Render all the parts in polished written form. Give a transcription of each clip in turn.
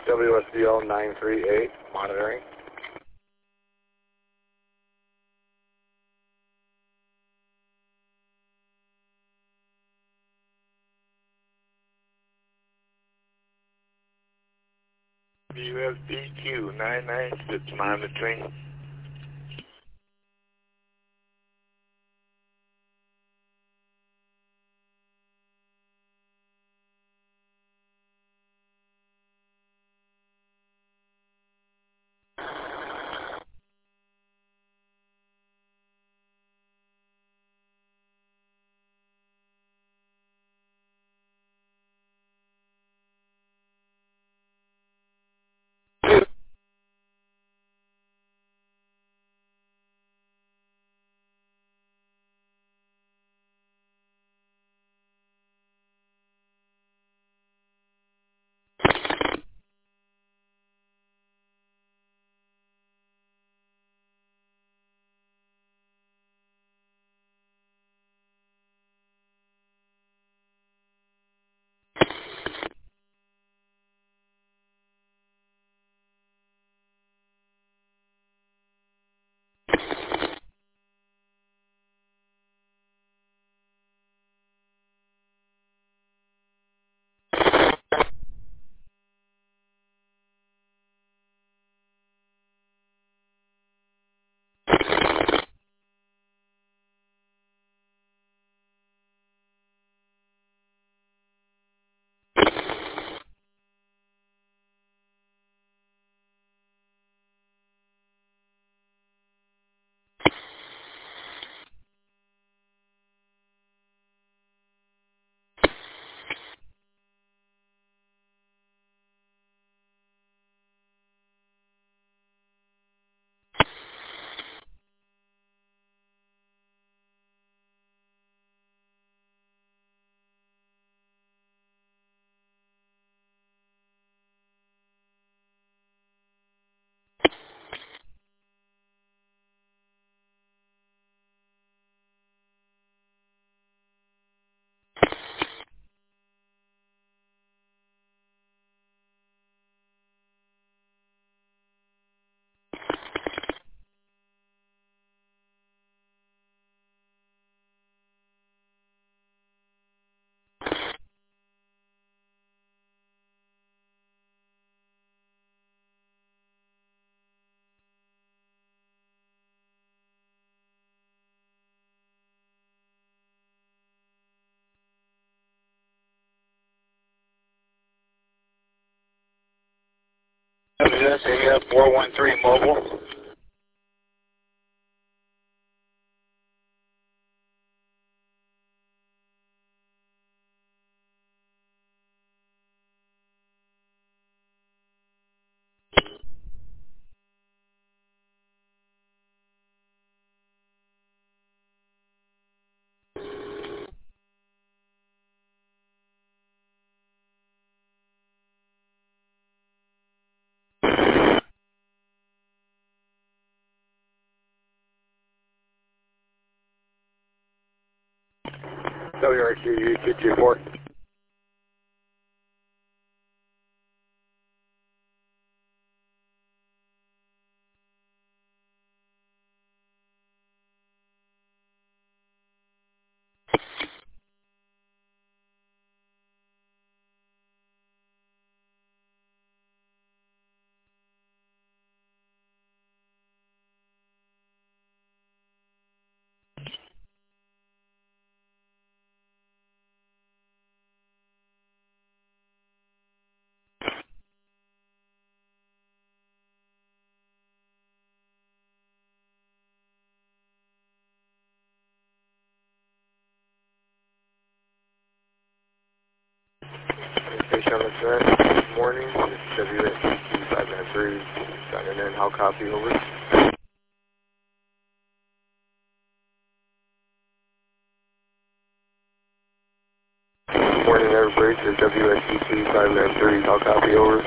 WSBL 938, monitoring. WSBQ 996, monitoring. WSAF 413 mobile. WRQ 224. Station on the set. Good morning. This is WSBQ 503. Signing in. How copy? Over. Good morning, everybody. This is WSBQ 503. How copy? Over.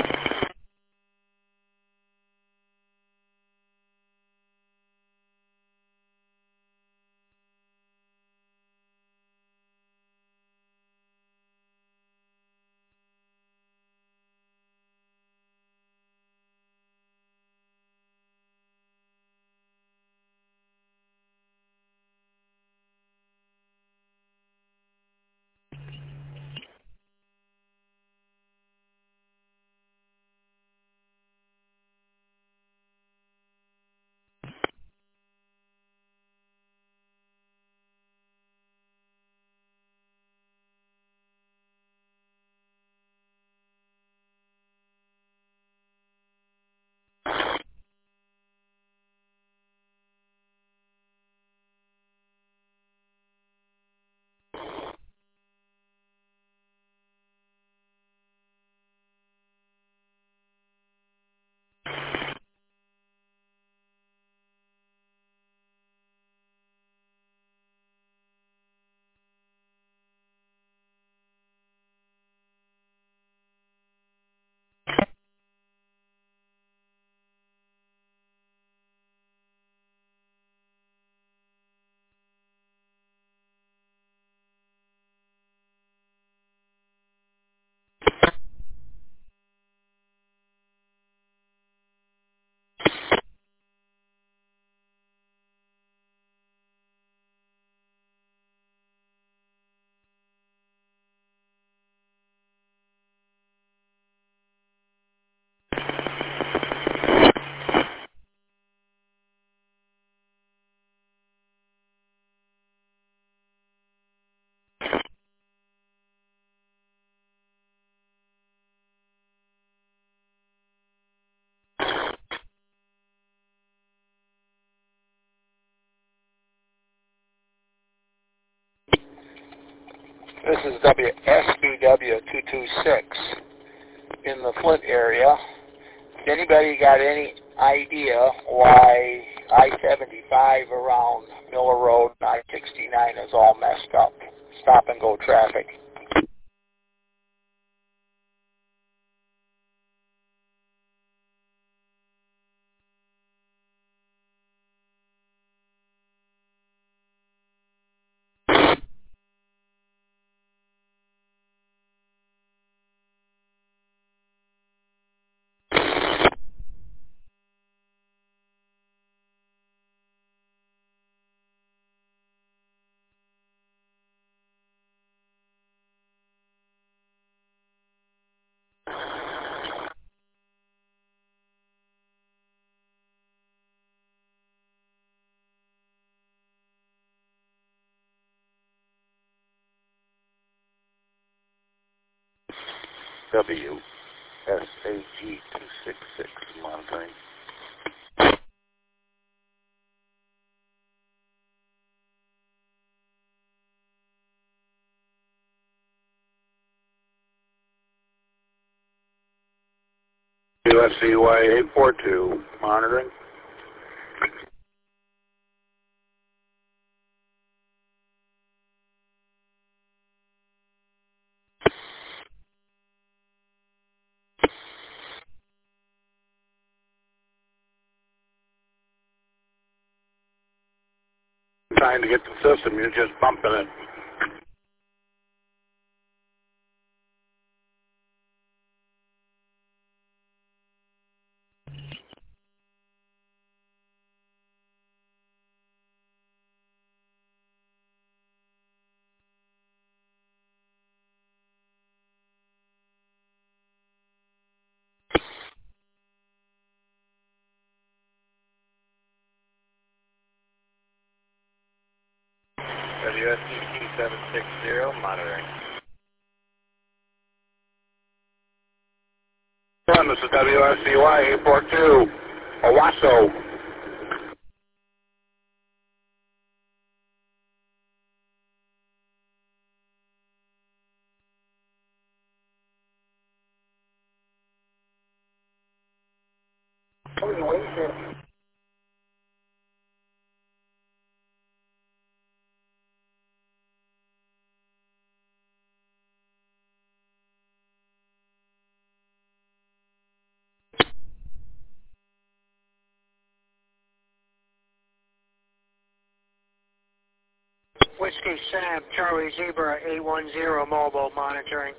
This is SBW226 in the Flint area. Anybody got any idea why I-75 around Miller Road and I-69 is all messed up? Stop and go traffic. WSAG266 monitoring. USCY 842 monitoring. Trying to get the system, you're just bumping it. WSCT 760 monitoring. This is WSCY 842 Owasso. Whiskey Sam, Charlie Zebra, 810 mobile monitoring.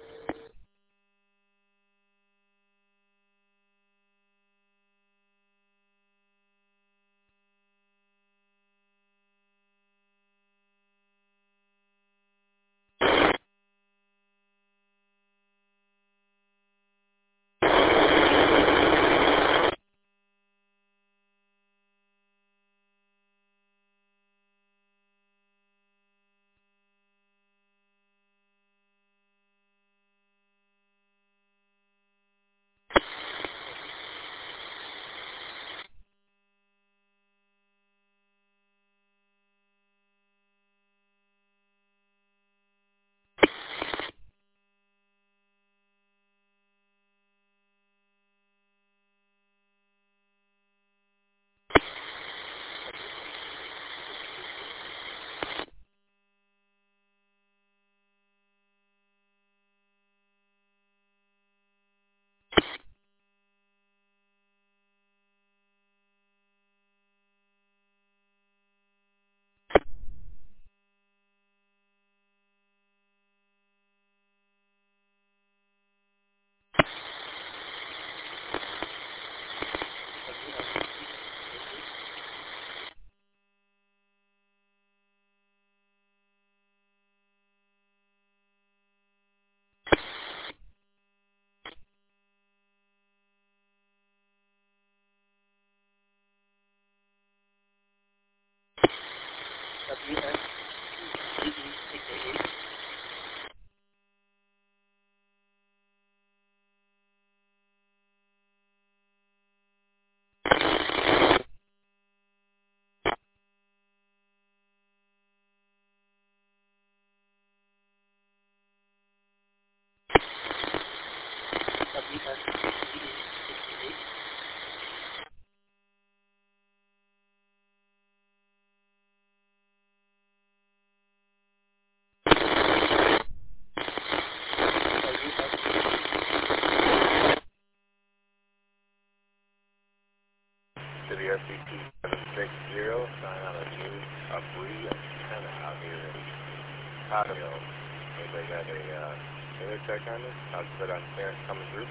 WSCP 760, sign on a new Abri antenna out here in Cottonville. Anybody got a radar check on this? How's it on clearance coming through?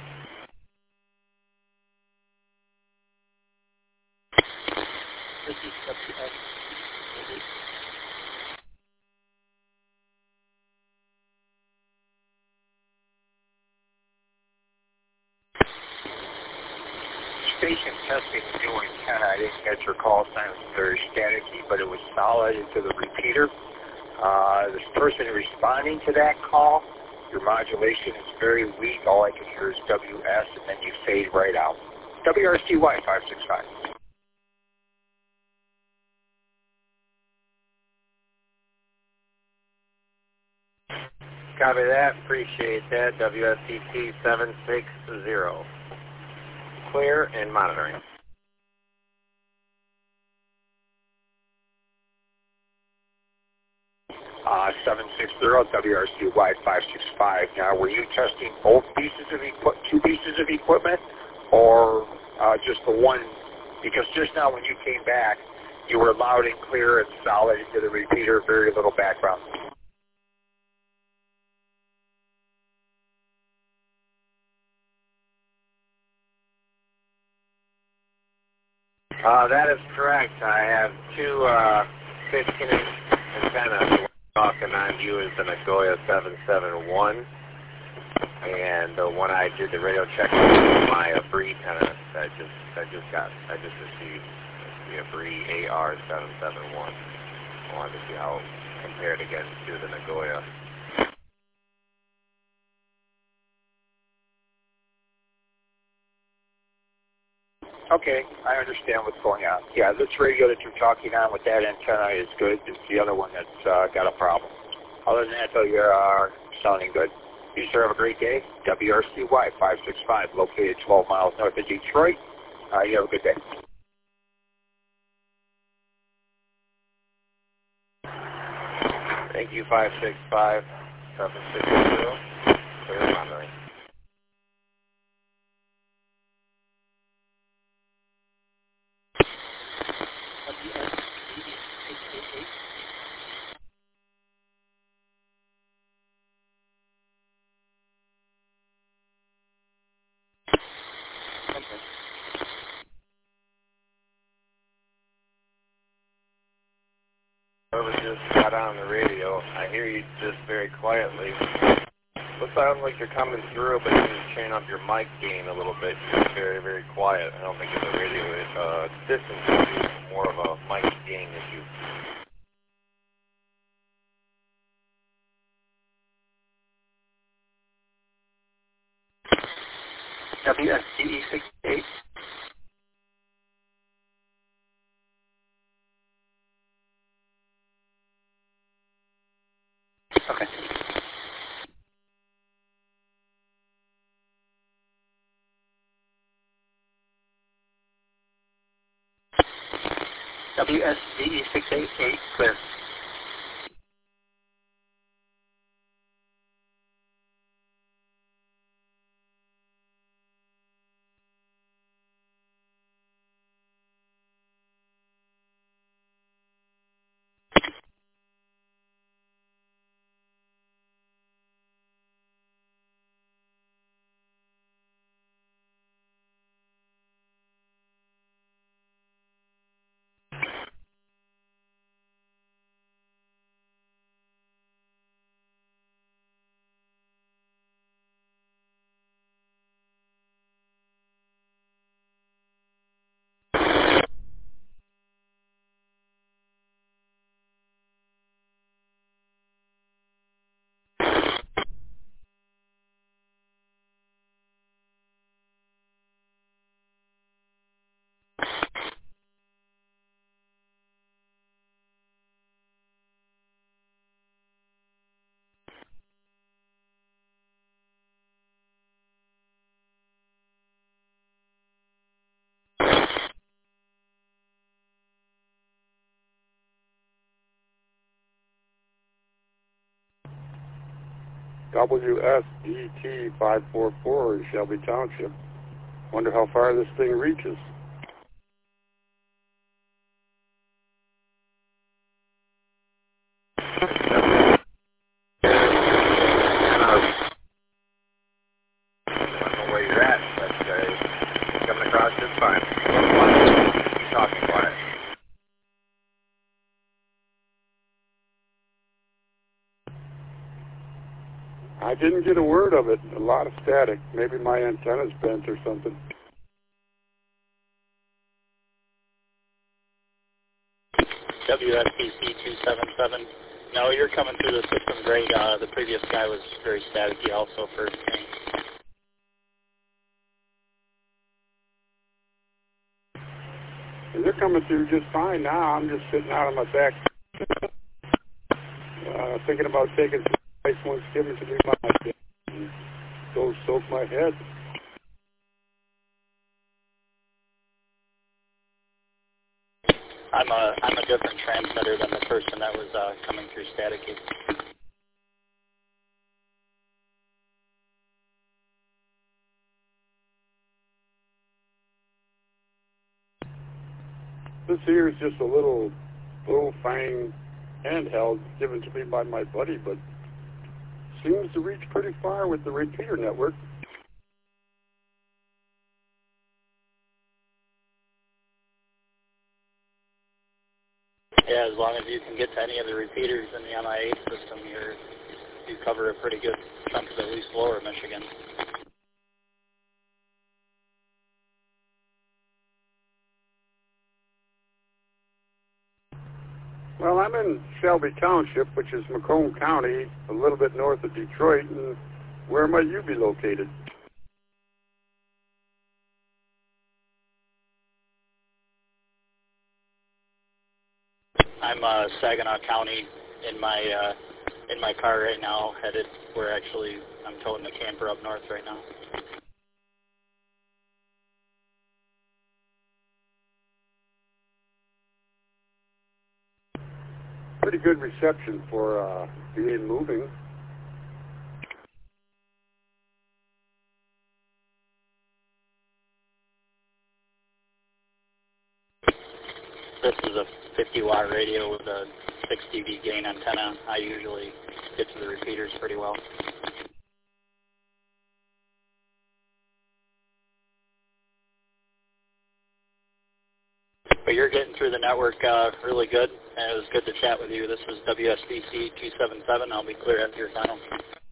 This is WSCP. Station testing the new antenna. I didn't get your call sign. It was very staticky, but it was solid into the repeater. This person responding to that call, your modulation is very weak. All I can hear is WS, and then you fade right out. WRCY 565. Copy that. Appreciate that. WSCP 760. Clear and monitoring. Uh, 760 WRCY 565. Now, were you testing both pieces of two pieces of equipment, or just the one? Because just now when you came back, you were loud and clear and solid into the repeater, very little background. That is correct. I have two 15-inch antennas. Talking on you is the Nagoya 771, and when I did the radio check with my Abri antenna, I just received the Abri AR 771. I wanted to see how it compared against to the Nagoya. Okay, I understand what's going on. Yeah, this radio that you're talking on with that antenna is good. It's the other one that's got a problem. Other than that, though, you're sounding good. You sir have a great day. WRCY 565, located 12 miles north of Detroit. You have a good day. Thank you, 565, 760. Clear monitoring. Whoever just got on the radio, I hear you just very quietly. Looks like you're coming through, but you need to chain up your mic gain a little bit. You're very, very quiet. I don't think it's a radio distance issue. It's more of a mic gain issue. WSCE 68. Okay. WSCE 688, clear. WSDT 544 in Shelby Township. Wonder how far this thing reaches. Where you're at, but coming across just fine. Keep talking quiet. I didn't get a word of it. A lot of static. Maybe my antenna's bent or something. WSPC 277. No, you're coming through the system great. The previous guy was very staticky also for things. And they're coming through just fine now. I'm just sitting out on my back, thinking about taking some ice once given to me by my dad and go soak my head. I'm a different transmitter than the person that was coming through staticky. This here is just a little fang handheld given to me by my buddy, but seems to reach pretty far with the repeater network. Yeah, as long as you can get to any of the repeaters in the MI8 system, you cover a pretty good chunk of at least lower Michigan. Well, I'm in Shelby Township, which is Macomb County, a little bit north of Detroit, and where might you be located? I'm Saginaw County in my car right now, headed where actually I'm towing the camper up north right now. Pretty good reception for being moving. This is a 50-watt radio with a 6 dB gain antenna. I usually get to the repeaters pretty well. But you're getting through the network really good, and it was good to chat with you. This is WSBC 277. I'll be clear after your final.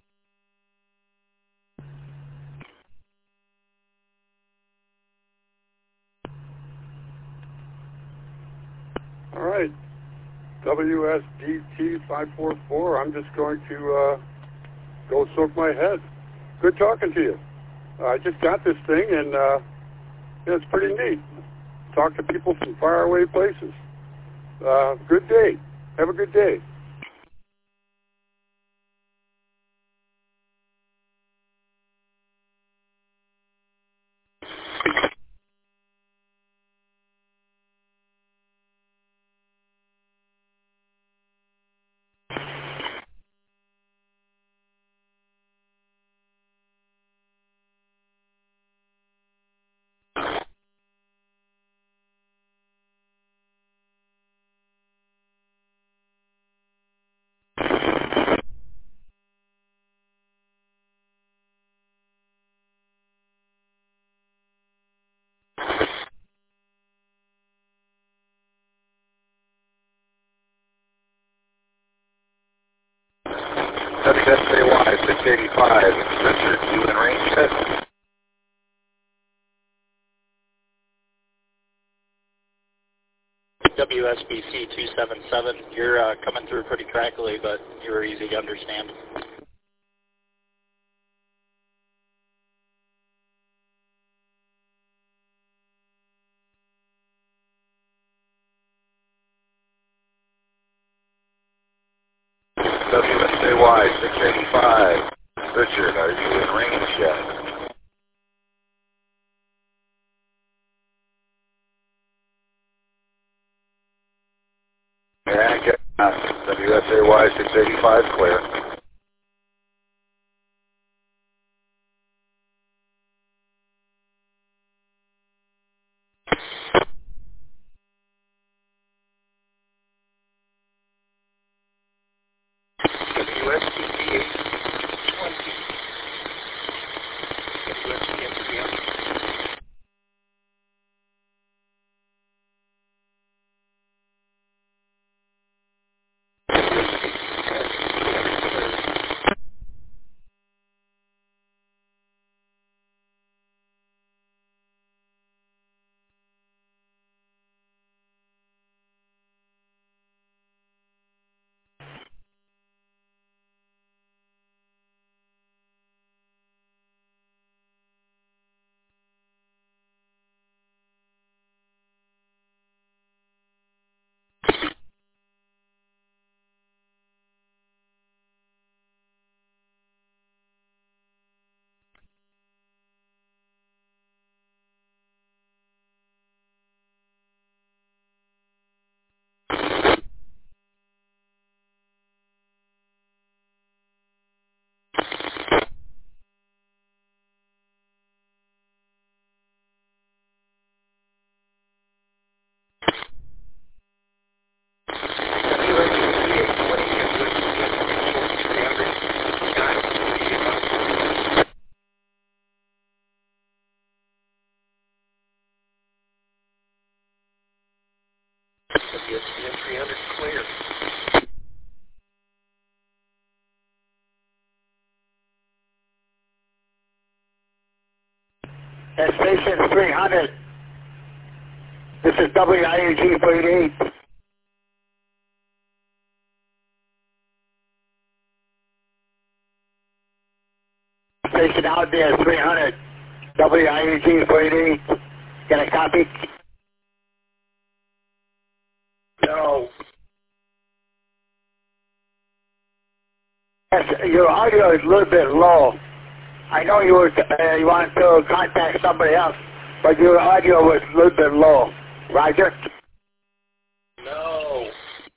All right, WSDT 544. I'm just going to go soak my head. Good talking to you. I just got this thing, and it's pretty neat. Talk to people from faraway places. Good day. Have a good day. WSAY 685. Richard, you in range yet? WSBC 277. You're coming through pretty crackly, but you were easy to understand. WSAY 685. Richard, are you in range yet? Yeah, WSAY 685 clear. ESPN 300 clear. At station 300, this is WIUG 48. Station out there 300, WIUG 48. Get a copy? No. Yes, your audio is a little bit low. I know you were you wanted to contact somebody else, but your audio was a little bit low. Roger? No.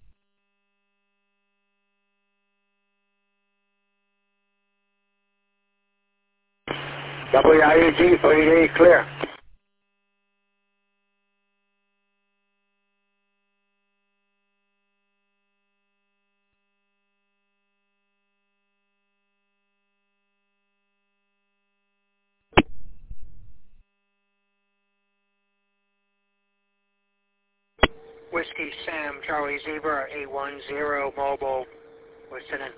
WIUG 48 clear. Whiskey Sam, Charlie Zebra 810 mobile, listening.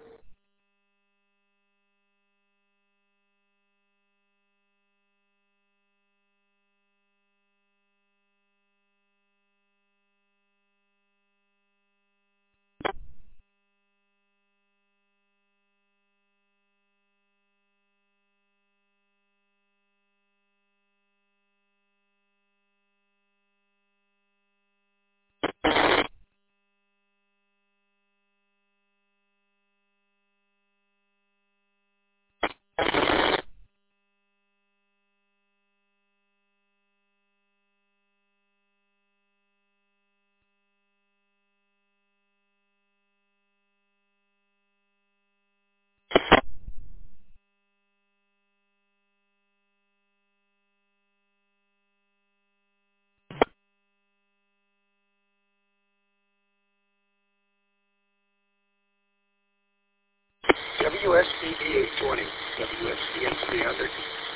WSTD 820, WSTN 300.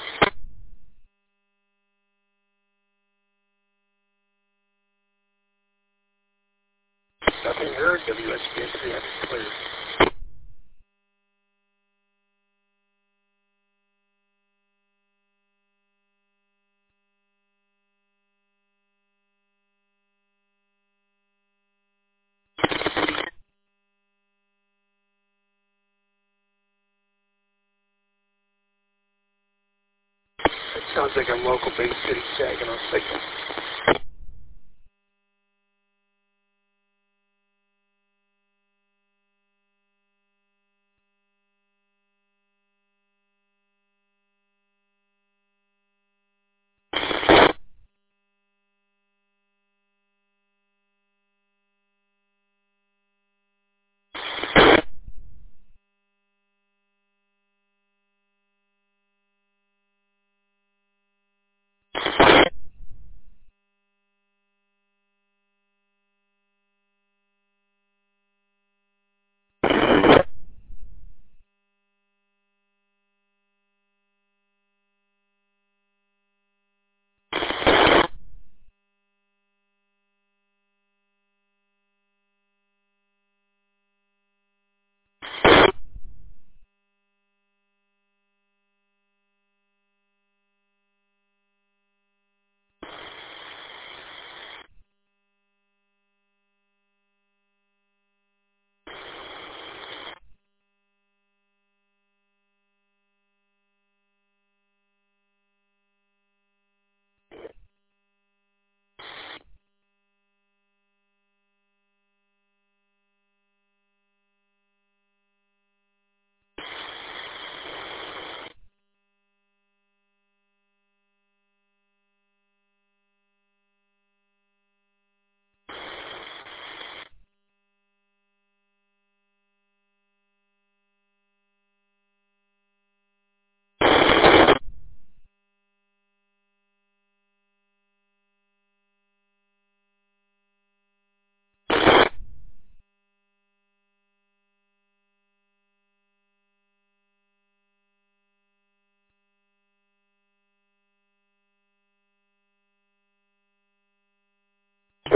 Nothing heard, WSTN 300 clear. It sounds like a local Bay City Saginaw signal.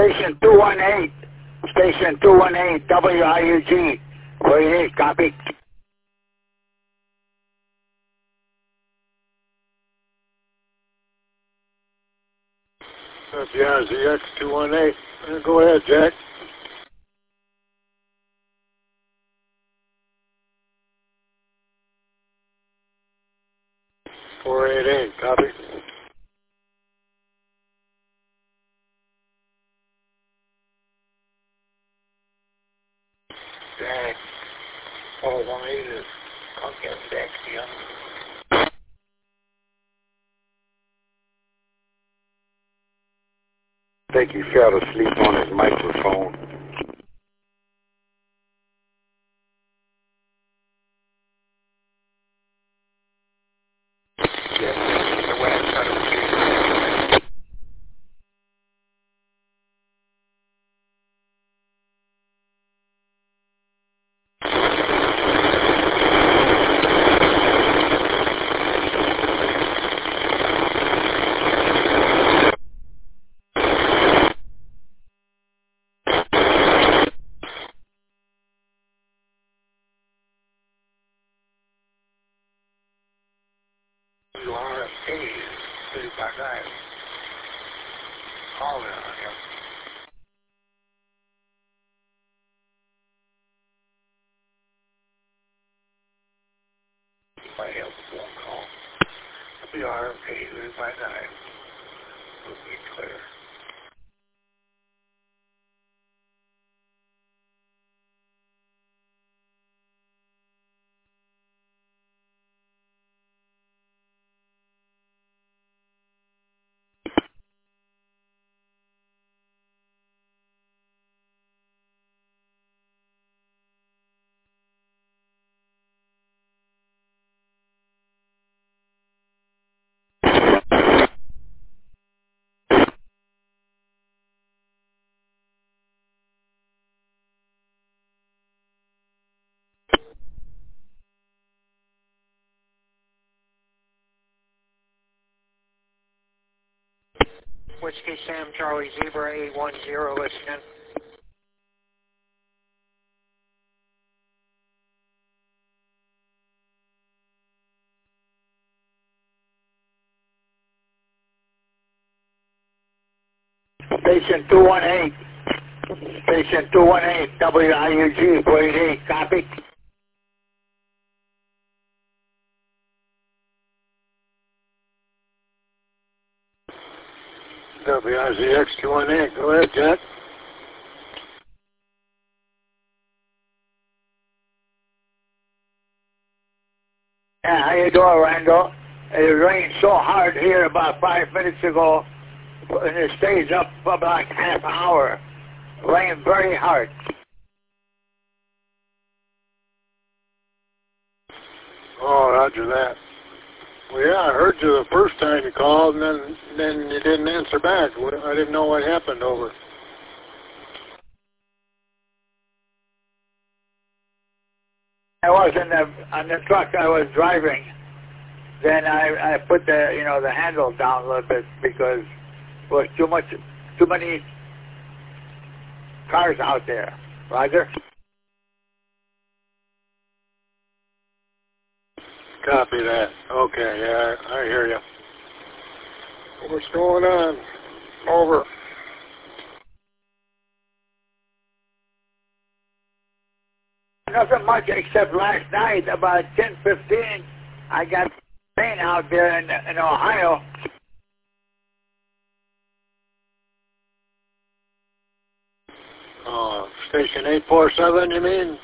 Station 218. Station 218, WIUG. 48, copy. WIZX 218. Go ahead, Jack. .488, copy. Jack, 418 is Concan Dexia. I think he fell asleep on his microphone. WRFA 359. Call in on him. He might have a phone call. WRFA 359 will be clear. Whiskey Sam Charlie Zebra 810 listening. Station 218. Station 218, WIUG 48, copy. WIZX 218. Go ahead, Jack. Yeah, how you doing, Randall? It rained so hard here about 5 minutes ago, and it stays up for about half an hour. Rained very hard. Oh, roger that. Well, yeah, I heard you the first time you called, and then you didn't answer back. I didn't know what happened over. I was on the truck I was driving. Then I put the handle down a little bit because there was too many cars out there. Roger. Copy that. Okay, yeah, I hear you. What's going on? Over. Nothing much except last night about 10:15, I got rain out there in Ohio. Station 847, you mean?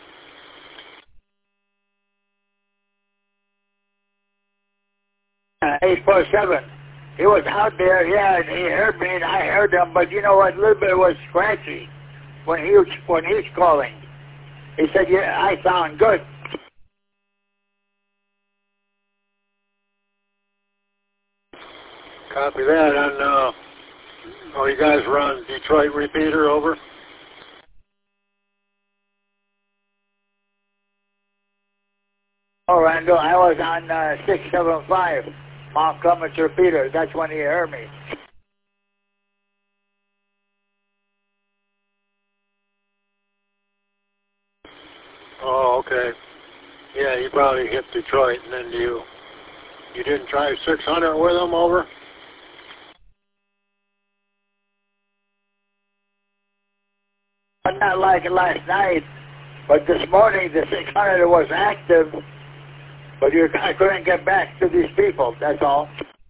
Uh, 847. He was out there, yeah, and he heard me, and I heard him. But you know what? A little bit was scratchy when he's calling. He said, "Yeah, I sound good." Copy that. And you guys were on Detroit repeater, over. Oh, Randall, I was on 675, Mount Clemens repeater. That's when he heard me. Oh, okay. Yeah, you probably hit Detroit, and then you didn't try 600 with them, over? Not like last night, but this morning the 600 was active, but I couldn't get back to these people, that's all.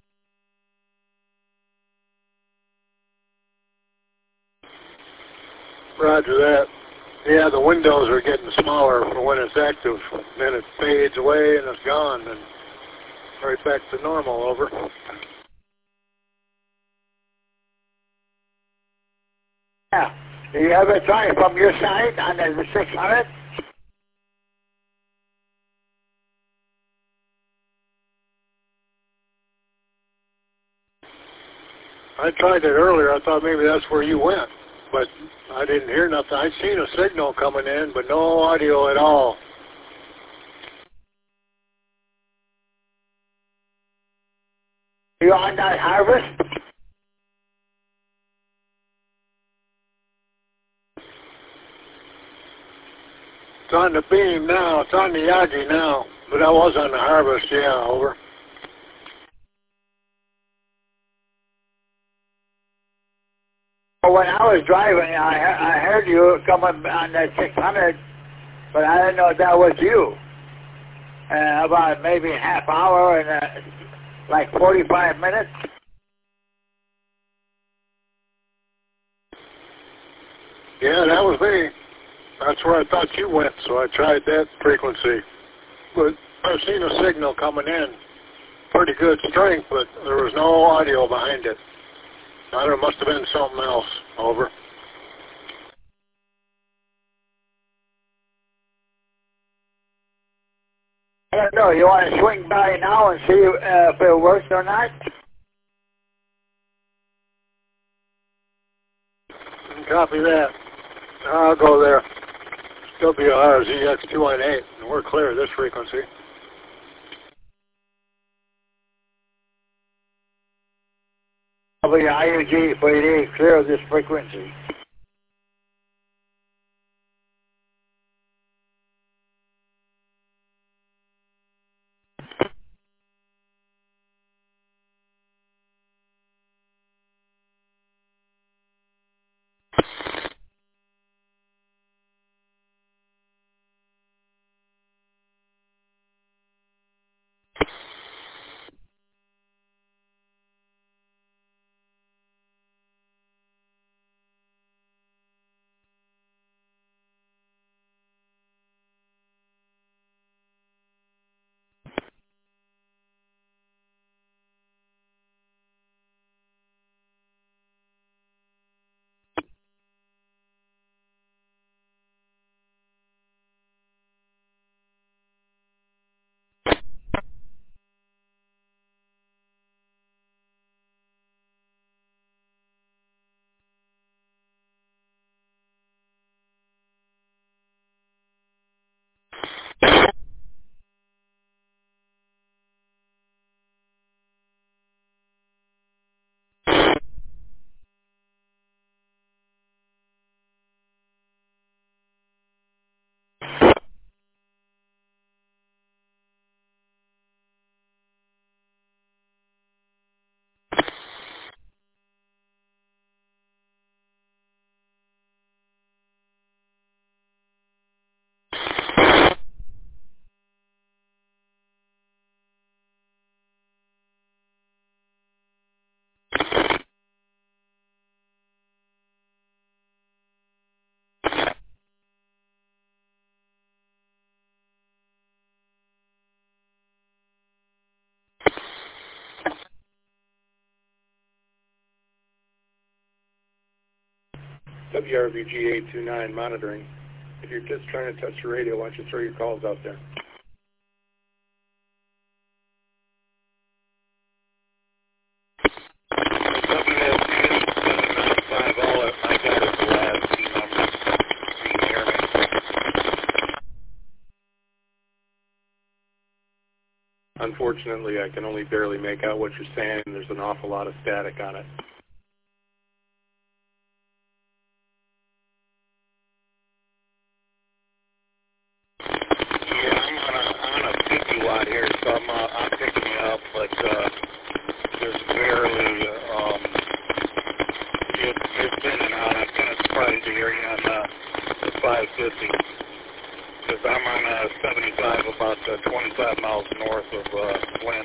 Roger that. Yeah, the windows are getting smaller for when it's active. Then it fades away and it's gone, and right back to normal, over. Yeah. Do you ever try from your side on the 600? I tried it earlier. I thought maybe that's where you went, but I didn't hear nothing. I seen a signal coming in, but no audio at all. You on that harvest? It's on the beam now. It's on the Yagi now, but I was on the harvest. Yeah, over. When I was driving, I heard you coming on that 600, but I didn't know that was you. About maybe a half hour and like 45 minutes. Yeah, that was me. That's where I thought you went, so I tried that frequency. But I've seen a signal coming in. Pretty good strength, but there was no audio behind it. Now, there must have been something else, over. I don't know. You want to swing by now and see if it works or not? Copy that. I'll go there. WR ZX218, and we're clear of this frequency. WIUG 48, clear of this frequency. WRVG 829 monitoring. If you're just trying to touch the radio, why don't you throw your calls out there? Unfortunately, I can only barely make out what you're saying. There's an awful lot of static on it. I'm picking you up, but just barely. It's in and out. I'm kind of surprised to hear you on the 550, because I'm on 75, about 25 miles north of Flint.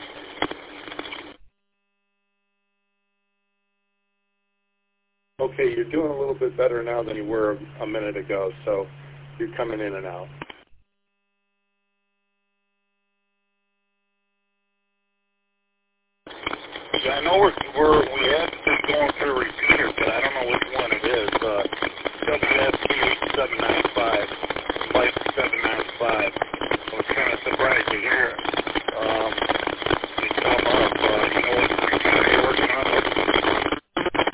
Okay, you're doing a little bit better now than you were a minute ago, so you're coming in and out. Yeah, I know we have been going through repeaters, but I don't know which one it is. WSC 795, Mike 795. I was kind of surprised to hear it come up. You know what repeater you're working on?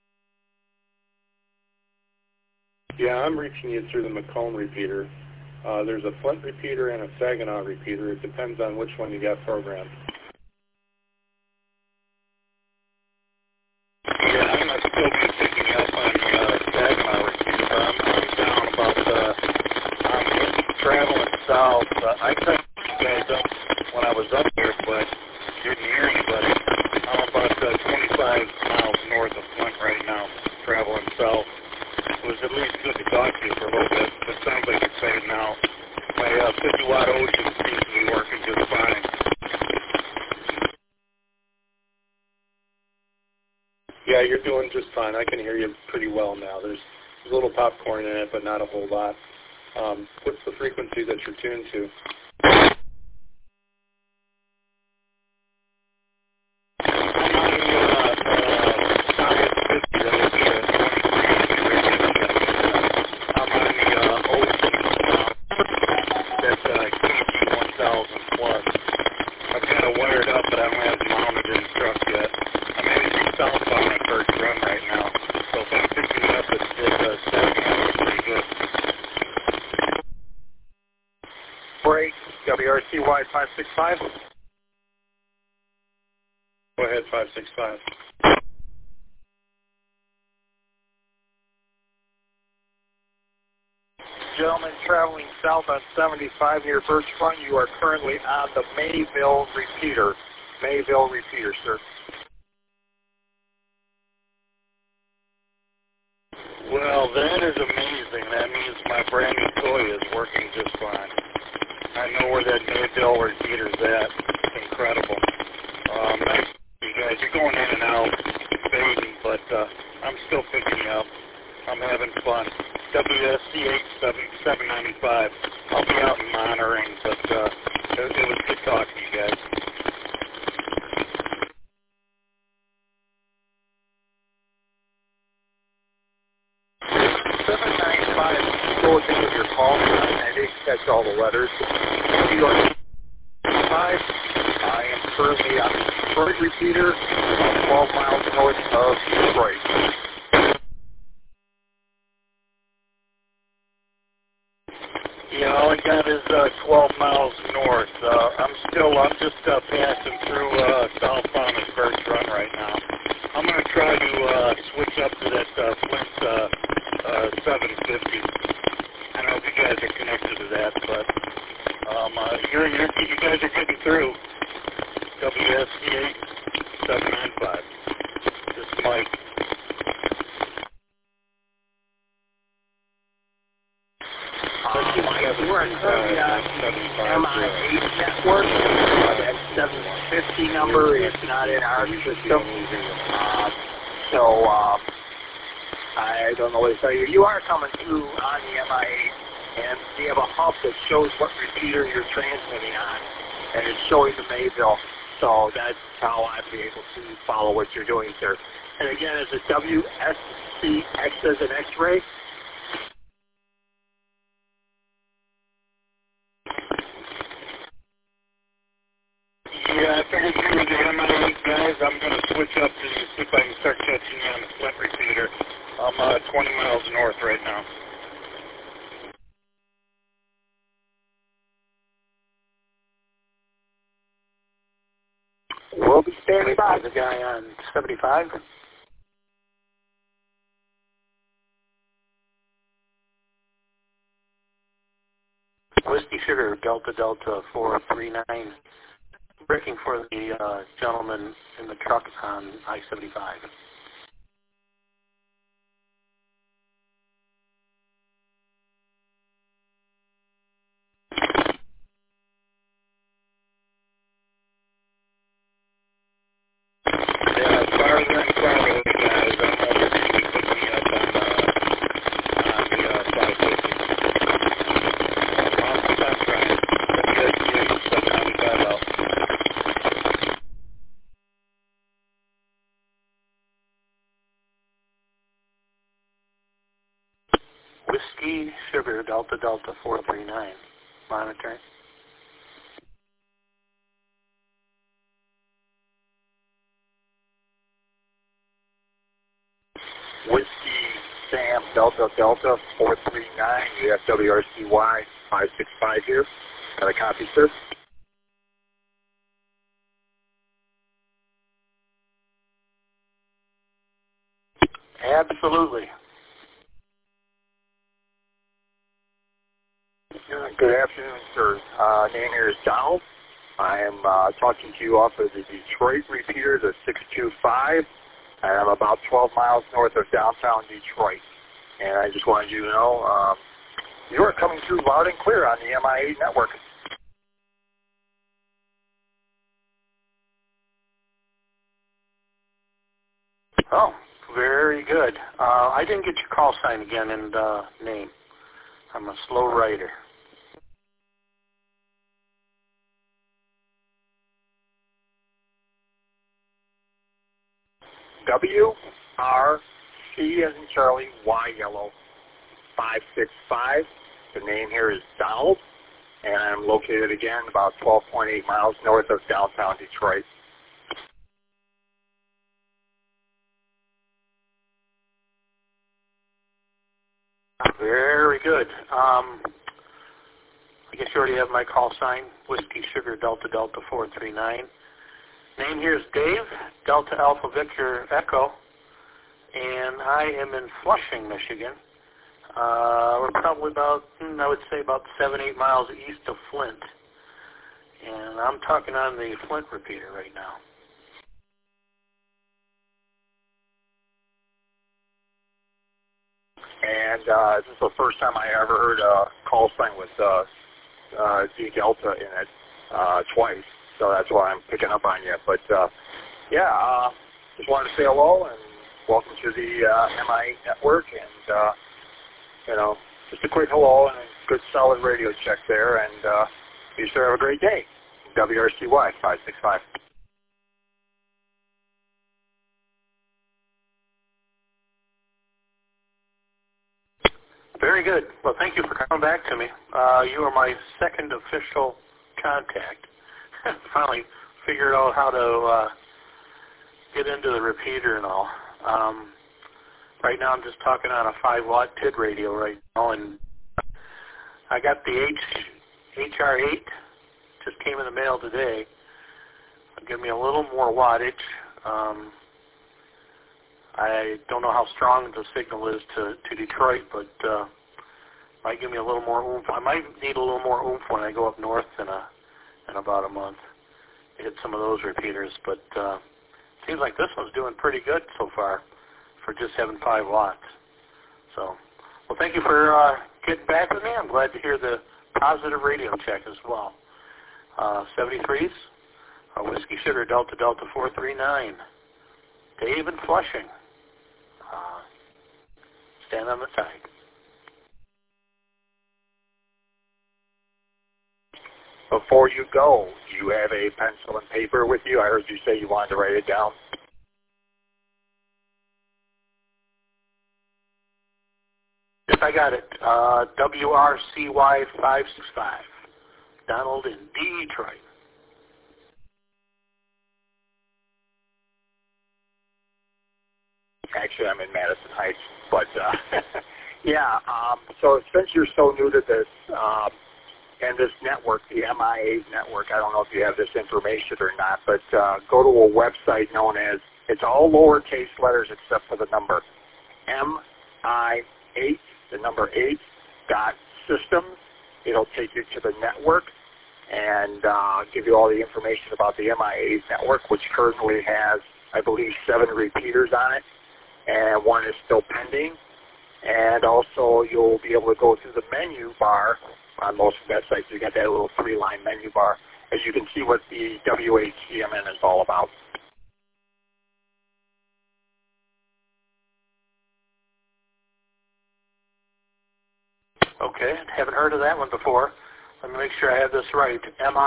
Yeah, I'm reaching you through the Macomb repeater. There's a Flint repeater and a Saginaw repeater. It depends on which one you got programmed. Yeah, I'm still been picking up on Saginaw repeater, but I'm down about, I'm traveling south. I cut you guys up when I was up there, but didn't hear anybody. I'm about 25 miles north of Flint right now, traveling south. It was at least good to talk to you for a little bit, but it sounds like it's fading out. My 50-watt Ocean seems to be working just fine. Yeah, you're doing just fine. I can hear you pretty well now. There's a little popcorn in it, but not a whole lot. What's the frequency that you're tuned to? WRCY 565. Go ahead, 565. Gentlemen traveling south on 75 near Birch Front, you are currently on the Mayville repeater. Mayville repeater, sir. Well, that is amazing. That means my brand new toy is working just fine. I know where that Mayville repeater's at. It's incredible. Nice, you guys. You're going in and out, fading, but I'm still picking you up. I'm having fun. WSC 795. I'll be out and monitoring, but it was good talking to you guys. Go at the end of your call. I didn't catch all the letters. New York 5. I am currently on the Detroit repeater, about 12 miles north of Detroit. Yeah, all I got is 12 miles north. I'm just passing through southbound of Birch Run right now. I'm going to try to switch up to that Flint 750. I don't know if you guys are connected to that, but you guys are getting through. WSC 795. This is Mike. You are currently on the MI8 network. That 750 number is not in our system. I don't know what to tell you. You are coming through on the MI8, and we have a hub that shows what repeater you're transmitting on, and it's showing the Mayville. So that's how I'd be able to follow what you're doing, sir. And again, it's a WSC X as an X-ray. Yeah, I figured you were the MI8 guys. I'm going to switch up to see if I can start catching you on the Flint repeater. I'm 20 miles north right now. We'll be standing by. The guy on 75. Whiskey Sugar, Delta 439. braking for the gentleman in the truck on I-75. Yeah, as far as I'm following, guys, I'm hoping that you put me up on the 550. Awesome time, Brian. Good, you 795 out. Whiskey Sugar Delta Delta 439. Monitoring. Whiskey Sam Delta Delta 439. You have WRCY 565 here. Got a copy, sir? Absolutely. Good afternoon, sir. Name here is Donald. I am talking to you off of the Detroit repeater, the 625. And I'm about 12 miles north of downtown Detroit. And I just wanted you to know you are coming through loud and clear on the MI8 network. Oh, very good. I didn't get your call sign again and name. I'm a slow writer. WRC as in Charlie, Y yellow, 565. The name here is Donald, and I'm located again about 12.8 miles north of downtown Detroit. Very good. I guess you already have my call sign, Whiskey Sugar Delta Delta 439. Name here is Dave, Delta Alpha Victor Echo, and I am in Flushing, Michigan. We're probably about, I would say about 7-8 miles east of Flint. And I'm talking on the Flint repeater right now. And this is the first time I ever heard a call sign with D Delta in it twice. So that's why I'm picking up on you. But yeah, just wanted to say hello and welcome to the MI8 network. And you know, just a quick hello and a good solid radio check there. And you sir have a great day. WRCY 565. Very good. Well, thank you for coming back to me. You are my second official contact. Finally figured out how to get into the repeater and all. Right now I'm just talking on a 5-watt TID radio right now, and I got the HR8, just came in the mail today. It'll give me a little more wattage. I don't know how strong the signal is to Detroit, but might give me a little more oomph. I might need a little more oomph when I go up north in about a month to hit some of those repeaters. But seems like this one's doing pretty good so far for just having 5 watts. So, well, thank you for getting back with me. I'm glad to hear the positive radio check as well. 73s, Whiskey Sugar Delta Delta 439. Dave in Flushing. Stand on the side. Before you go, do you have a pencil and paper with you? I heard you say you wanted to write it down. Yes, I got it. WRCY 565. Donald in Detroit. Actually, I'm in Madison Heights, but yeah. So since you're so new to this and this network, the MI8 network, I don't know if you have this information or not, but go to a website known as, it's all lowercase letters except for the number, MI8, the number 8, .systems. It'll take you to the network, and give you all the information about the MI8 network, which currently has, I believe, 7 repeaters on it, and 1 is still pending. And also, you'll be able to go through the menu bar on most websites. You got that little 3-line menu bar, as you can see what the WHCMN is all about. Okay, haven't heard of that one before. Let me make sure I have this right.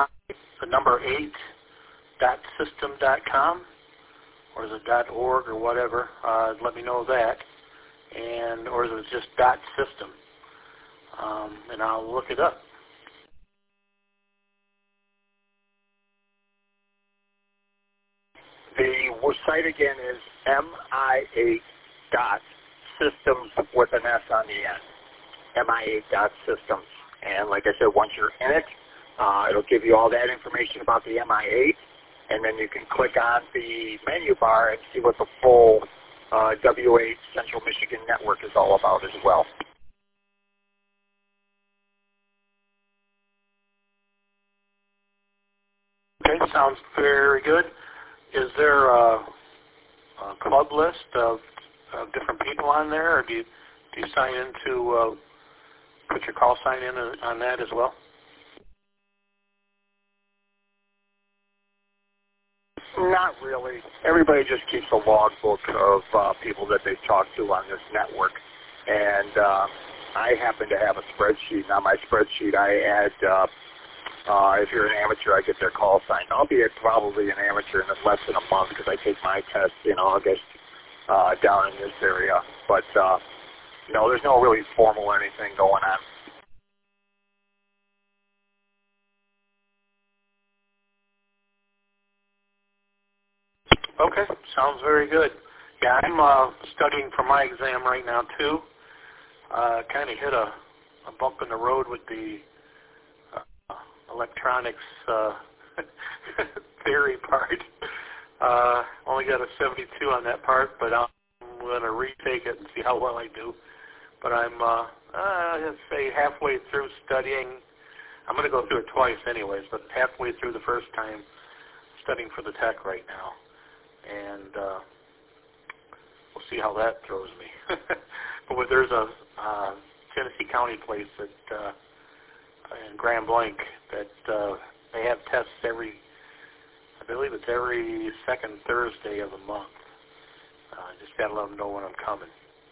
mi8.system.com, or is it .org or whatever? Let me know that. And or is it just .system? And I'll look it up. The site again is mi8.systems with an S on the end. mi8.systems. And like I said, once you're in it, it'll give you all that information about the MI8, and then you can click on the menu bar and see what the full W8 Central Michigan network is all about as well. Okay, sounds very good. Is there a club list of different people on there, or do you sign into put your call sign in on that as well? Not really. Everybody just keeps a logbook of people that they talk to on this network. And I happen to have a spreadsheet. And on my spreadsheet, I add, if you're an amateur, I get their call sign. I'll be probably an amateur in less than a month because I take my test in August down in this area. But, no, there's no really formal anything going on. Okay, sounds very good. Yeah, I'm studying for my exam right now too. Kind of hit a bump in the road with the electronics theory part. Only got a 72 on that part, but I'm going to retake it and see how well I do. But I'm, let's say, halfway through studying. I'm going to go through it twice anyways, but halfway through the first time studying for the tech right now. And we'll see how that throws me. But there's a Tennessee County place that in Grand Blanc that they have tests I believe it's every second Thursday of the month. Just got to let them know when I'm coming.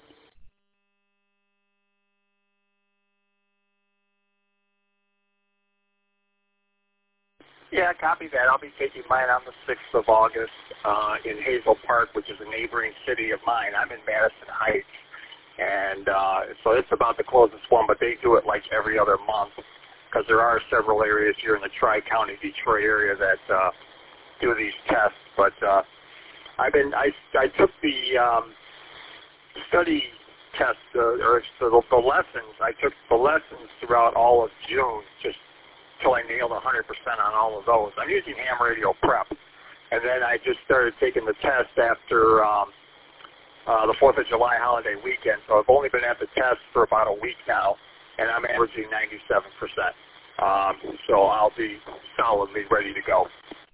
Yeah, copy that. I'll be taking mine on the 6th of August in Hazel Park, which is a neighboring city of mine. I'm in Madison Heights, and so it's about the closest one, but they do it like every other month because there are several areas here in the Tri-County Detroit area that do these tests. But I took the study test, or the lessons. I took the lessons throughout all of June, just till I nailed 100% on all of those. I'm using ham radio prep. And then I just started taking the test after the 4th of July holiday weekend. So I've only been at the test for about a week now, and I'm averaging 97%. So I'll be solidly ready to go.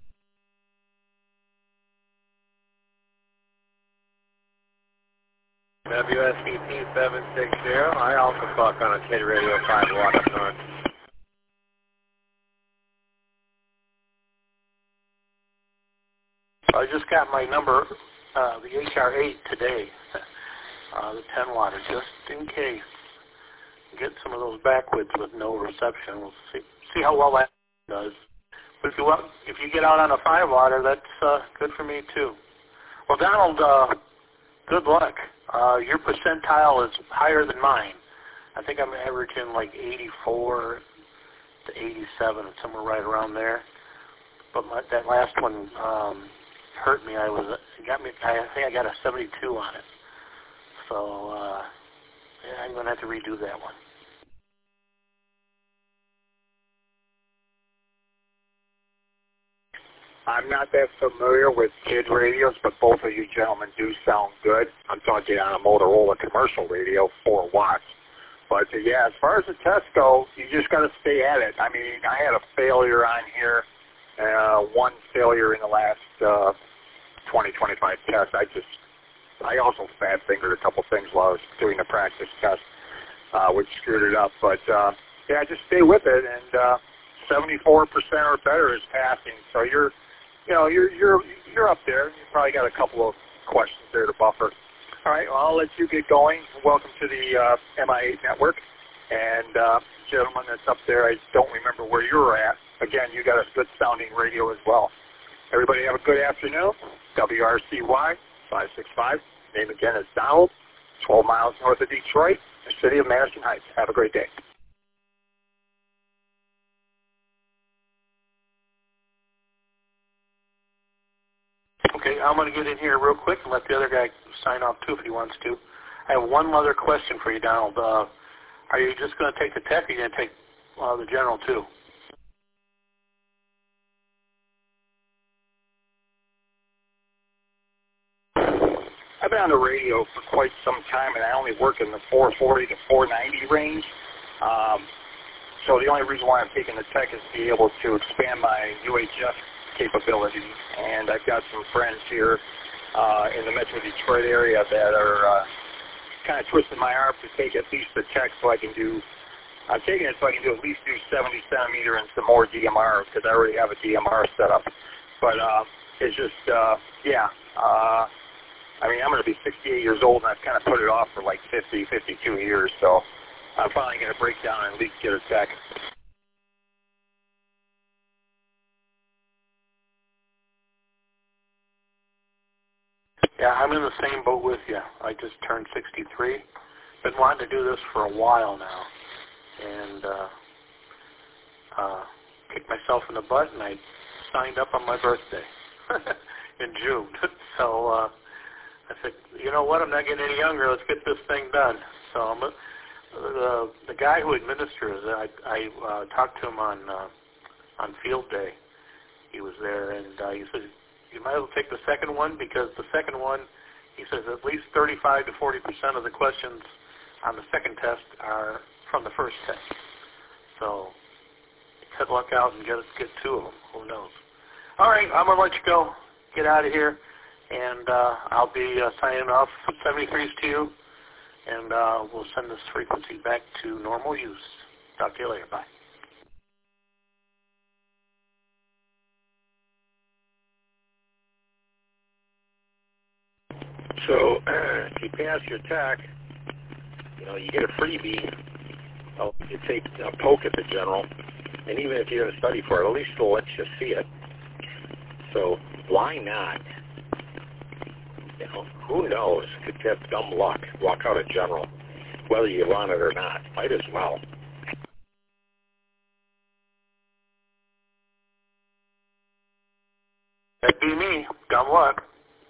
WSBT 760. I also talk on a Kid Radio 5 watt up north. I just got my number, the HR8 today, the 10 watt, just in case. Get some of those backwoods with no reception. We'll see how well that does. But if you get out on a 5 watt, that's good for me too. Well, Donald, good luck. Your percentile is higher than mine. I think I'm averaging like 84 to 87, somewhere right around there. But that last one hurt me. I think I got a 72 on it. So yeah, I'm going to have to redo that one. I'm not that familiar with kid radios, but both of you gentlemen do sound good. I'm talking on a Motorola commercial radio, 4 watts. But, yeah, as far as the tests go, you just got to stay at it. I mean, I had a failure on here, one failure in the last 20, 25 tests. I also fat-fingered a couple things while I was doing the practice test, which screwed it up. But, yeah, just stay with it, and 74% or better is passing. So you're up there. You probably got a couple of questions there to buffer. All right, well, I'll let you get going. Welcome to the MI8 network. And, gentlemen that's up there, I don't remember where you were at. Again, you got a good-sounding radio as well. Everybody have a good afternoon. WRCY 565. Name again is Donald, 12 miles north of Detroit, the city of Madison Heights. Have a great day. Okay, I'm going to get in here real quick and let the other guy sign off too if he wants to. I have one other question for you, Donald. Are you just going to take the tech, or are you going to take the general too? I've been on the radio for quite some time, and I only work in the 440 to 490 range. So the only reason why I'm taking the tech is to be able to expand my UHF capability. And I've got some friends here in the Metro Detroit area that are kind of twisting my arm to take at least the tech so I can do, I'm taking it so I can do at least do 70 centimeter and some more DMR because I already have a DMR set up. But it's just, yeah. I mean, I'm going to be 68 years old, and I've kind of put it off for like 50, 52 years, so I'm finally going to break down and at least get a tech. Yeah, I'm in the same boat with you. I just turned 63. Been wanting to do this for a while now, and kicked myself in the butt, and I signed up on my birthday in June. So I said, you know what, I'm not getting any younger. Let's get this thing done. So the guy who administers it, I talked to him on field day. He was there, and he said, you might as well take the second one because the second one, he says, at least 35 to 40% of the questions on the second test are from the first test. So good luck out and get two of them. Who knows? All right, I'm going to let you go. Get out of here. And I'll be signing off 73s to you, and we'll send this frequency back to normal use. Talk to you later. Bye. So if you pass your tech, you get a freebie. You take a poke at the general, and even if you didn't study for it, at least they'll let you see it. So why not? Who knows? Could have dumb luck, walk out a general, whether you want it or not. Might as well. That'd be me. Dumb luck.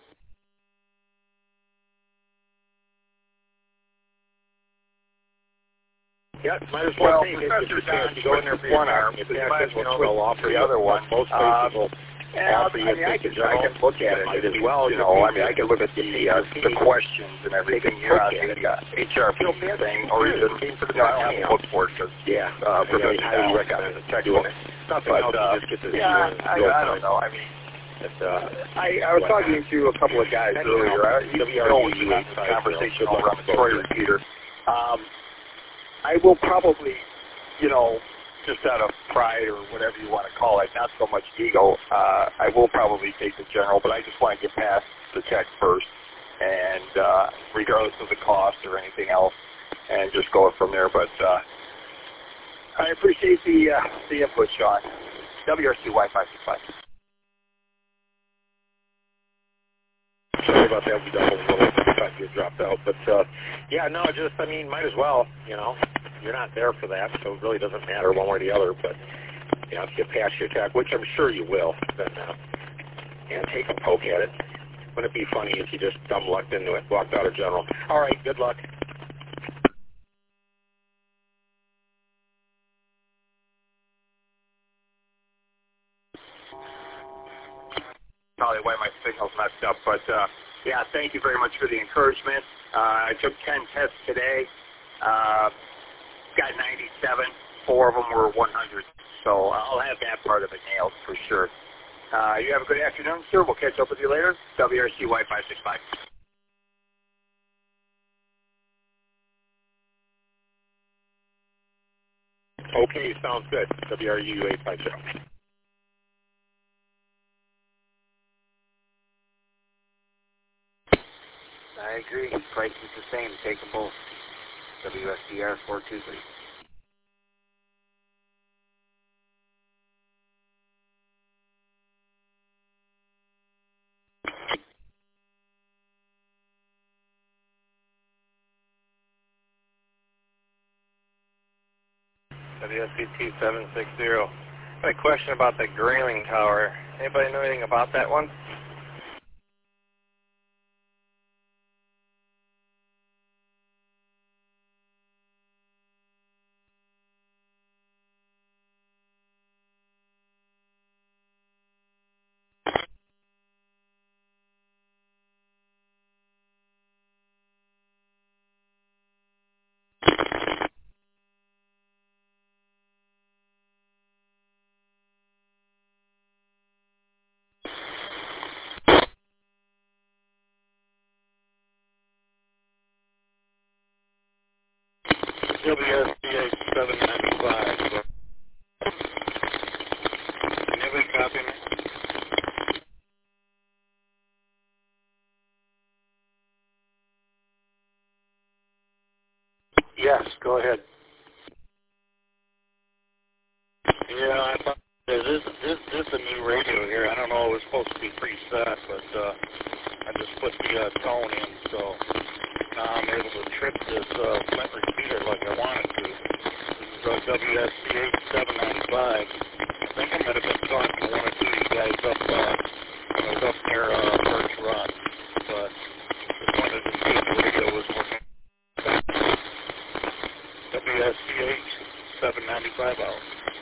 Yeah, might as well take it. If you go in there for one arm, if you might as well they'll offer the other one. Most places will offer you I can look at it as well. I can look at the questions and everything here on the HRP thing, or even I don't have a book for it because I highly recommend the tech book. I don't know. I mean, I was talking to a couple of guys earlier. You know, the conversation over on the Troy repeater. I will probably, just out of pride or whatever you want to call it, not so much ego, I will probably take the general, but I just want to get past the tech first, and regardless of the cost or anything else, and just go from there. But I appreciate the input, Sean. WRCY 565. Sorry about that. We got a little thought you dropped out. But, might as well, You're not there for that, so it really doesn't matter one way or the other. But, if you pass your tech, which I'm sure you will, then, take a poke at it. Wouldn't it be funny if you just dumb lucked into it, walked out of general? All right, good luck. Probably why my signal's messed up, but thank you very much for the encouragement. I took 10 tests today. got 97. 4 of them were 100. So I'll have that part of it nailed for sure. You have a good afternoon, sir. We'll catch up with you later. WRCY 565. Okay, sounds good. WRU 850. I agree. Price is the same. Take them both. WSDR 423. WSCT 760. I had a question about the Grayling Tower. Anybody know anything about that one? WSDH 795. Anybody copy me? Yes, go ahead. Yeah, I thought this is a new radio here. I don't know, it was supposed to be preset, but I just put the tone in, so now I'm able to trip this Flint repeater like I wanted to. This is WSCH 795. I think I might have been talking to one or two of you guys up when I was up near Birch Run, but just wanted to see if the radio was working. WSCH 795 out.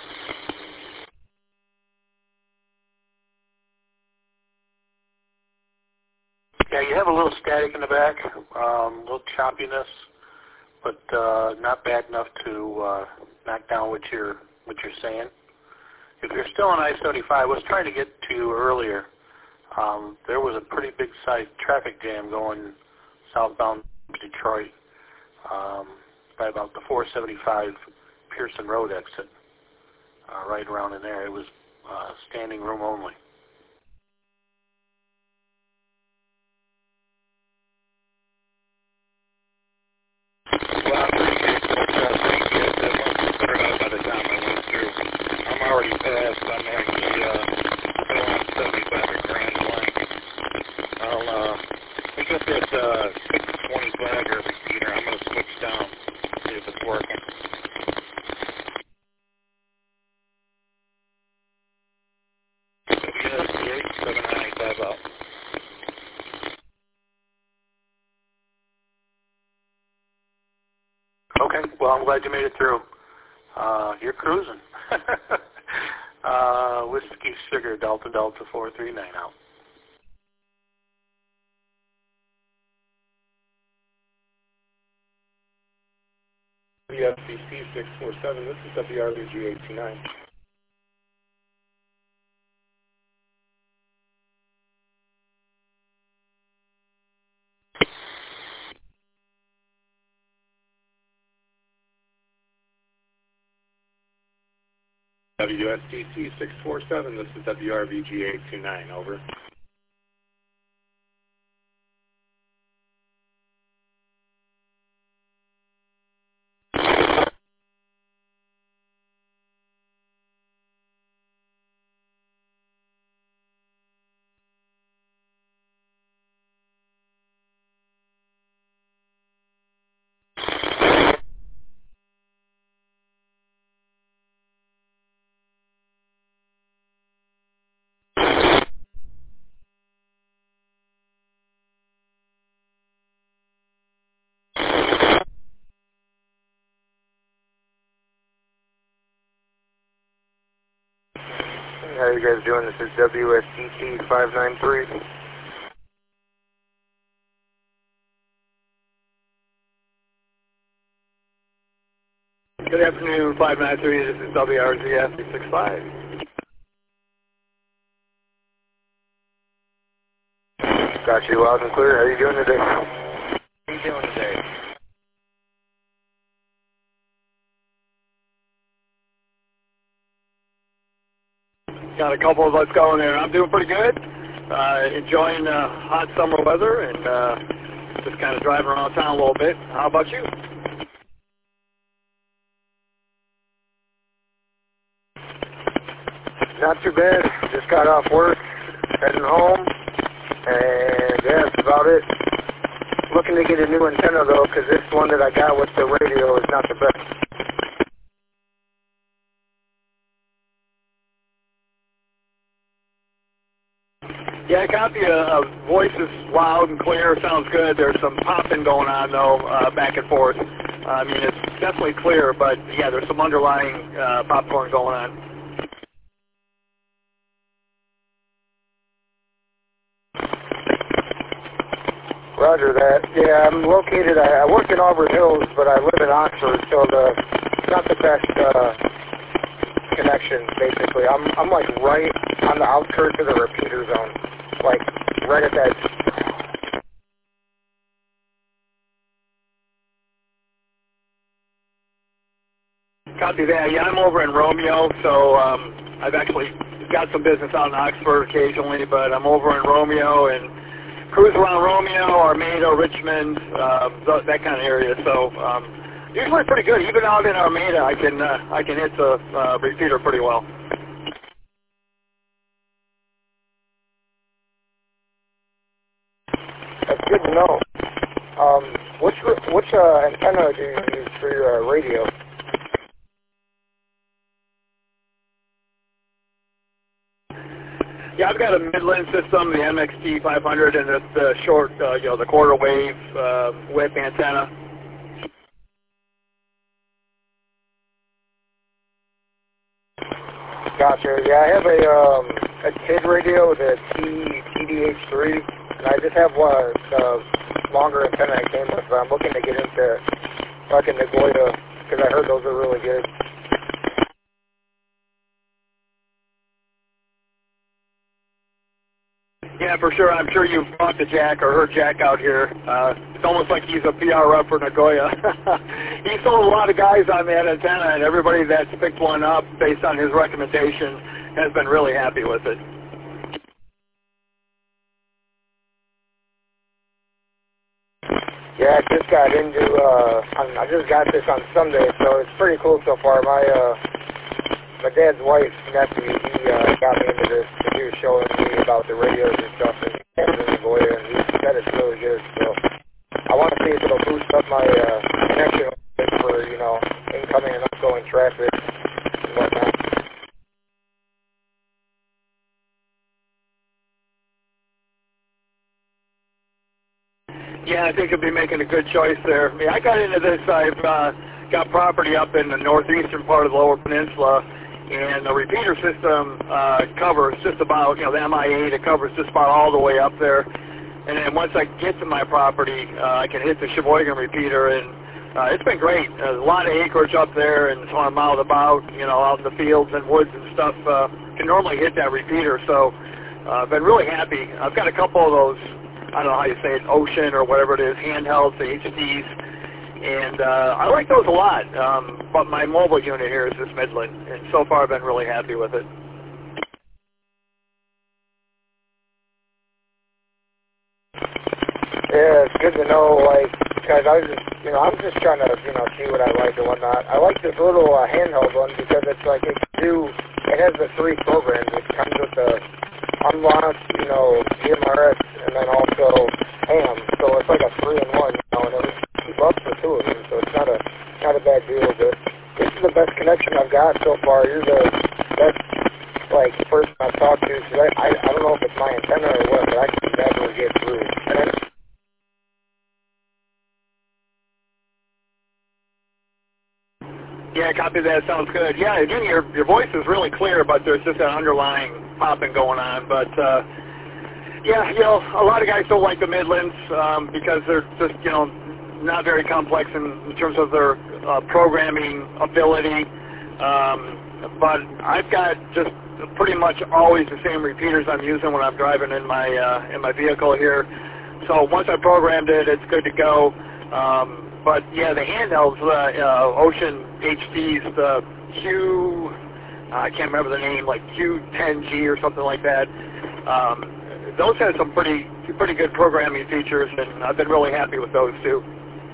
Yeah, you have a little static in the back, a little choppiness, but not bad enough to knock down what you're saying. If you're still on I-75, I was trying to get to you earlier. There was a pretty big sized traffic jam going southbound Detroit by about the 475 Pearson Road exit, right around in there. It was standing room only. Well, I appreciate that. That must have put it out by the time I went through. I'm already past. I'm actually still on 75 at Grand Blanc. I'll pick up that 620 flagger repeater. I'm going to switch down, see if it's working. WSDH 795 out. Okay, well, I'm glad you made it through. You're cruising. Whiskey Sugar Delta Delta 439 out. WFCC 647, this is WRVG 829. WSTC 647, this is WRVG 829, over. How are you guys doing? This is WSTT 593. Good afternoon, 593. This is WRZF 365. Got you loud and clear. How are you doing today? How are you doing today? Got a couple of us going there. I'm doing pretty good. Enjoying hot summer weather and just kind of driving around town a little bit. How about you? Not too bad. Just got off work, heading home, and yeah, that's about it. Looking to get a new antenna though, because this one that I got with the radio is not the best. Yeah, copy. Voice is loud and clear. Sounds good. There's some popping going on though, back and forth. I mean, it's definitely clear, but yeah, there's some underlying popcorn going on. Roger that. Yeah, I'm located, I work in Auburn Hills, but I live in Oxford, so it's not the best connection, basically. I'm like right on the outskirts of the repeater zone, like right at that. Copy that. Yeah, I'm over in Romeo, so I've actually got some business out in Oxford occasionally, but I'm over in Romeo and cruise around Romeo, Armada, Richmond, that kind of area. So usually pretty good. Even out in Armada, I can hit the repeater pretty well. That's good to know. Which antenna do you use for your radio? Yeah, I've got a Midland system, the MXT 500, and it's the short, the quarter wave whip antenna. Gotcha. Yeah, I have a TID radio, the TDH3, and I just have one longer antenna I came with, but I'm looking to get into fucking Nagoya because I heard those are really good. Yeah, for sure. I'm sure you've talked to Jack or heard Jack out here. It's almost like he's a PR rep for Nagoya. He sold a lot of guys on that antenna, and everybody that's picked one up based on his recommendation has been really happy with it. Yeah, I just got into, I just got this on Sunday, so it's pretty cool so far. My dad's wife's nephew, he got me into this. He was showing me about the radios and stuff, and Nagoya, and he said it's really good. So I want to see if it'll boost up my connection for, incoming and outgoing traffic and whatnot. Yeah, I think you'll be making a good choice there. I mean, I got into this. I've got property up in the northeastern part of the Lower Peninsula, and the repeater system covers just about, the MI8, it covers just about all the way up there. And then once I get to my property, I can hit the Sheboygan repeater, and it's been great. There's a lot of acreage up there, and so I'm out about, out in the fields and woods and stuff, can normally hit that repeater. So I've been really happy. I've got a couple of those, I don't know how you say it, Ocean or whatever it is, handhelds, the HDs. And I like those a lot, but my mobile unit here is this Midland, and so far I've been really happy with it. Yeah, it's good to know, because I was just, I'm just trying to, see what I like and whatnot. I like this little handheld one because it's like it has the 3 programs. It comes with the Unlock, DMRS, and then also ham. So it's like a 3-in-1, and it was $2 for 2 of them, so it's not a bad deal. But this is the best connection I've got so far. You're the best person I've talked to. Cause I don't know if it's my antenna or what, but I can never get through. Yeah, copy that. Sounds good. Yeah, again, your voice is really clear, but there's just an underlying popping going on. But yeah, a lot of guys don't like the Midlands because they're just, not very complex in terms of their programming ability, but I've got just pretty much always the same repeaters I'm using when I'm driving in my vehicle here. So once I programmed it, it's good to go. But yeah, the handhelds, Ocean HDs, the I can't remember the name, like Q10G or something like that. Those have some pretty good programming features, and I've been really happy with those too.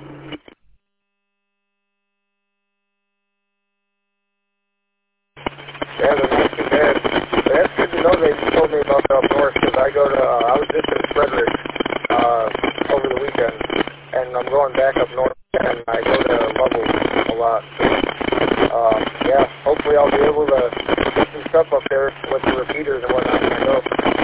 Yeah, they're not too bad. But that's good to know that you told me about up north, because I was just in Frederick over the weekend, and I'm going back up north, and I go to Lovell a lot. So, yeah, hopefully I'll be able to get some stuff up there with the repeaters and whatnot when I go.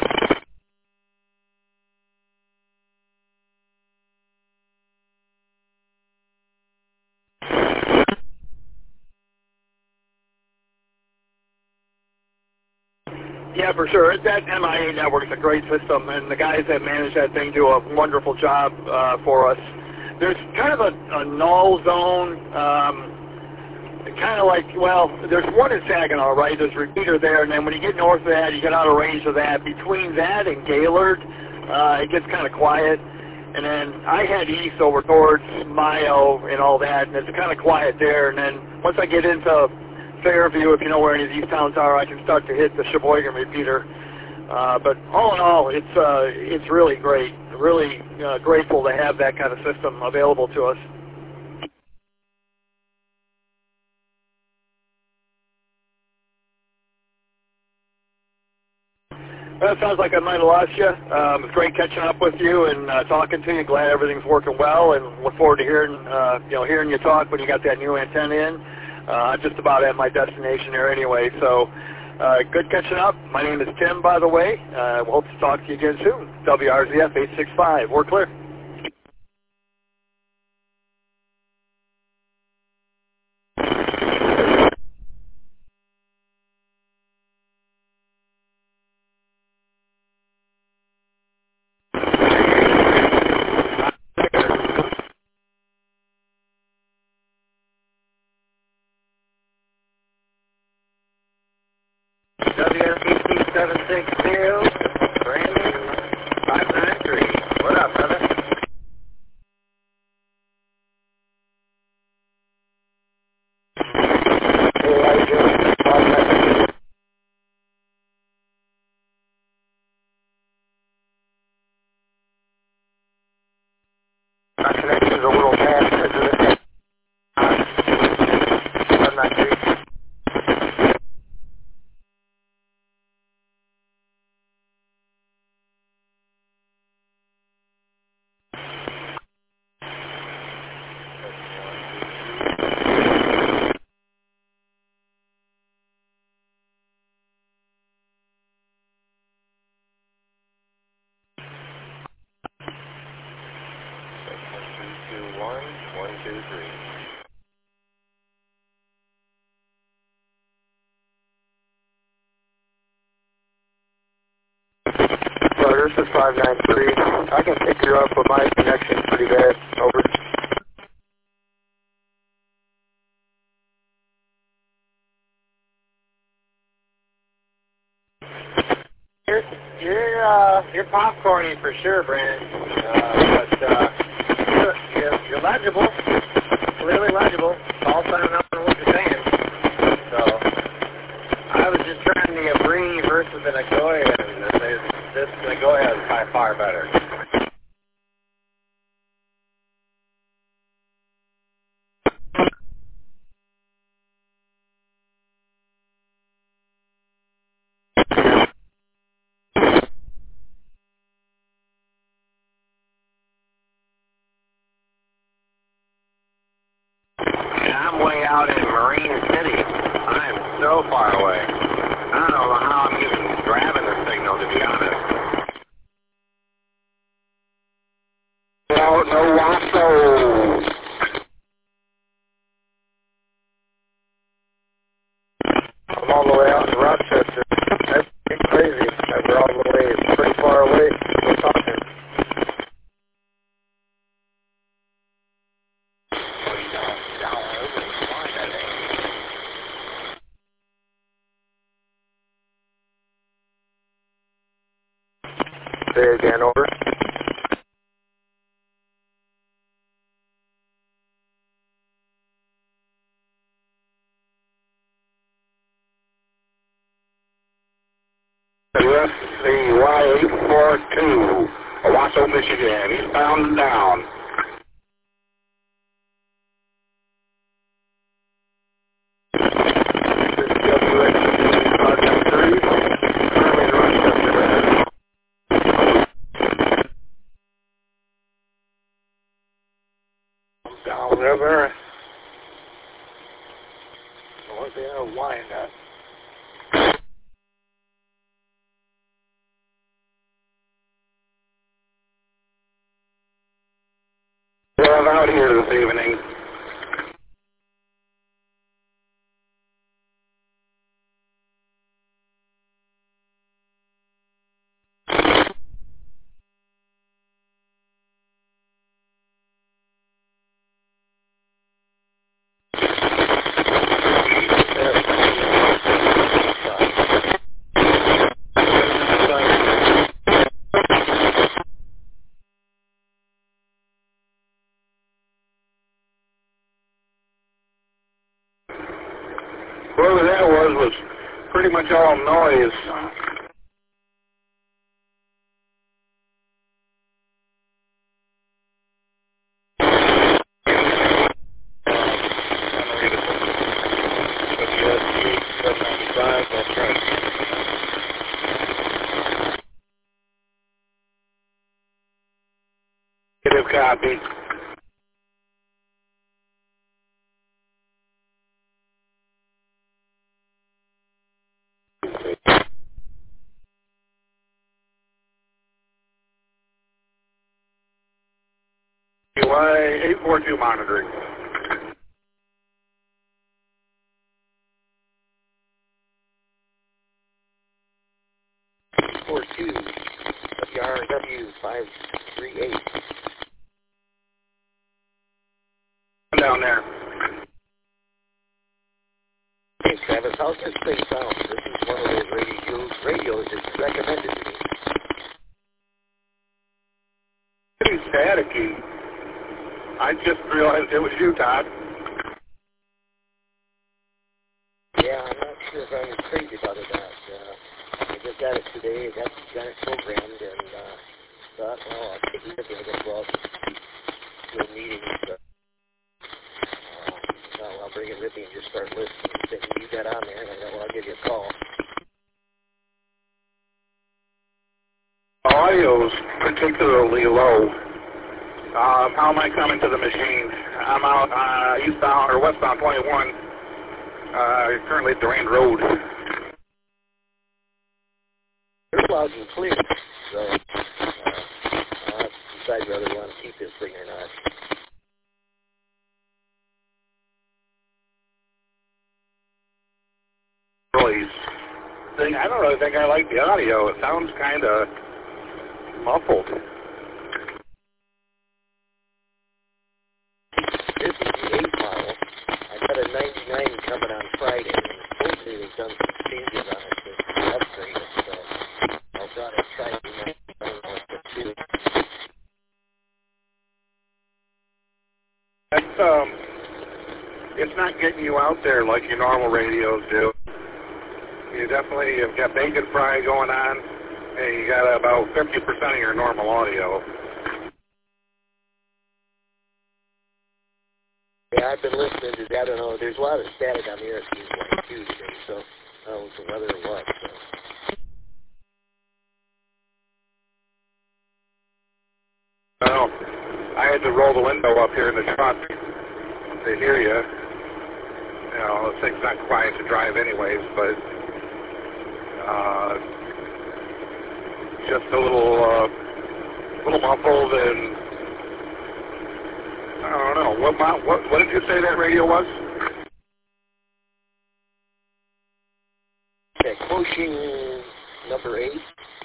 Yeah, for sure. That MIA network is a great system, and the guys that manage that thing do a wonderful job for us. There's kind of a null zone, kind of like, well, there's one in Saginaw, right? There's a repeater there, and then when you get north of that, you get out of range of that. Between that and Gaylord, it gets kind of quiet. And then I head east over towards Mayo and all that, and it's kind of quiet there. And then once I get into Fairview, if you know where any of these towns are, I can start to hit the Sheboygan repeater. But all in all, it's really great. Really grateful to have that kind of system available to us. Well, it sounds like I might have lost you. It's great catching up with you and talking to you. Glad everything's working well, and look forward to hearing you talk when you got that new antenna in. I'm just about at my destination there anyway, so good catching up. My name is Tim, by the way. We'll hope to talk to you again soon. WRZF 865. We're clear. WSBC 760, Brandon 593. What up, brother? Hey, how you doing? 593. My connection's a little bad because of this. 593. This is 593. I can pick you up, but my connection's pretty bad. Over. You're popcorny for sure, Brandon. But you're legible. Clearly legible. All sounding up on what you're saying. So I was just trying the Abri versus the Nagoya, and this Nagoya is by far better. I'm way out in Marine City. I am so far away. I don't know how I'm even grabbing the signal, to be honest. No wasso. I'm all the way out in Rochester. That's pretty crazy. We're all the way pretty far away. We're talking. Say again, over. WSCY842, Owasso, Michigan, eastbound and down. Downriver. What the hell wind at? I'm out here this evening. Whoever that was pretty much all noise. Negative copy. QI842 monitoring. WRW538. Down there. Hey Travis, how's this thing sound? This is one of those radios that's recommended to me. Pretty staticky. I just realized it was you, Todd. Yeah, I'm not sure if I was crazy about it or not. I just got it today, got it programmed, and thought, well, I'll take a look at it while the meeting. I'll bring it with me and just start listening. You got on there, and I thought, well, I'll give you a call. Audio's particularly low. How am I coming to the machine? I'm out eastbound or westbound 21, currently at Durand Road. You're loud and clear, so I'll have to decide whether I want to keep this thing or not. Thing, I don't really think I like the audio. It sounds kind of muffled. This is the 8 model. I got a 99 coming on Friday, and supposedly they've done some changes on it to upgrade it, so I'll try to do that. I don't know what to do. That's, it's not getting you out there like your normal radios do. You definitely have got bacon fry going on, and you got about 50% of your normal audio. Yeah, I've been listening to, I don't know, there's a lot of static on the air too today, so I don't know if the weather or what, so. Well, I had to roll the window up here in the truck to hear you. You know, the thing's not quiet to drive anyways, but just a little muffled, and I don't know. What did you say that radio was? Okay, Quotient number 8.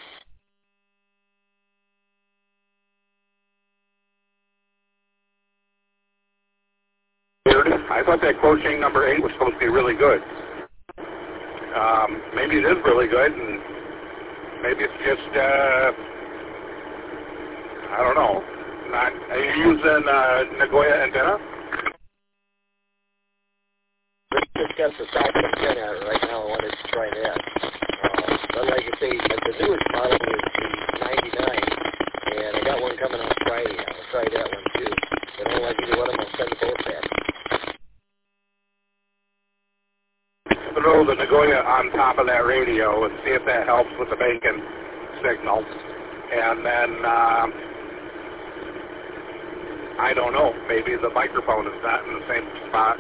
I thought that Quotient number 8 was supposed to be really good. Maybe it is really good, and maybe it's just I don't know. Are you using Nagoya antenna? Just got the stock antenna right now. I wanted to try that. But like I say, the newest model is the 99, and I got one coming on Friday. I'll try that one too. If I don't like either one of them, I'll send both back. Throw the Nagoya on top of that radio and see if that helps with the bacon signal. And then, I don't know, maybe the microphone is not in the same spot.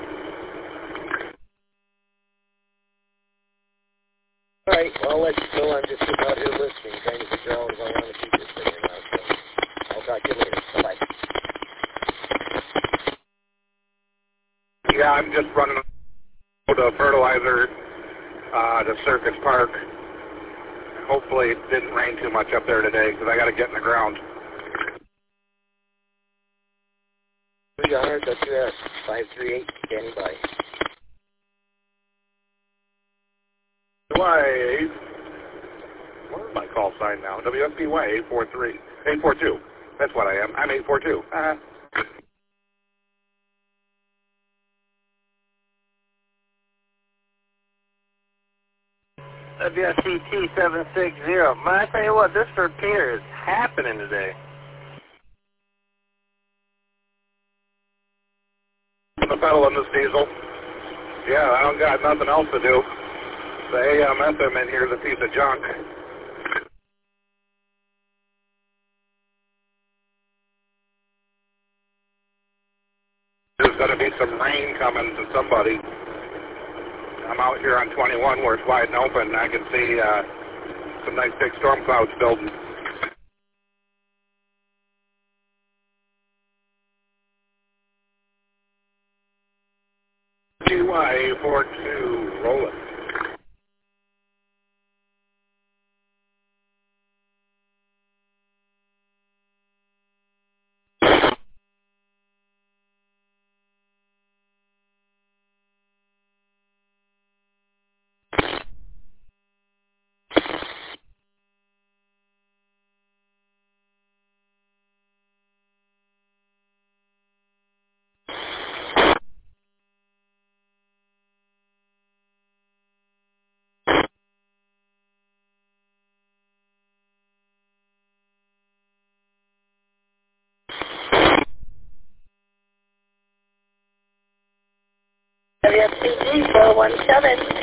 All right, well, I'll let you go. I'm just sitting out here listening, trying to figure out if I want to keep this thing or not. So I'll talk to you later. Bye-bye. Yeah, I'm just running to fertilizer to Circus Park. Hopefully it didn't rain too much up there today because I got to get in the ground. 300 WS 538, standing by. WSPY, what is my call sign now? WSPY 842. That's what I am. I'm 842. WSCT 760. Man, I tell you what, this repair is happening today. The pedal on this diesel. Yeah, I don't got nothing else to do. The AM/FM in here is a piece of junk. There's going to be some rain coming to somebody. I'm out here on 21 where it's wide and open. I can see some nice big storm clouds building. GY42 rolling. WFCG 417.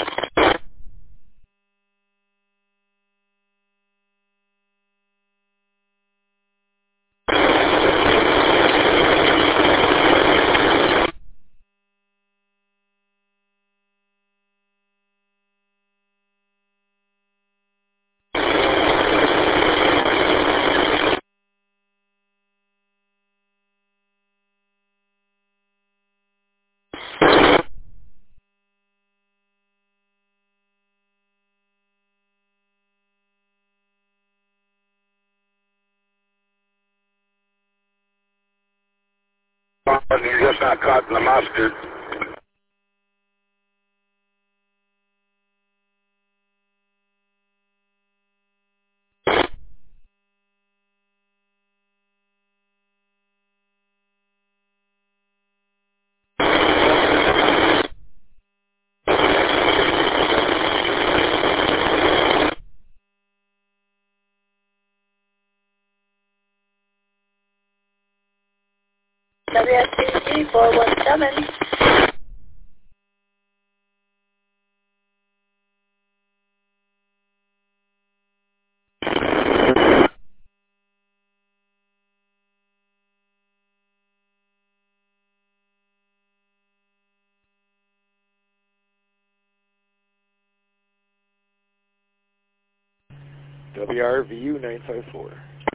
You're just not caught in the mustard. WSCG 417. WRVU 954.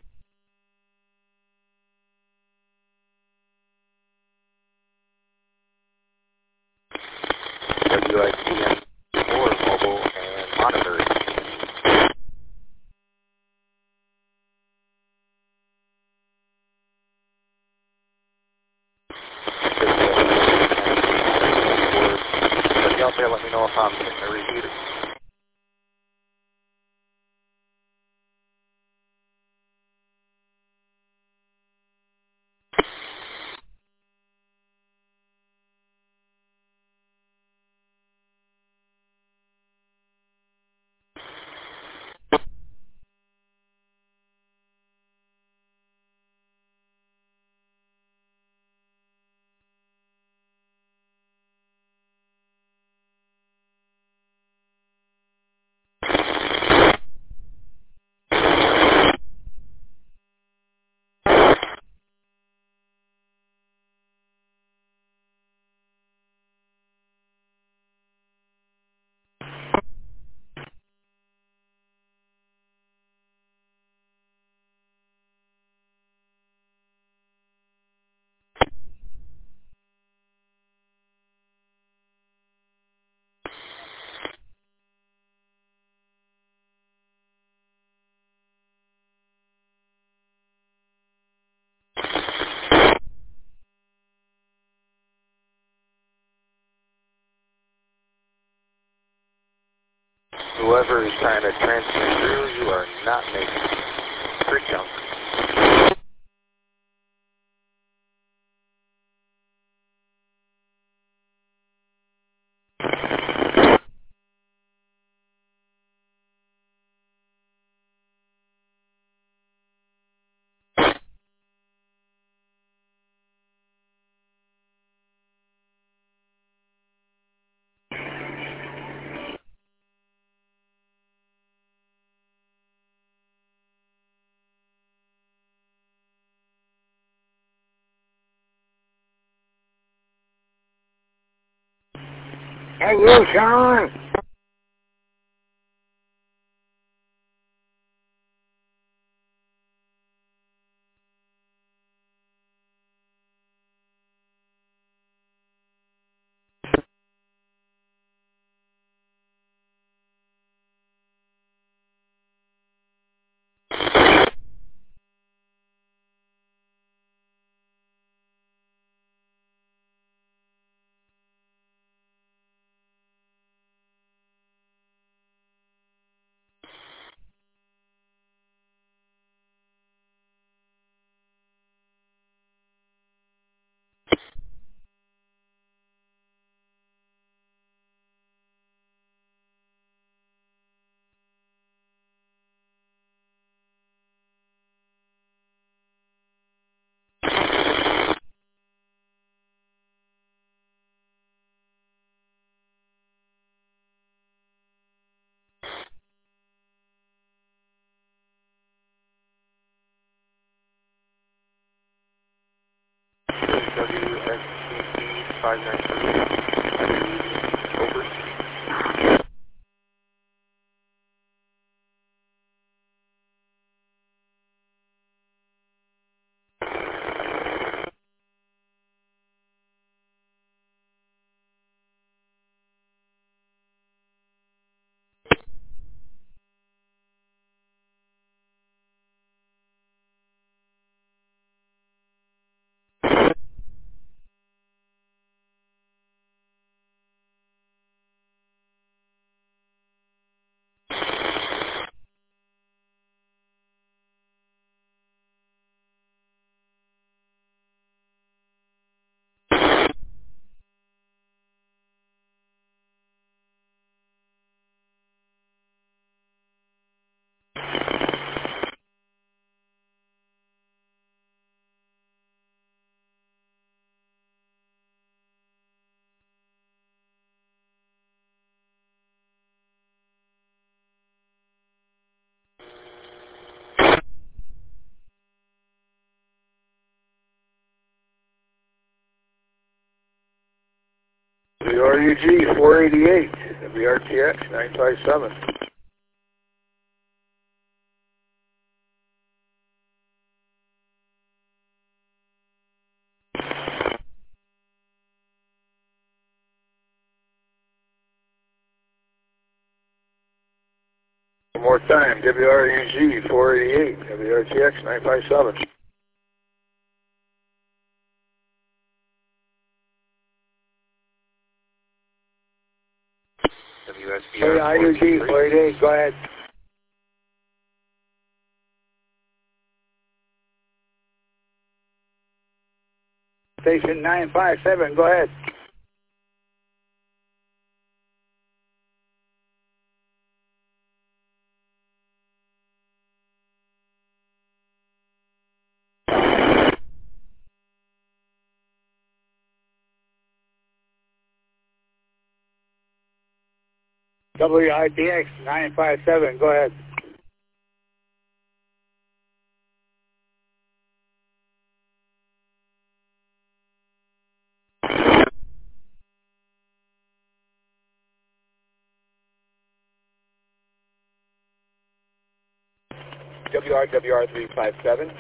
WICN 4 mobile and monitoring. Somebody out there, let me know if I'm getting a repeater. whoever is trying to transmit through, you are not making it. Great jump. Hey, you, Sean. WSCP 593. Over. WRUG 488, WRTX 957. One more time, WRUG 488, WRTX 957. WIUG 488, go ahead. Station 957, go ahead. WITX 957, go ahead. WR 357.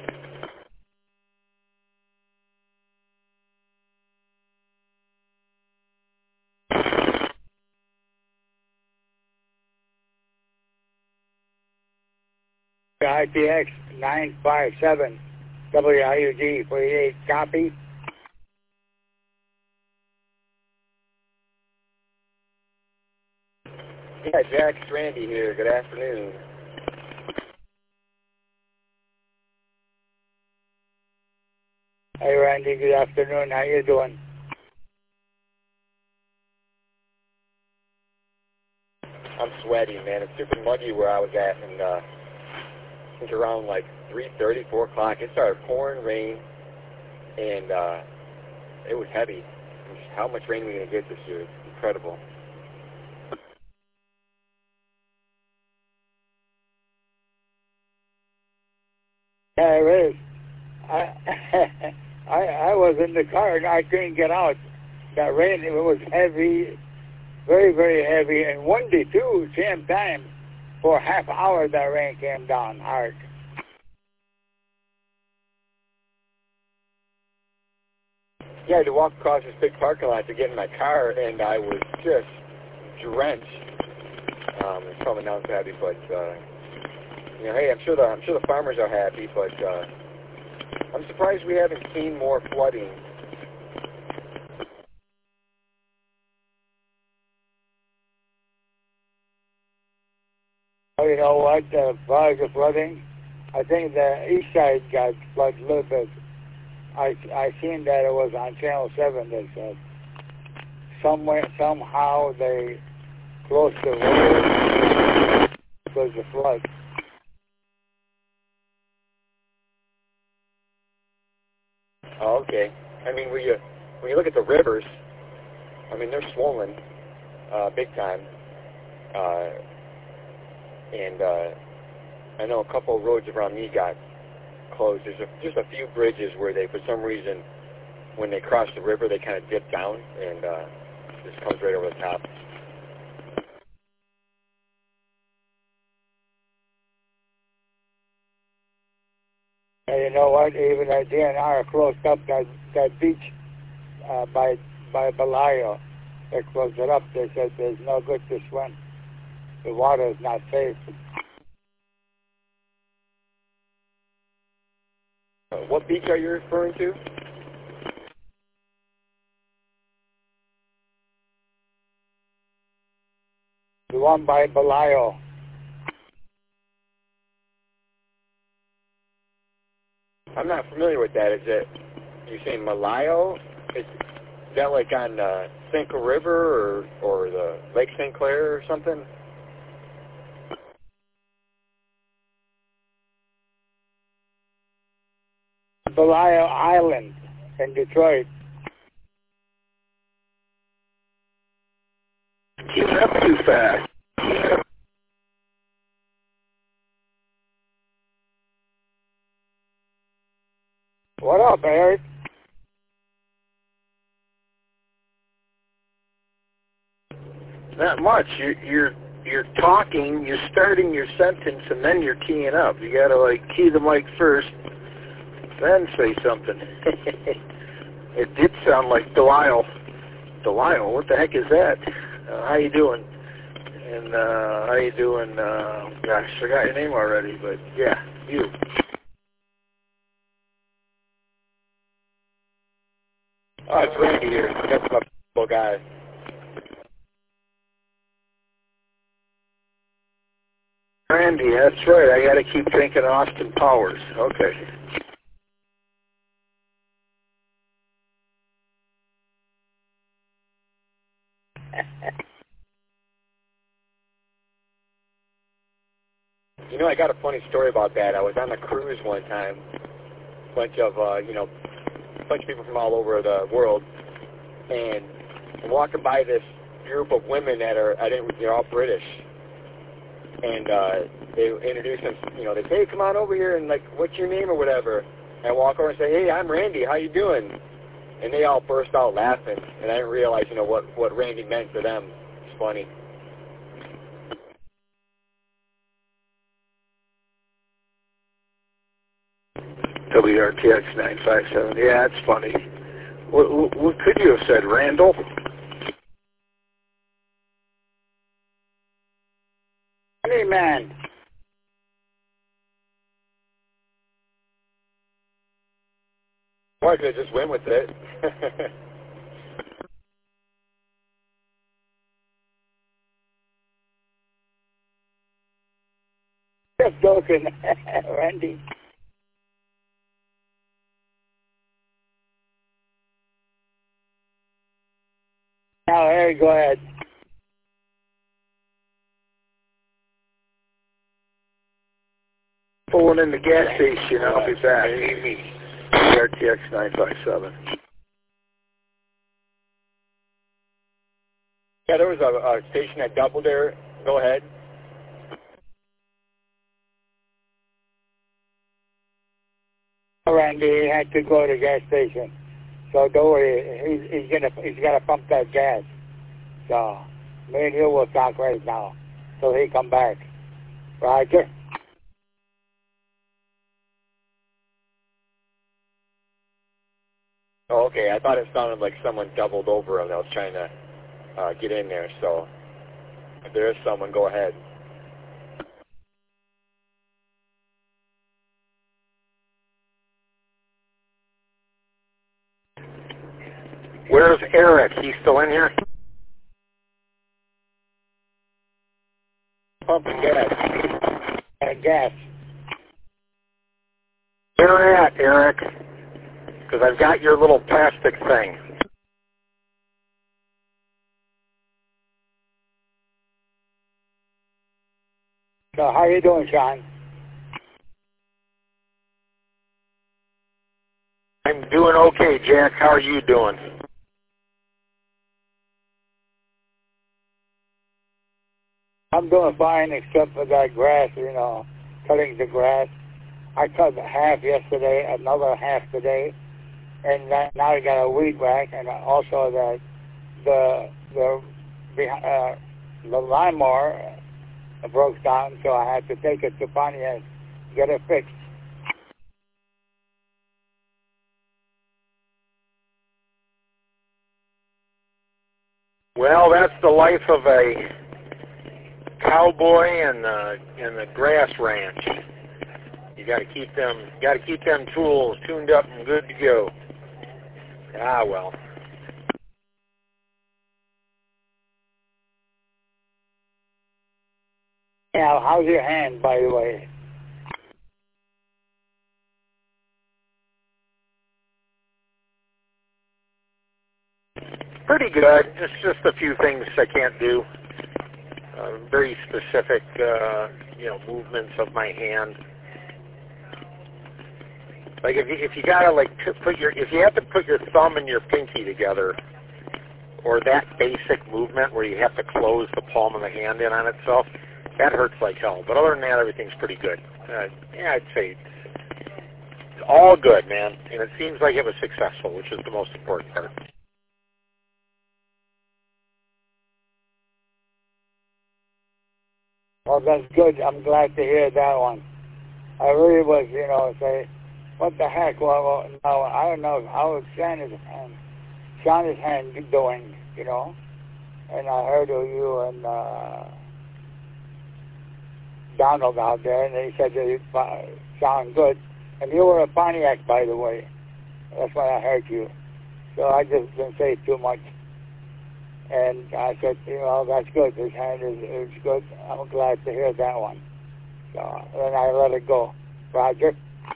ITX 957, WIUG 48, copy. Yeah, Jack, it's Randy here. Good afternoon. Hey, Randy. Good afternoon. How you doing? I'm sweaty, man. It's super muggy where I was at, and I think around like 3:30, 4 o'clock, it started pouring rain, and it was heavy. How much rain are we going to get this year? It's incredible. Yeah, it is. I was in the car and I couldn't get out. That rain, it was heavy, very, very heavy, and windy too, same time. For a half hour, that rain came down hard. Yeah, I had to walk across this big parking lot to get in my car, and I was just drenched. It's probably not so happy, but you know, hey, I'm sure the farmers are happy, but I'm surprised we haven't seen more flooding. Oh, you know what? As far as the flooding, I think the east side got flooded a little bit. I seen that it was on Channel 7. They said somehow they closed the road because of the flood. Oh, okay. I mean, when you look at the rivers, I mean, they're swollen big time. And I know a couple of roads around me got closed. There's just a few bridges where they, for some reason, when they cross the river, they kind of dip down and just comes right over the top. And you know what? Even at DNR closed up that beach by Balayo. They closed it up. They said there's no good to swim. The water is not safe. What beach are you referring to? The one by Balayo. I'm not familiar with that. Is it, you saying Malayo? Is that like on Cinco River or the Lake St. Clair or something? Balayo Island in Detroit. Keep up too fast. What up, Eric? Not much. You're talking. You're starting your sentence, and then you're keying up. You gotta like key the mic first, then say something. It did sound like Delisle. Delisle, what the heck is that? How you doing? And how you doing? Gosh, I forgot your name already, but yeah, you. Oh, it's Randy here. That's my little guy. Randy, that's right. I got to keep thinking Austin Powers. Okay. You know, I got a funny story about that. I was on a cruise one time. Bunch of people from all over the world, and I'm walking by this group of women that are, they're all British, and they introduce them, they say, hey, come on over here, and like, what's your name or whatever. And I walk over and say, hey, I'm Randy, how you doing? And they all burst out laughing, and I didn't realize, what Randy meant to them. It's funny. WRTX 957. Yeah, that's funny. What could you have said, Randall? Hey, man. Or I could have just went with it. joking, Randy. Now, Harry, go ahead. Pulling in the gas station, I'll be back. RTX 957. Yeah, there was a station that doubled there. Go ahead. Randy had to go to the gas station, so don't worry. He's gonna pump that gas. So me and you will talk right now till he come back. Roger. Oh, okay. I thought it sounded like someone doubled over and I was trying to get in there. So if there is someone, go ahead. Where's Eric? He's still in here? Pumping gas. Gas. Where at, Eric? Because I've got your little plastic thing. So how you doing, Sean? I'm doing okay, Jack. How are you doing? I'm doing fine except for that grass, cutting the grass. I cut half yesterday, another half today, and now I got a weed whack, and also the lawnmower broke down, so I had to take it to Pontiac, get it fixed. Well, that's the life of a cowboy in the grass ranch. You got to keep them tools tuned up and good to go. Ah, well. Yeah, how's your hand, by the way? Pretty good. It's just a few things I can't do. Very specific, movements of my hand. Like if you gotta if you have to put your thumb and your pinky together, or that basic movement where you have to close the palm of the hand in on itself, that hurts like hell. But other than that, everything's pretty good. Yeah, I'd say it's all good, man. And it seems like it was successful, which is the most important part. Well, that's good. I'm glad to hear that one. I really was, say, what the heck? Well, no, I don't know how Sean's hand doing, And I heard of you and Donald out there, and they said that you sound good. And you were a Pontiac, by the way. That's why I heard you. So I just didn't say too much. And I said, that's good. His hand is good. I'm glad to hear that one. So then I let it go. Roger?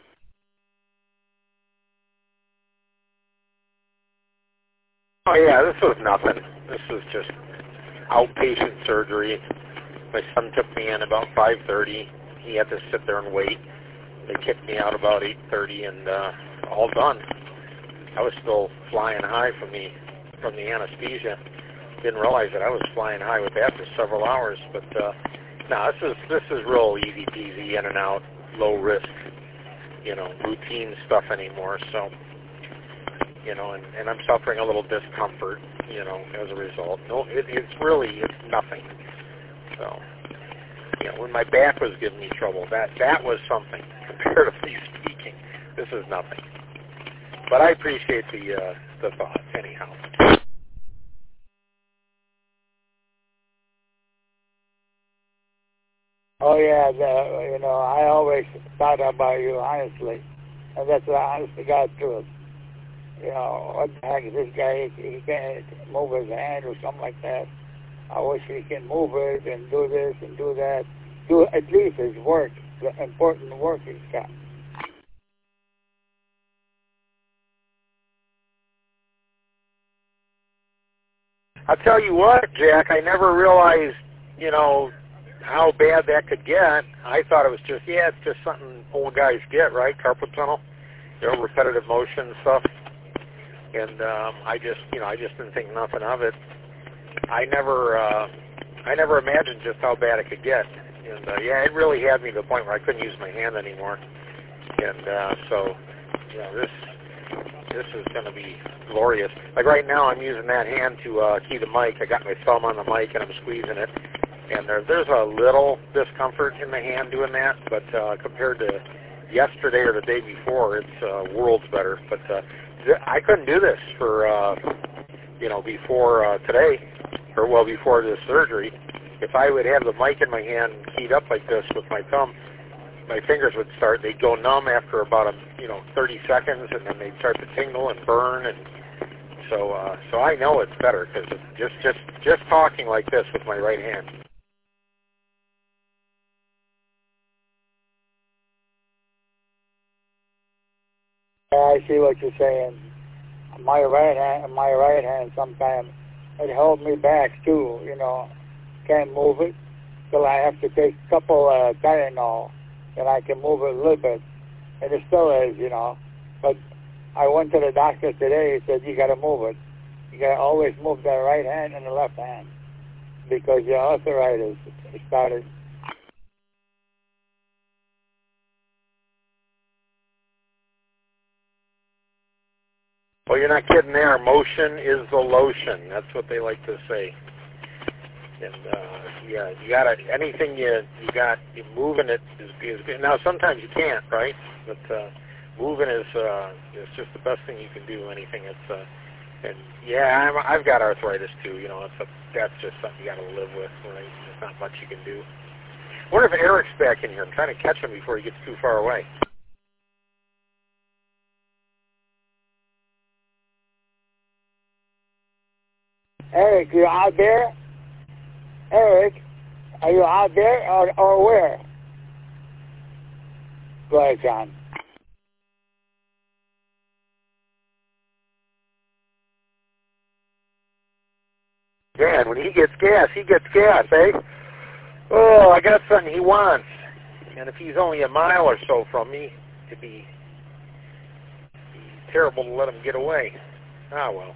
Oh, yeah, this was nothing. This was just outpatient surgery. My son took me in about 5:30. He had to sit there and wait. They kicked me out about 8:30, and all done. I was still flying high from the anesthesia. Didn't realize that I was flying high with that for several hours. But no, this is real easy peasy, in and out, low risk, routine stuff anymore. So, and I'm suffering a little discomfort, as a result. No, it's nothing. So, when my back was giving me trouble, that was something, comparatively speaking. This is nothing. But I appreciate the thoughts anyhow. Oh, yeah, I always thought about you, honestly. And that's the honest to God truth. What the heck is this guy? He can't move his hand or something like that. I wish he can move it and do this and do that. Do at least his work the important work he's got. I'll tell you what, Jack, I never realized, you know, how bad that could get. I thought it was just, it's just something old guys get, right? Carpal tunnel, you know, repetitive motion and stuff. And I just didn't think nothing of it. I never imagined just how bad it could get. And it really had me to the point where I couldn't use my hand anymore. And so, you know, this is going to be glorious. Like right now, I'm using that hand to key the mic. I got my thumb on the mic and I'm squeezing it. And there's a little discomfort in the hand doing that, but compared to yesterday or the day before, it's worlds better. But I couldn't do this for, before today, or well, before this surgery. If I would have the mic in my hand keyed up like this with my thumb, my fingers would they'd go numb after about 30 seconds, and then they'd start to tingle and burn, and so I know it's better because just talking like this with my right hand. I see what you're saying. My right hand sometimes it holds me back too. Can't move it till I have to take a couple Tylenol, and I can move it a little bit. And it still is, But I went to the doctor today. He said you got to move it. You got to always move the right hand and the left hand because your arthritis started. Well, you're not kidding there. Motion is the lotion. That's what they like to say. And you gotta anything you moving it is good. Now sometimes you can't, right? But moving is just the best thing you can do. Anything I've got arthritis too. That's just something you got to live with. Right? There's not much you can do. I wonder if Eric's back in here. I'm trying to catch him before he gets too far away. Eric, you out there? Eric, are you out there or where? Go ahead, John. Man, when he gets gas, eh? Oh, I got something he wants. And if he's only a mile or so from me, it'd be terrible to let him get away. Ah, well.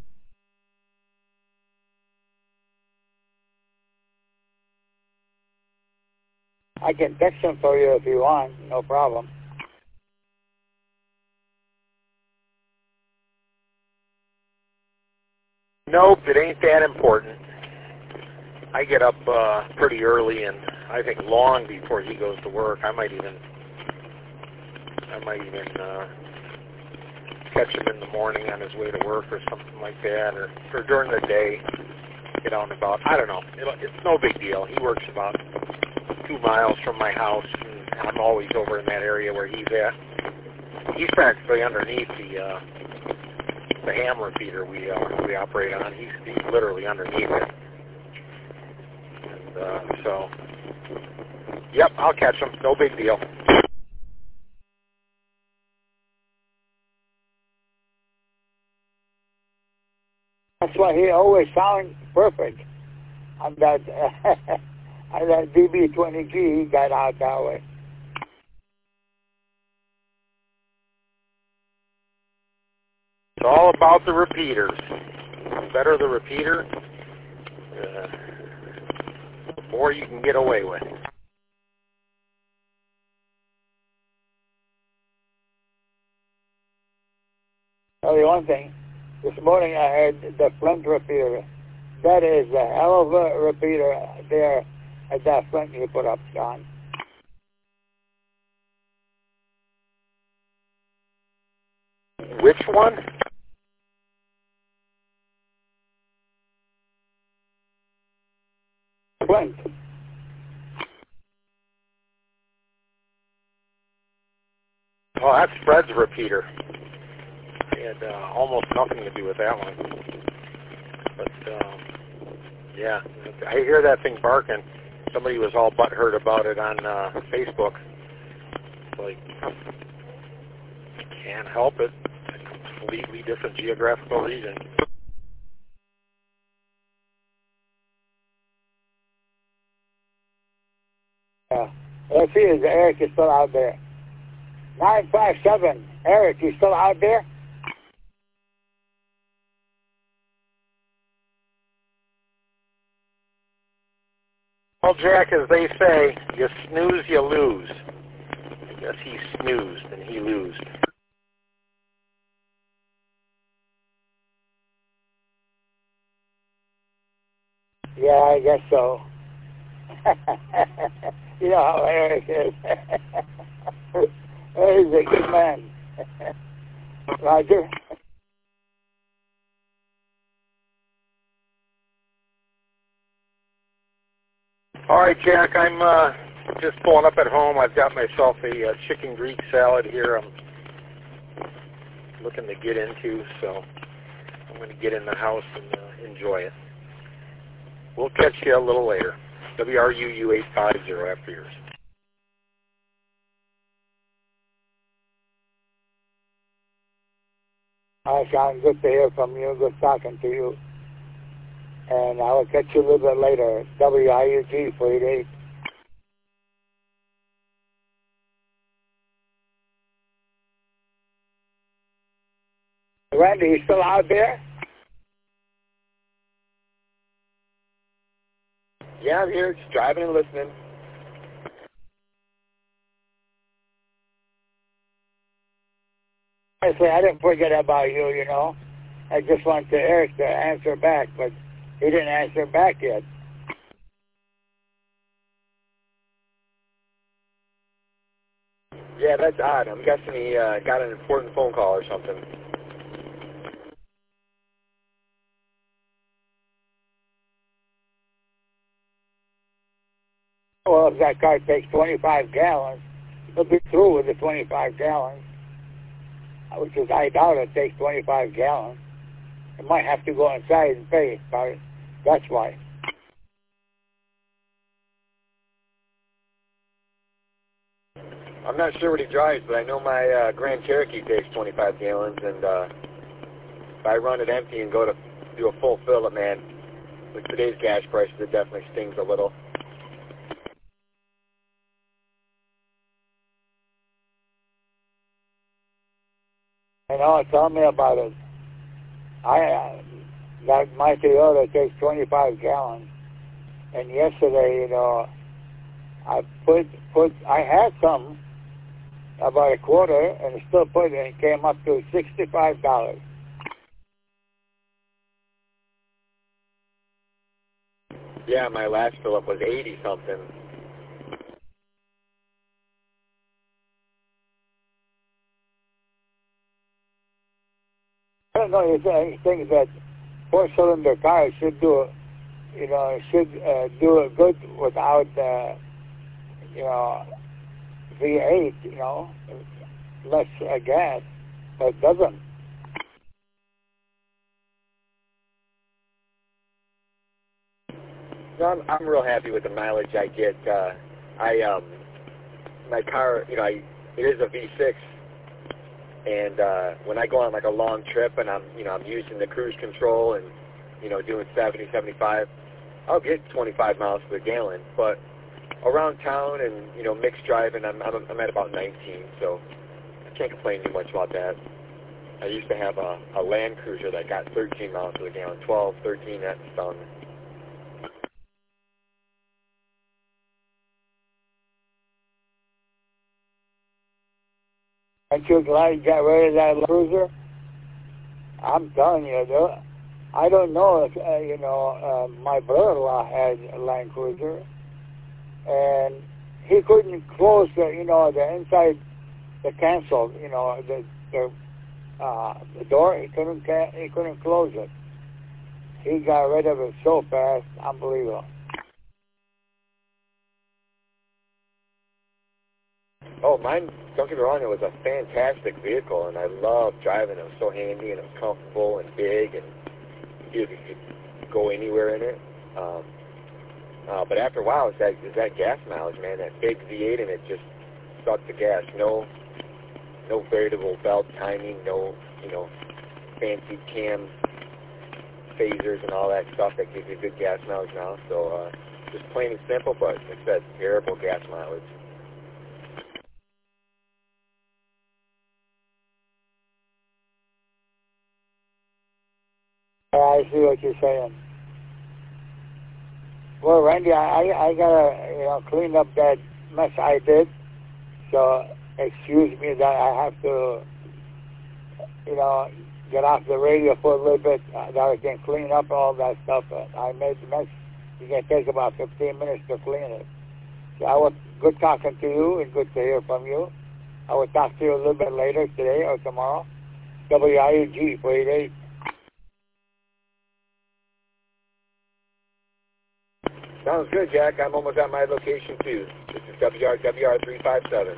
I can text him for you if you want, no problem. Nope, it ain't that important. I get up pretty early, and I think long before he goes to work. I might even catch him in the morning on his way to work or something like that, or during the day, get out and about. I don't know. It's no big deal. He works about 2 miles from my house, and I'm always over in that area where he's at. He's practically underneath the ham repeater we operate on. He's literally underneath it. And so, yep, I'll catch him. No big deal. That's why he always sounds perfect on that. On that DB20G, he got out that way. It's all about the repeaters. The better the repeater, the more you can get away with. Tell you one thing. This morning I heard the Flint repeater. That is a hell of a repeater there. At that Flint you put up, John. Which one? Flint. Oh, that's Fred's repeater. It had almost nothing to do with that one. But, yeah, I hear that thing barking. Somebody was all butthurt about it on Facebook. It's like, can't help it. It's a completely different geographical region. Let's see, is Eric is still out there. 957, Eric, you still out there? Well, Jack, as they say, you snooze, you lose. I guess he snoozed and he losed. Yeah, I guess so. You know how Eric is. He's a good man. Roger. All right, Jack, I'm just pulling up at home. I've got myself a chicken Greek salad here I'm looking to get into, so I'm going to get in the house and enjoy it. We'll catch you a little later. WRUU 850 after yours. All right, Sean, good to hear from you. Good talking to you. And I will catch you a little bit later. WIUG 488. Randy, you still out there? Yeah, I'm here, just driving and listening. Honestly, I didn't forget about you, you know. I just wanted Eric to answer back, but he didn't answer back yet. Yeah, that's odd. I'm guessing he got an important phone call or something. Well, if that car takes 25 gallons, he'll be through with the 25 gallons, which is, I doubt it takes 25 gallons. He might have to go inside and pay for it. That's why. I'm not sure what he drives, but I know my Grand Cherokee takes 25 gallons, and if I run it empty and go to do a full fill it, man, with today's gas prices, it definitely stings a little. You know, tell me about it. That my Toyota takes 25 gallons, and yesterday, you know, I had some about a quarter, and I still put it, and it came up to $65. Yeah, my last fill up was 80 something. I don't know. You think that four-cylinder cars should do, you know, do it good without, you know, V8, you know, less gas, but it doesn't. No, I'm real happy with the mileage I get. My car, you know, it is a V6. And when I go on like a long trip and I'm using the cruise control and, you know, doing 70, 75, I'll get 25 miles per gallon. But around town and, you know, mixed driving, I'm at about 19, so I can't complain too much about that. I used to have a Land Cruiser that got 13 miles per gallon, 12, 13, that's done. Aren't you glad you got rid of that Cruiser? I'm telling you, though, I don't know if, you know, my brother-in-law had a Land Cruiser, and he couldn't close the, you know, the inside, the cancel, you know, the door. He couldn't close it. He got rid of it so fast, unbelievable. Oh, mine, don't get me wrong, it was a fantastic vehicle, and I loved driving. It was so handy, and it was comfortable and big, and you could go anywhere in it. But after a while, it's that gas mileage, man, that big V8, and it just suck the gas. No variable belt timing, no, fancy cam phasers and all that stuff that gives you good gas mileage now. So just plain and simple, but like I said, terrible gas mileage. I see what you're saying. Well, Randy, I gotta clean up that mess I did. So excuse me that I have to get off the radio for a little bit that I can clean up all that stuff. I made the mess. It's gonna take about 15 minutes to clean it. So I was good talking to you and good to hear from you. I will talk to you a little bit later today or tomorrow. WIUG 488. Sounds good, Jack. I'm almost at my location, too. This is WR 357.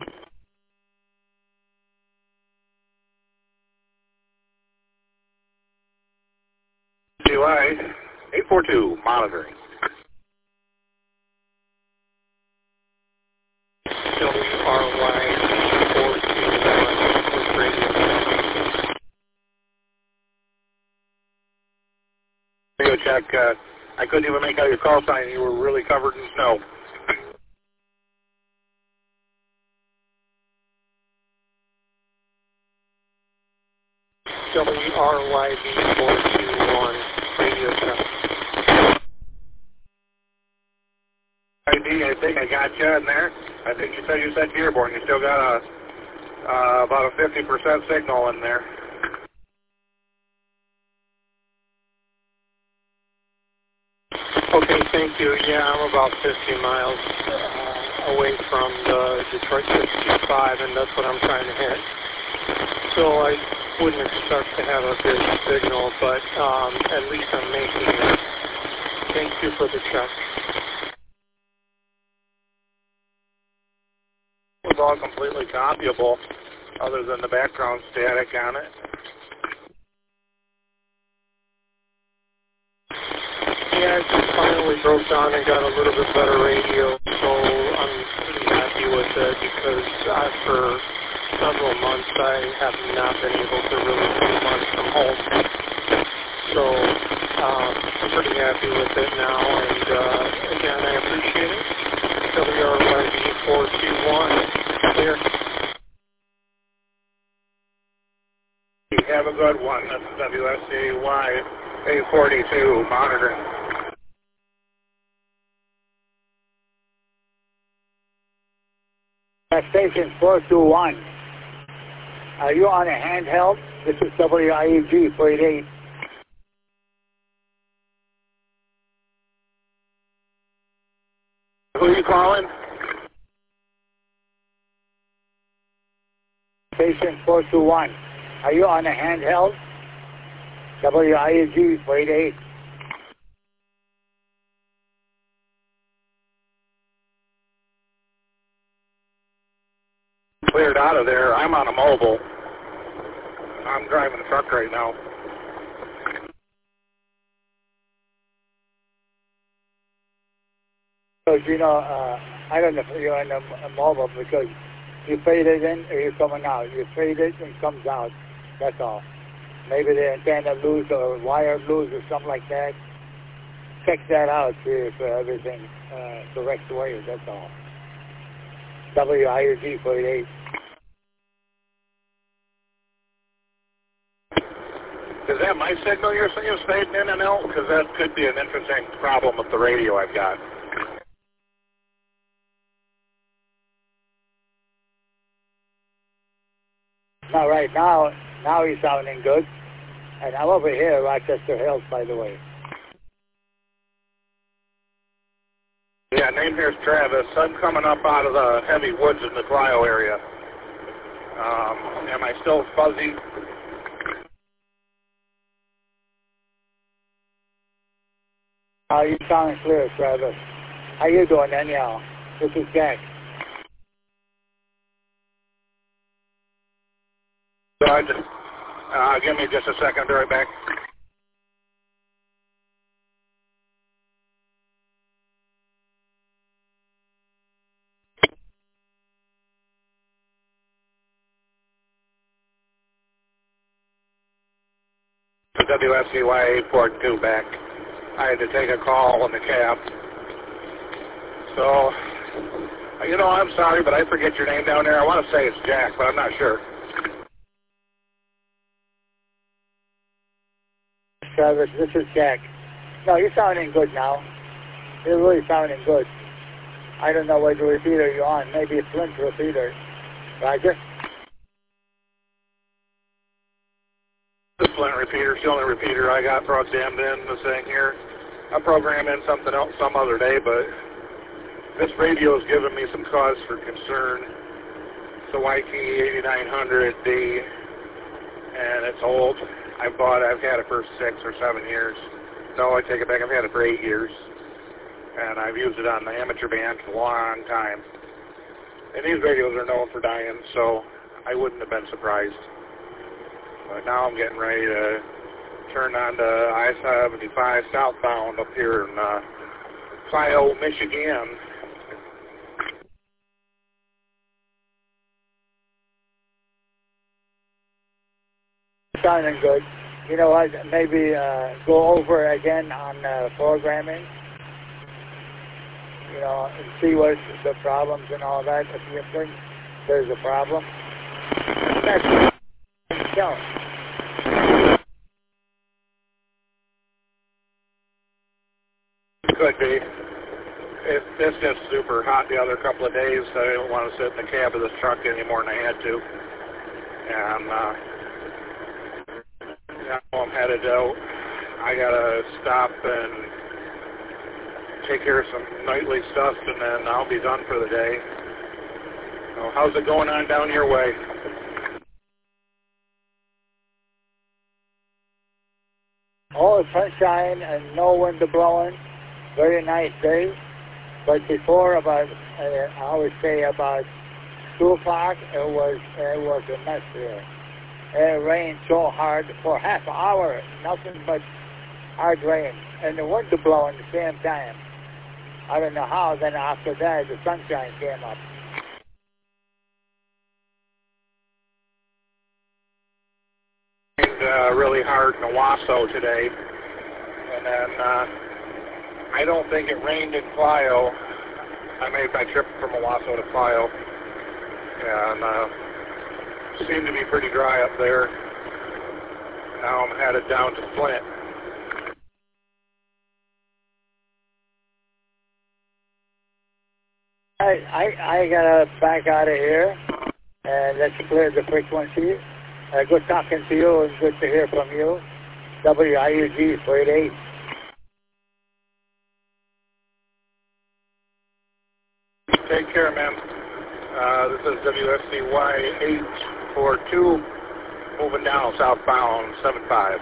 CY 842, monitoring. WRY 421 Radio check. I couldn't even make out your call sign. You were really covered in snow. WRYV 421, radio check. ID, I think I got you in there. I think you said you said Dearborn. You still got about a 50% signal in there. Okay, thank you. Yeah, I'm about 50 miles away from the Detroit 65, and that's what I'm trying to hit. So I wouldn't expect to have a good signal, but at least I'm making it. Thank you for the check. It was all completely copyable, other than the background static on it. Yeah, it just finally broke down and got a little bit better radio, so I'm pretty happy with it because for several months I have not been able to really do much from home. So I'm pretty happy with it now, and again, I appreciate it. WRYV 421, clear. Have a good one. This is WSCY 842, monitoring. Station 421. Are you on a handheld? This is WIUG 488. Who are you calling? Station 421. Are you on a handheld? WIUG 488. Cleared out of there. I'm on a mobile. I'm driving a truck right now. Because, I don't know if you're on a mobile because you fade it in or you're coming out. You fade it and comes out. That's all. Maybe the antenna loose or wire loose or something like that. Check that out, see if everything correct way. That's all. WIUG 48. Is that my signal you're fading in and out? Because that could be an interesting problem with the radio I've got. Now, right now he's sounding good. And I'm over here, Rochester Hills, by the way. Yeah, name here's Travis. I'm coming up out of the heavy woods in the Clio area. Am I still fuzzy? You sound clear, Travis. How you doing anyhow? This is Jack. So give me just a second. I'll be right back. WSCY 842 back. I had to take a call in the cab. So, I'm sorry, but I forget your name down there. I want to say it's Jack, but I'm not sure. Travis, this is Jack. No, you're sounding good now. You're really sounding good. I don't know what repeater you're on. Maybe a Flint repeater. Roger? The Flint repeater's the only repeater I got programmed in the thing here. I'll program in something else some other day, but this radio's given me some cause for concern. It's a YT8900D, and it's old. I've had it for 6 or 7 years. No, I take it back. I've had it for 8 years. And I've used it on the amateur band for a long time. And these radios are known for dying, so I wouldn't have been surprised. But now I'm getting ready to turn on to I-75 southbound up here in Clio, Michigan. Sounding good. You know what? Maybe go over again on programming. And see what's the problems and all that. If you think there's a problem, Could be. It's just super hot the other couple of days. I didn't want to sit in the cab of this truck any more than I had to. And now I'm headed out. I gotta stop and take care of some nightly stuff, and then I'll be done for the day. So how's it going on down your way? Oh, sunshine and no wind blowing. Very nice day. But before I always say about 2 o'clock, it was a mess here. It rained so hard for half an hour, nothing but hard rain, and the wind blowing at the same time. I don't know how. Then after that, the sunshine came up. It rained really hard in Owasso today, and then I don't think it rained in Clio. I made my trip from Owasso to Clio, and seemed to be pretty dry up there. Now I'm headed down to Flint. I gotta back out of here, and let's clear the frequency. Good talking to you, and good to hear from you. WIUG 48. Take care, man. This is WSCY 842, moving down southbound 75.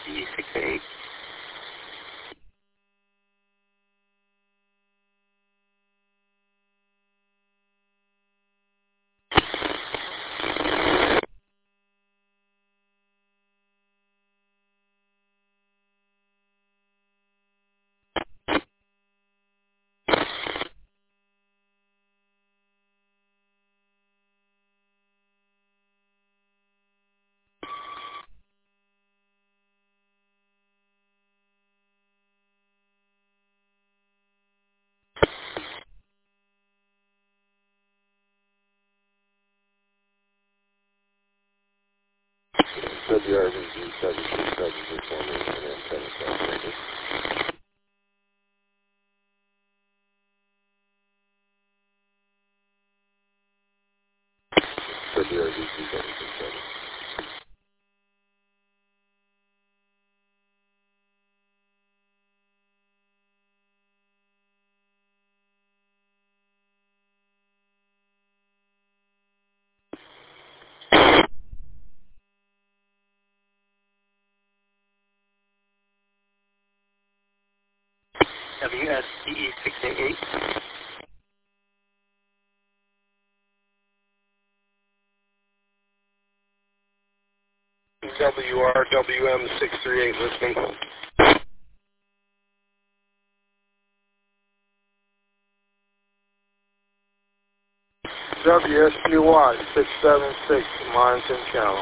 WSDE688. WRVG 767 formation and antenna separated. WRVG 767. WSDE688. WRWM638 listening. WSPY 676 Monitoring Channel.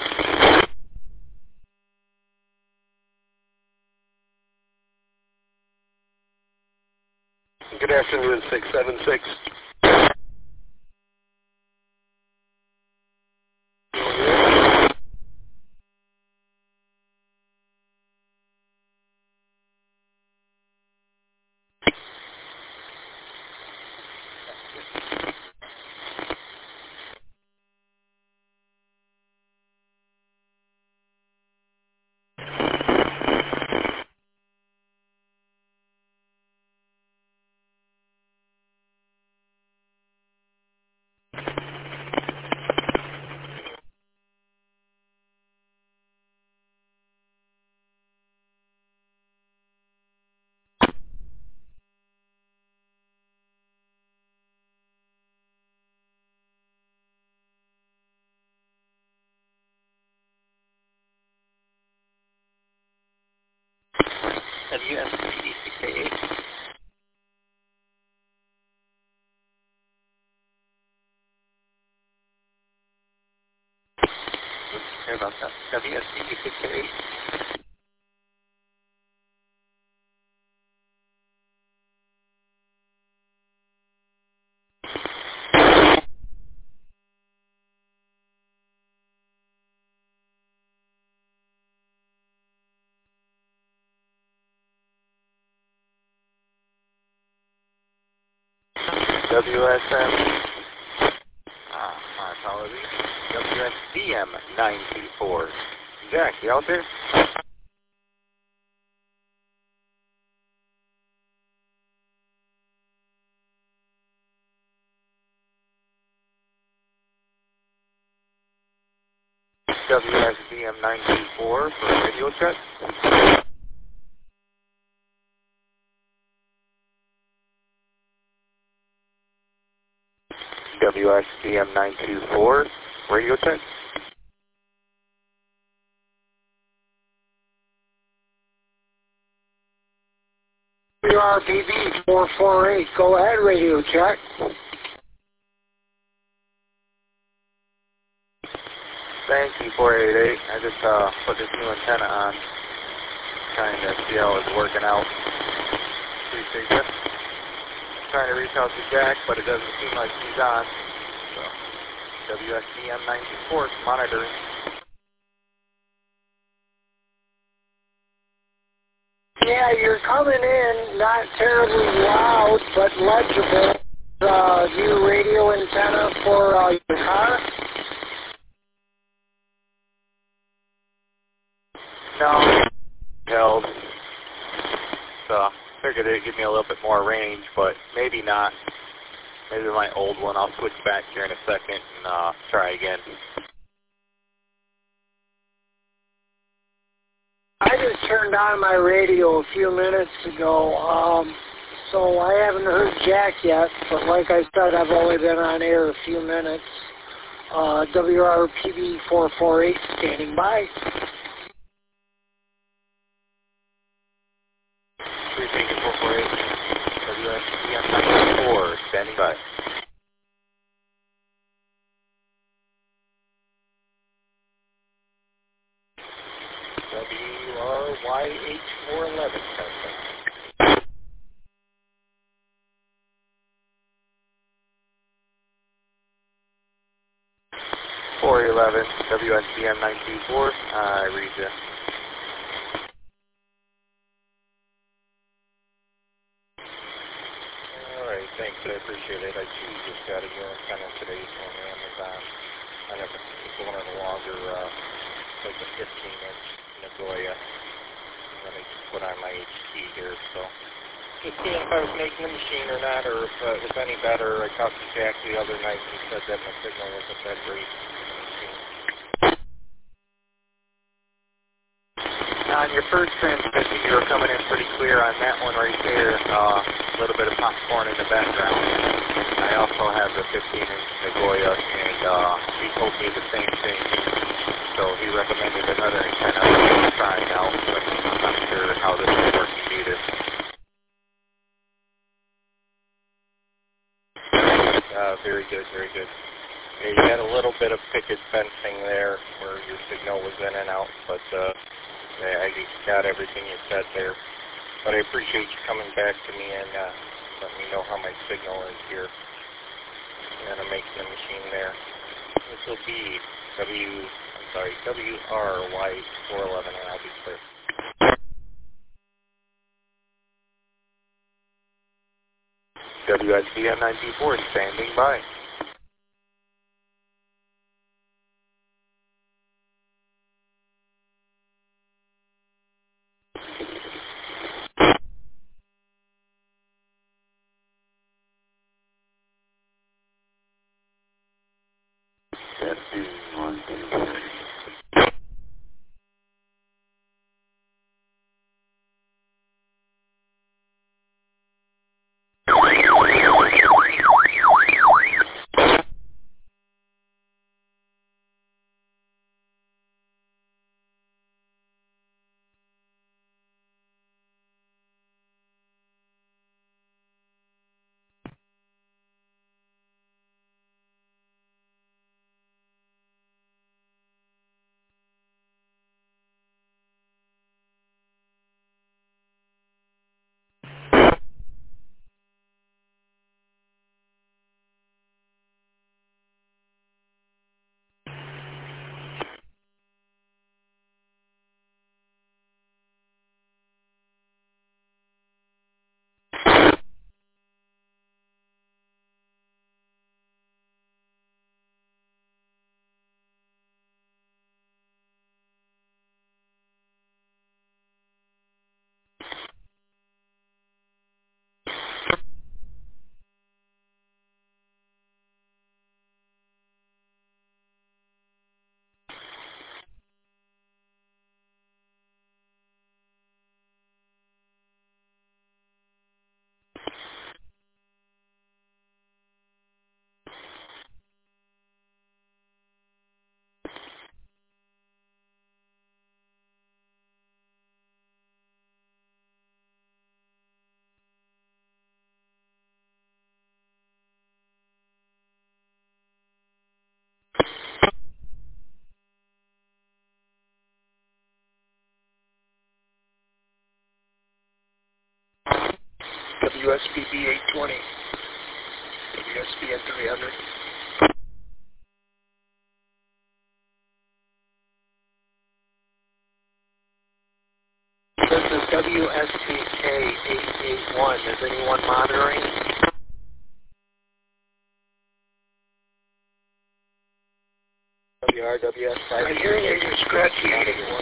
Good afternoon, 676. WSDE688. Sorry about that. WSDE688. WSM, my apologies, WSDM 924. Jack, you out there? WSDM 924 for radio check. WSDM 924, radio check. WRPB 448, go ahead, radio check. Thank you, 488. I just put this new antenna on, trying to see how it's working out. Appreciate it. Trying to reach out to Jack, but it doesn't seem like he's on. So, WSDM 924 monitoring. Yeah, you're coming in, not terribly loud, but legible. New radio antenna for your car? No, held. So, figured it'd give me a little bit more range, but maybe not. Maybe my old one. I'll switch back here in a second and try again. I just turned on my radio a few minutes ago, so I haven't heard Jack yet, but like I said, I've only been on air a few minutes. WRPB 448 standing by. 448, WSPM 94 standing by. WRYH411 testing. 411 WSPM 924. I read you. Alright, thanks. I appreciate it. I too just got a new antenna today from Amazon. I never one of the longer, like a 15-inch Nagoya. And I just put on my HT here, so just seeing if I was making the machine or not, or if it was any better. I talked to Jack the other night and he said that my signal wasn't that great. On your first transmission, you were coming in pretty clear on that one right there. A little bit of popcorn in the background. I also have the 15-inch Nagoya, and he told me the same thing. So he recommended another antenna I'm trying out, but I'm not sure how this will work either. Very good, very good. Yeah, you had a little bit of picket fencing there where your signal was in and out, but yeah, I got everything you said there. But I appreciate you coming back to me and letting me know how my signal is here. And I'm making the machine there. This will be WRY411, and I'll be clear. WSPM 94 standing by. WSPB 820, WSPN 300. This is WSPK 881. Is anyone monitoring? WRWS 5. I'm hearing you're scratchy. Anyone?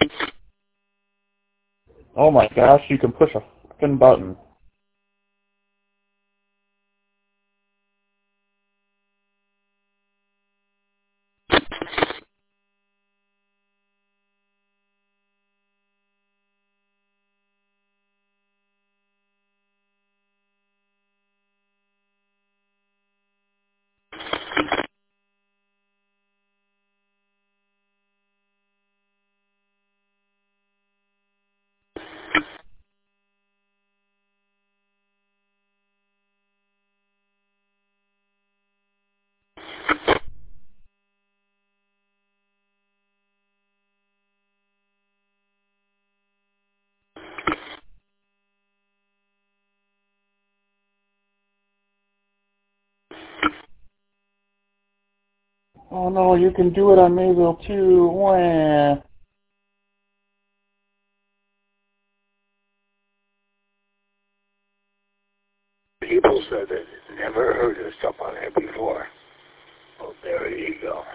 Oh my gosh, you can push a fucking button. Oh no, you can do it on Mayville too. Wah. People said that never heard of stuff on there before. Well, there you go.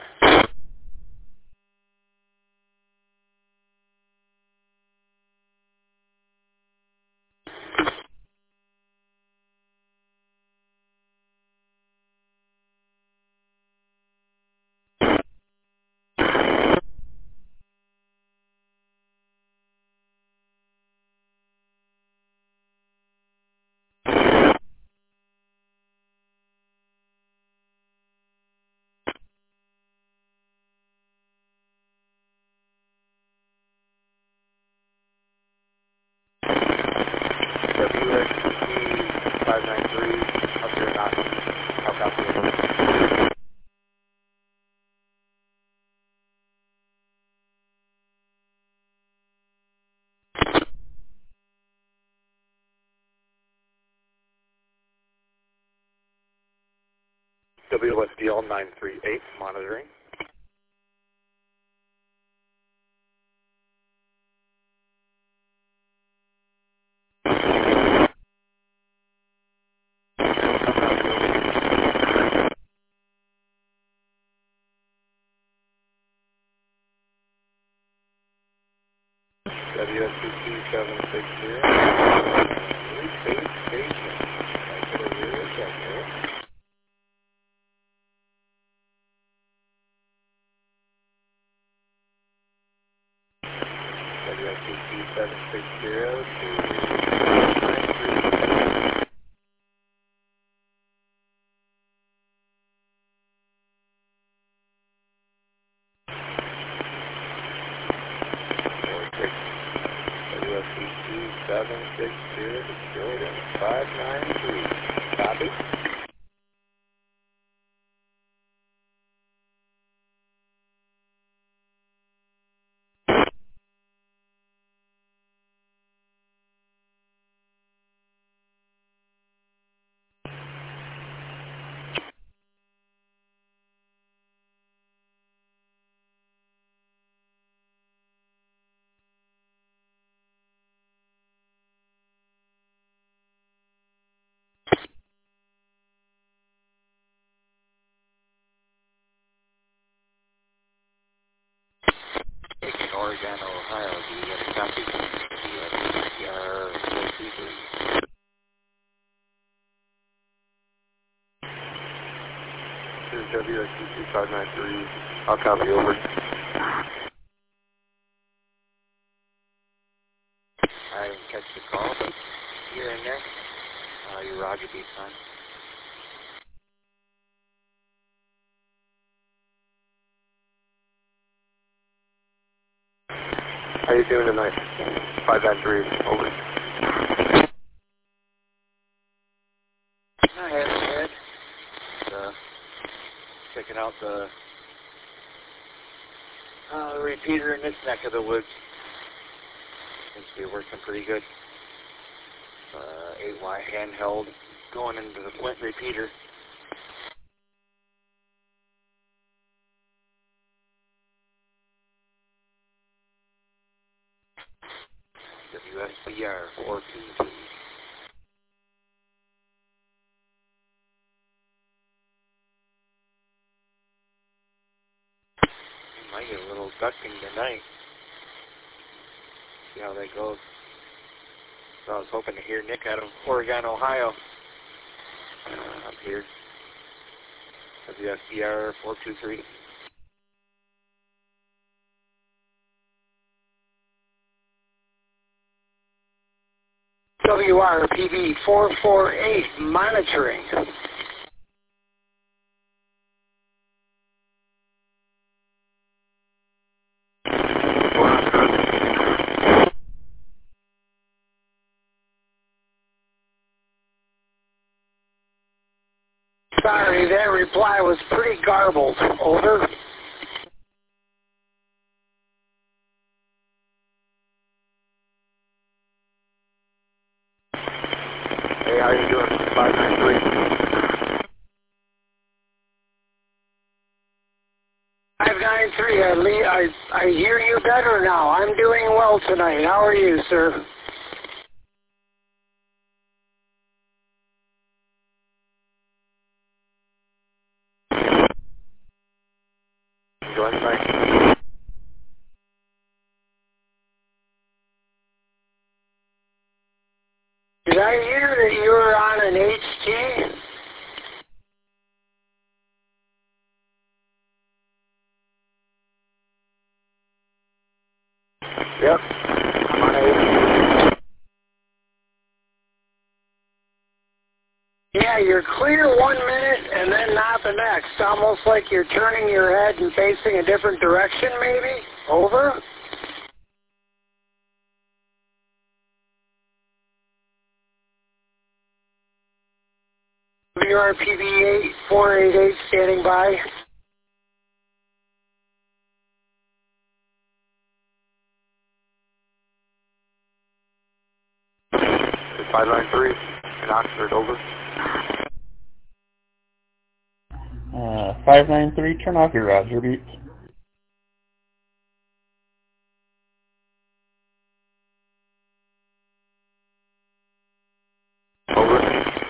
WXCC 593, up here not. How copy? WSDL 938, monitoring. WSCC 760. Base station. Back to the rear sector. WSCC 760 to 933. WSCC 760 to Jordan 593. Copy. In Oregon, Ohio, do you get a copy? WSCR 423. This is WSCC 593. I'll copy over. I didn't catch the call, but here and there. Your Roger beat sign. How you doing tonight? 593, over. I haven't had. Checking out the repeater in this neck of the woods. Seems to be working pretty good. 8Y handheld going into the Flint repeater. WSBR 422. Might get a little ducking tonight. see how that goes. So I was hoping to hear Nick out of Oregon, Ohio. Up here. WSBR 423. WRPV 448 monitoring. Sorry, that reply was pretty garbled. Over. Hey, how you doing? 593. 593, I hear you better now. I'm doing well tonight. How are you, sir? Enjoying the night. Did I hear that you were on an HT? Yep. I'm on a... Yeah, you're clear 1 minute and then not the next. Almost like you're turning your head and facing a different direction, maybe? Over? WRPV 488 standing by. It's 593 in Oxford, over. 593, turn off your Roger beeps. Over.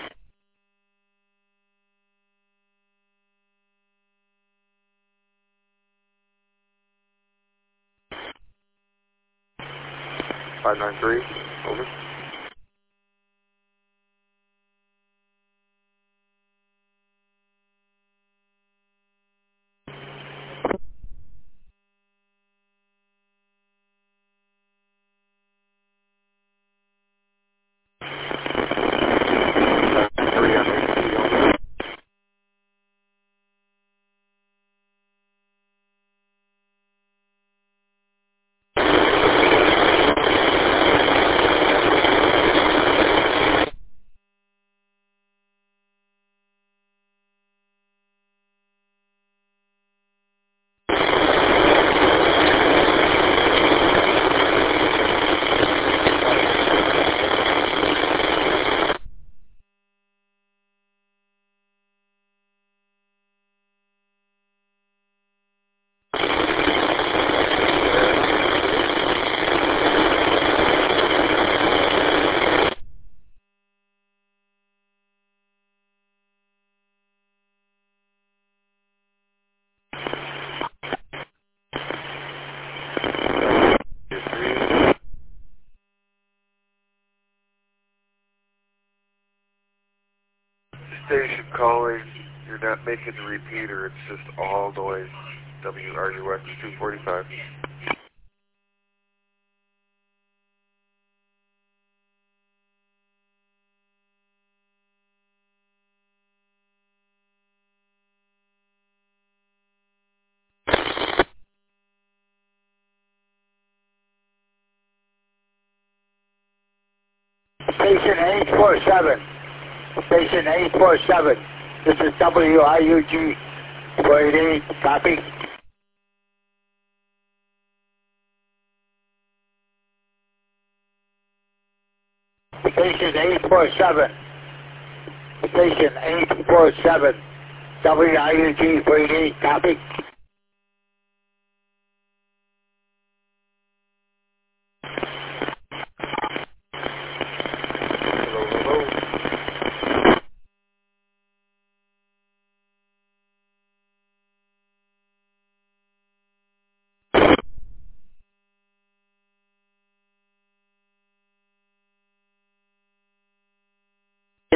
Five 593, over. Station calling, you're not making the repeater, it's just all noise. WRUX 245. Station 847. Station 847. This is WIUG 488. Copy. Station 847. Station 847. WIUG 488. Copy.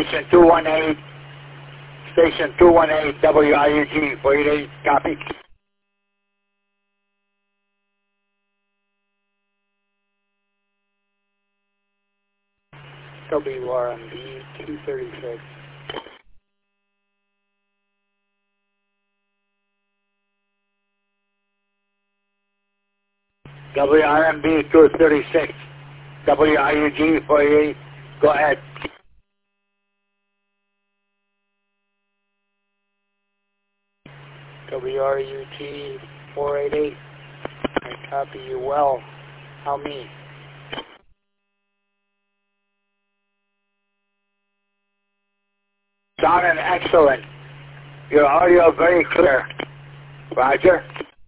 Station 218. Station 218, WIUG 488, copy. WRMB 236. WRMB 236, WIUG 488, go ahead. WRUG 488, I copy you well. How me? Sounding excellent. Your audio very clear. Roger.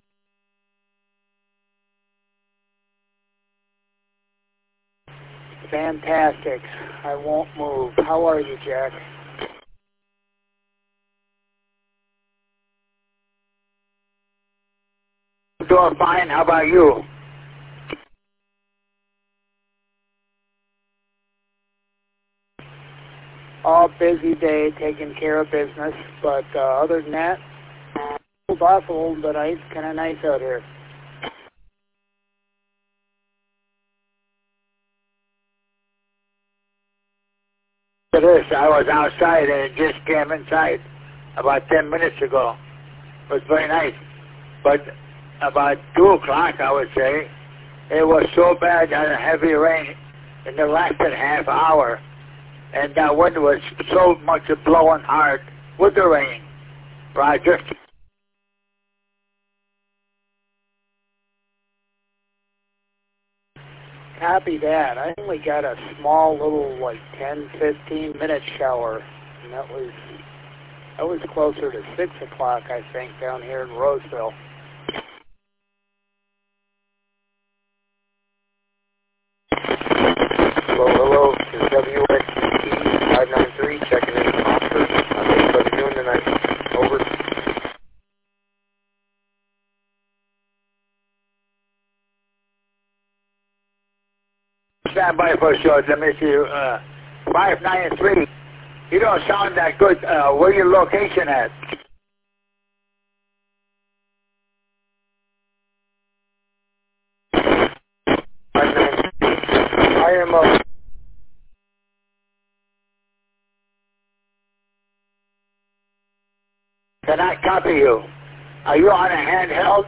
Fantastic. I won't move. How are you, Jack? Doing fine. How about you? All busy day taking care of business, but other than that, cooled off a little bit. It's kind of nice out here. It is. I was outside and it just came inside about 10 minutes ago. It was very nice. But about 2 o'clock, I would say, it was so bad that a heavy rain and it lasted half hour. And that wind was so much blowing hard with the rain. Roger. Copy that. I only got a small little, like 10-15 minute shower, and that was closer to 6 o'clock, I think, down here in Roseville. Hello, this is WXCT 593 checking in from Oxford. How's everybody doing tonight? Over. Stand by for a short. Let me see you. 593. You don't sound that good. Where your location at? I am Can I copy you? Are you on a handheld?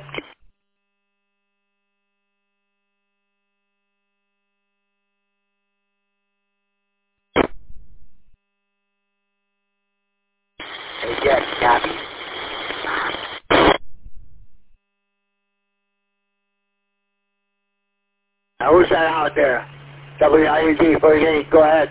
Yes, copy. Now, who's that out there? WIUG 48, go ahead.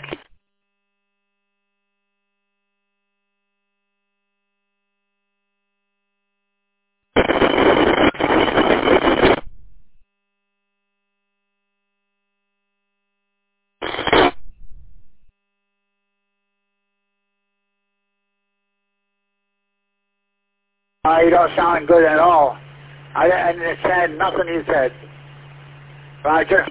You don't sound good at all. I didn't say nothing you said. Roger.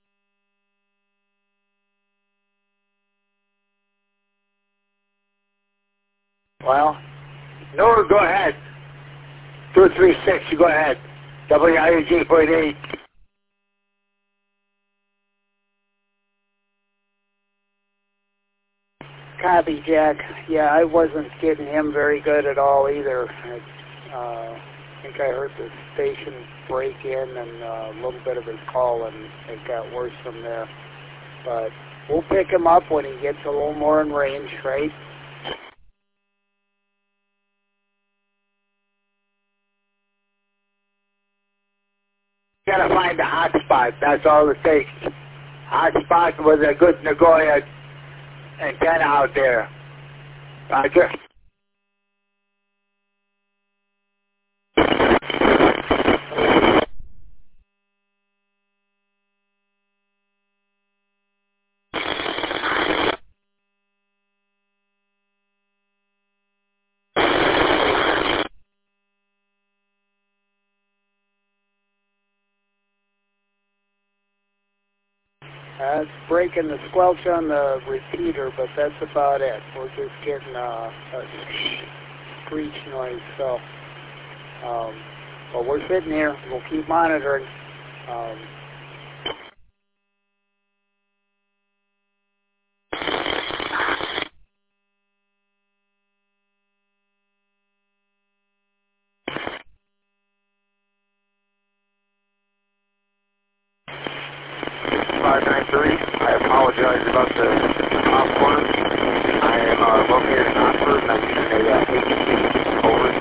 Well, no, go ahead. 236, you go ahead. WIUG 48. Copy, Jack. Yeah, I wasn't getting him very good at all either. I think I heard the station break in and a little bit of his call, and it got worse from there. But we'll pick him up when he gets a little more in range, right? You gotta find a hot spot. That's all it takes. Hot spot with a good Nagoya antenna out there. Roger. It's breaking the squelch on the repeater, but that's about it. We're just getting a screech noise. So, but we're sitting here. We'll keep monitoring. I apologize about the off corner. I am located in Oxford and I'm using a HT. Over.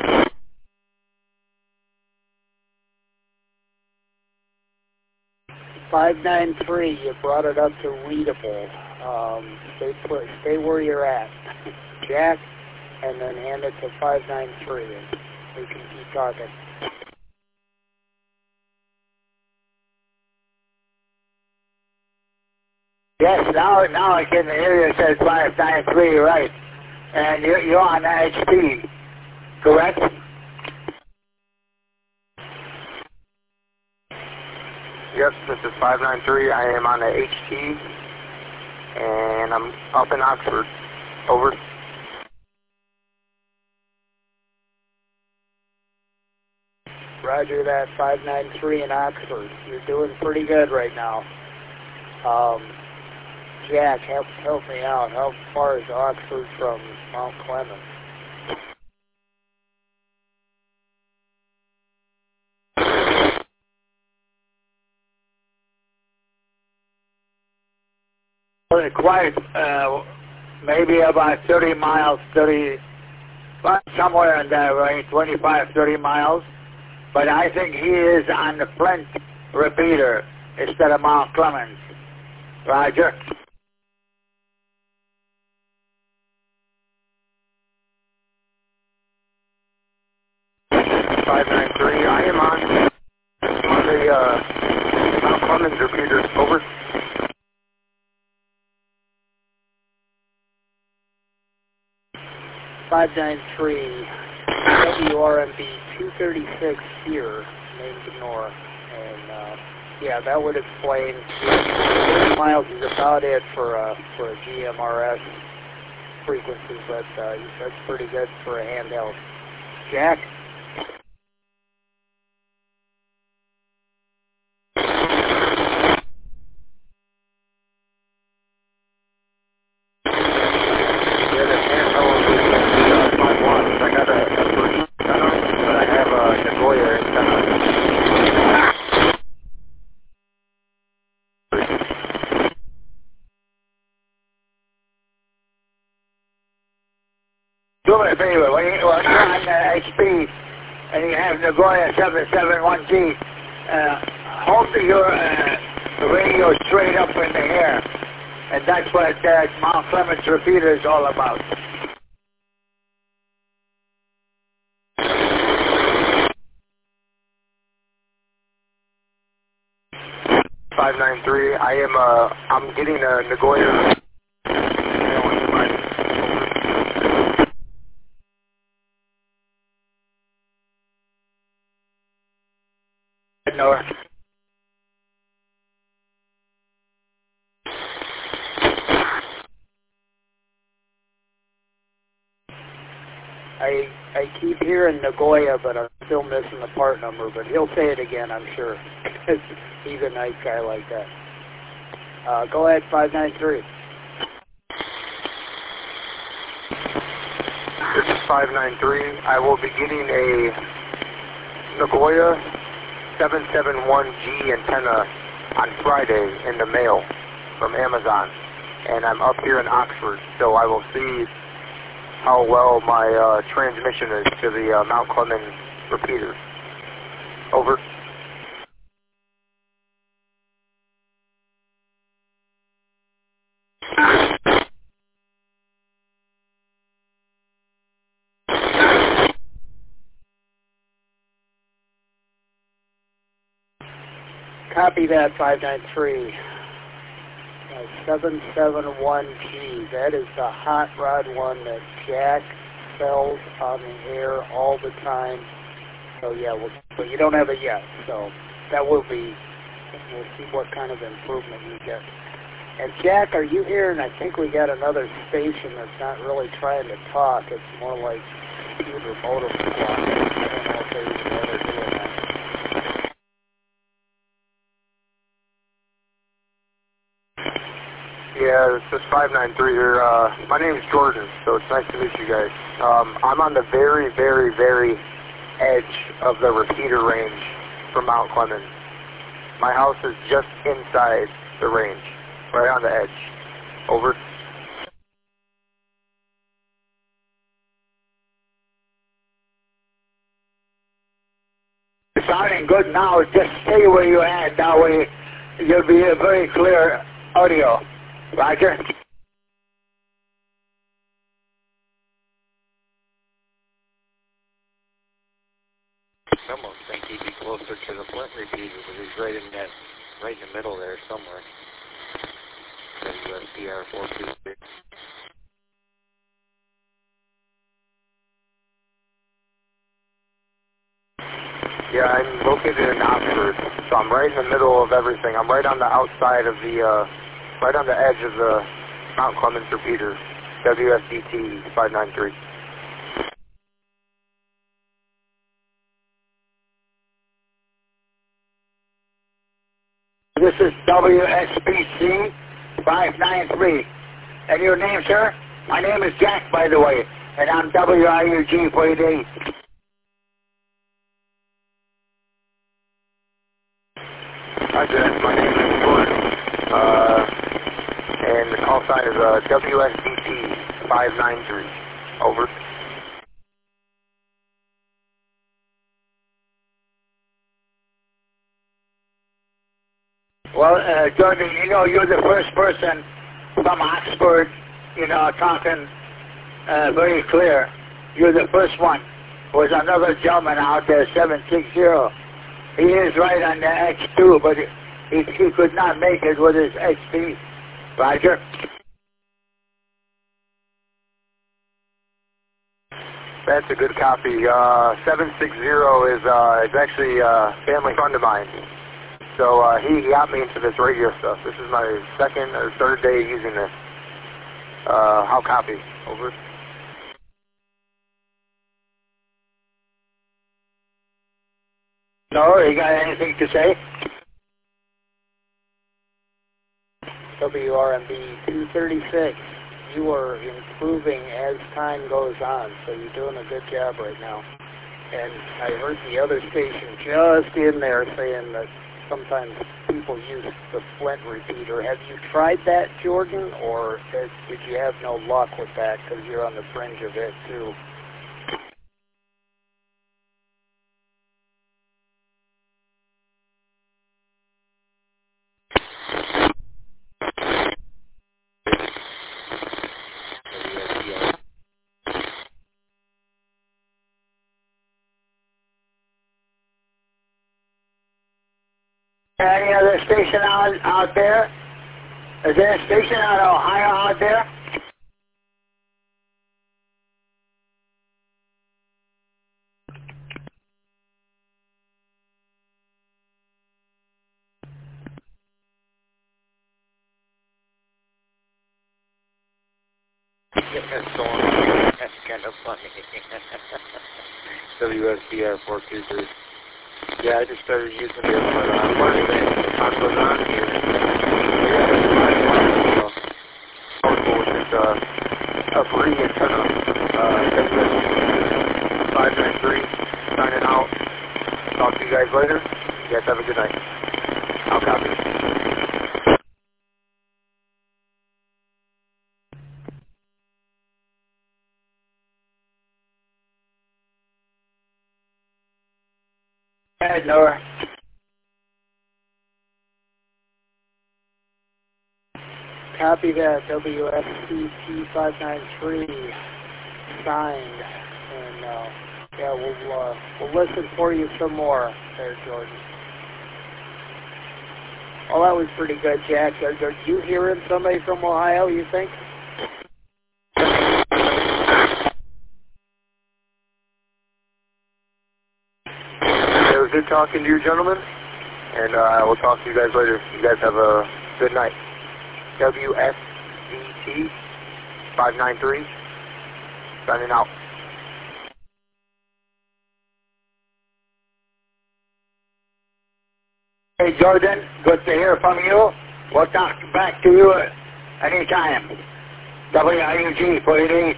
593, you brought it up to readable. Stay where you're at. Jack, and then hand it to 593, and we can keep talking. Yes, now I can hear you says 593, right. And you're on HP, correct? Yes, this is 593. I am on the HT, and I'm up in Oxford. Over. Roger that, 593 in Oxford. You're doing pretty good right now. Jack, help me out. How far is Oxford from Mount Clemens? Quite, maybe about 30 miles, somewhere in that range, 25, 30 miles. But I think he is on the Flint repeater instead of Mount Clemens. Roger. I am on the Mount Clemens repeater. Over. WRMB 236 here, named North, and yeah, that would explain. 30 miles is about it for a GMRS frequency, but that's pretty good for a handheld. Jack. Do me a favor, when you're on HP and you have Nagoya 771G, hold your radio straight up in the air, and that's what Mount Clemens repeater is all about. I am I'm getting a Nagoya. North. I keep hearing Nagoya, but I'm still missing the part number, but he'll say it again, I'm sure. He's a nice guy like that. Go ahead, 593. This is 593. I will be getting a Nagoya 771G antenna on Friday in the mail from Amazon. And I'm up here in Oxford, so I will see how well my transmission is to the Mount Clemens repeater. Over. Copy that, 593. 771G. That is the hot rod one that Jack sells on the air all the time. So yeah, but you don't have it yet. So that will be We'll see what kind of improvement you get. And Jack, are you here? And I think we got another station that's not really trying to talk. It's more like computer modem squawk. I don't know if they're doing that. Yeah, this is 593 here. My name is Jordan, so it's nice to meet you guys. I'm on the very, very, very edge of the repeater range from Mount Clemens. My house is just inside the range, right on the edge. Over. It's sounding good now. Just stay where you're at. That way you'll be a very clear audio. Roger? I almost think he'd be closer to the Flint repeater, but he's right in the middle there somewhere. WSPR 426. Yeah, I'm located in Oxford, so I'm right in the middle of everything. I'm right on the outside of the, right on the edge of the Mount Clemens repeater, WSDT 593. This is WSPC 593. And your name, sir? My name is Jack, by the way, and I'm WIUG 48. Hi, Jack. My name is Jordan, and the call sign is WSDT 593. Over. Well, Jordan, you know, you're the first person from Oxford, you know, talking very clear. You're the first one. There's another gentleman out there, 760. He is right on the X2, but he could not make it with his XP. Roger. That's a good copy. 760 is actually a family friend of mine. So he got me into this radio stuff. This is my second or third day using this. How copy? Over. No, you got anything to say? WRMB 236. You are improving as time goes on, so you're doing a good job right now. And I heard the other station just in there saying that sometimes people use the Flint repeater. Have you tried that, Jordan, or did you have no luck with that because you're on the fringe of it too? Any other station out there? Is there a station out of Ohio out there? That's kind of funny. WSPR 423. Yeah, I just started using it, but I'm learning that time goes on here. Powerful with this a free antenna. WSPR 593, signing out. Talk to you guys later. You guys have a good night. I'll copy. Nora. Copy that. WSPT 593 signed, and yeah, we'll listen for you some more there, Jordan. Well, that was pretty good, Jack. Are you hearing somebody from Ohio, you think? It was good talking to you, gentlemen. And we'll talk to you guys later. You guys have a good night. WSVT 593, signing out. Hey, Jordan, good to hear from you. We'll talk back to you anytime. WIUG 48.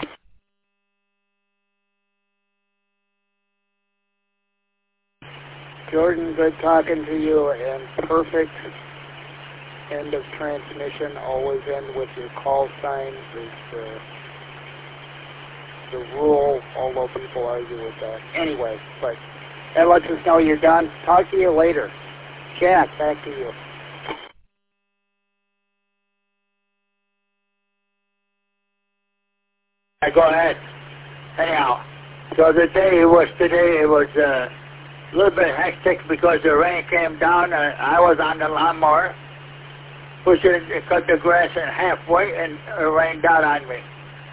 Jordan, good talking to you, and perfect end of transmission. Always end with your call sign. Is the rule, although people argue with that. Anyway, but that lets us know you're done. Talk to you later. Jack, back to you. Go ahead. Anyhow, so the day it was today, it was a little bit hectic because the rain came down and I was on the lawnmower, pushing it, cut the grass in halfway, and it rained down on me.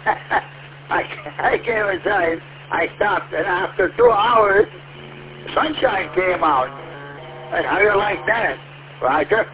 I came inside, I stopped, and after 2 hours, sunshine came out. And how you like that, Roger?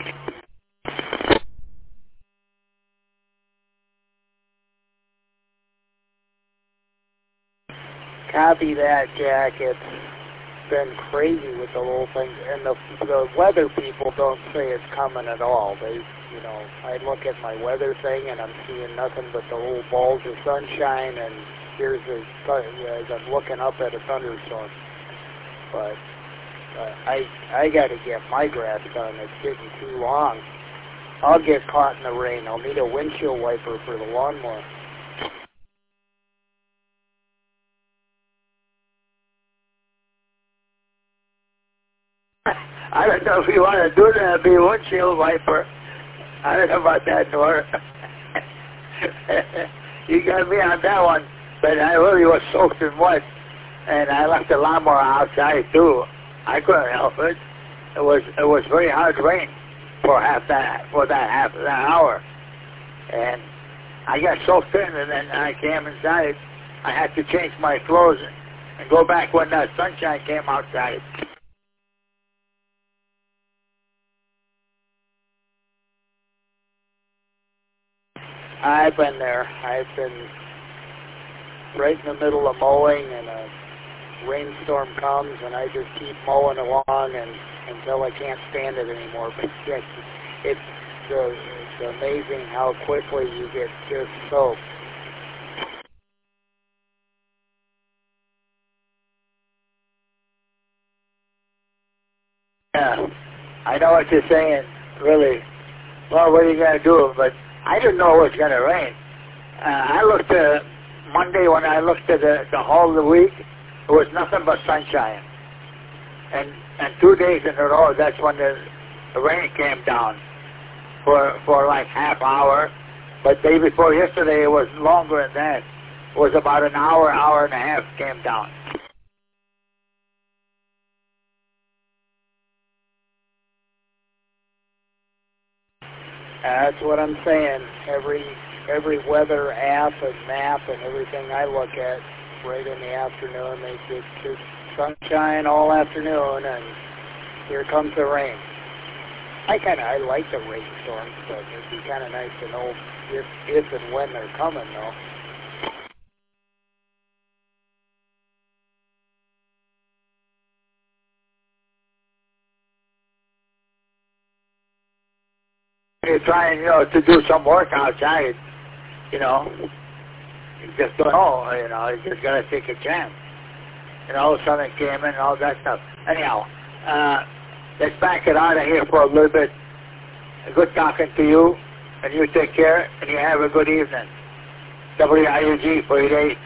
Copy that, Jack. It's been crazy with the little things, and the weather people don't say it's coming at all. They, you know, I look at my weather thing and I'm seeing nothing but the little balls of sunshine, and here's as I'm looking up at a thunderstorm. But I got to get my grass done. It's getting too long. I'll get caught in the rain. I'll need a windshield wiper for the lawnmower. I don't know if you want to do that, be a windshield wiper. I don't know about that, Nora. You got me on that one, but I really was soaked in wet, and I left the lawnmower outside too. I couldn't help it. It was very hard rain for that half an hour, and I got soaked in, and then I came inside. I had to change my clothes and go back when the sunshine came outside. I've been there. I've been right in the middle of mowing, and a rainstorm comes, and I just keep mowing along until I can't stand it anymore. But it's amazing how quickly you get just soaked. Yeah, I know what you're saying, really. Well, what are you going to do? But I didn't know it was going to rain. I looked at Monday when I looked at the whole of the week, it was nothing but sunshine. And 2 days in a row, that's when the rain came down for like half hour. But the day before yesterday, it was longer than that. It was about an hour, hour and a half came down. That's what I'm saying. Every weather app and map and everything I look at, right in the afternoon, they get just sunshine all afternoon, and here comes the rain. I like the rainstorms, but it'd be kind of nice to know if and when they're coming, though. You're trying, to do some work outside, you just don't know, you just got to take a chance. Something came in and all that stuff. Anyhow, let's back it out of here for a little bit. Good talking to you, and you take care, and you have a good evening. WIUG 48.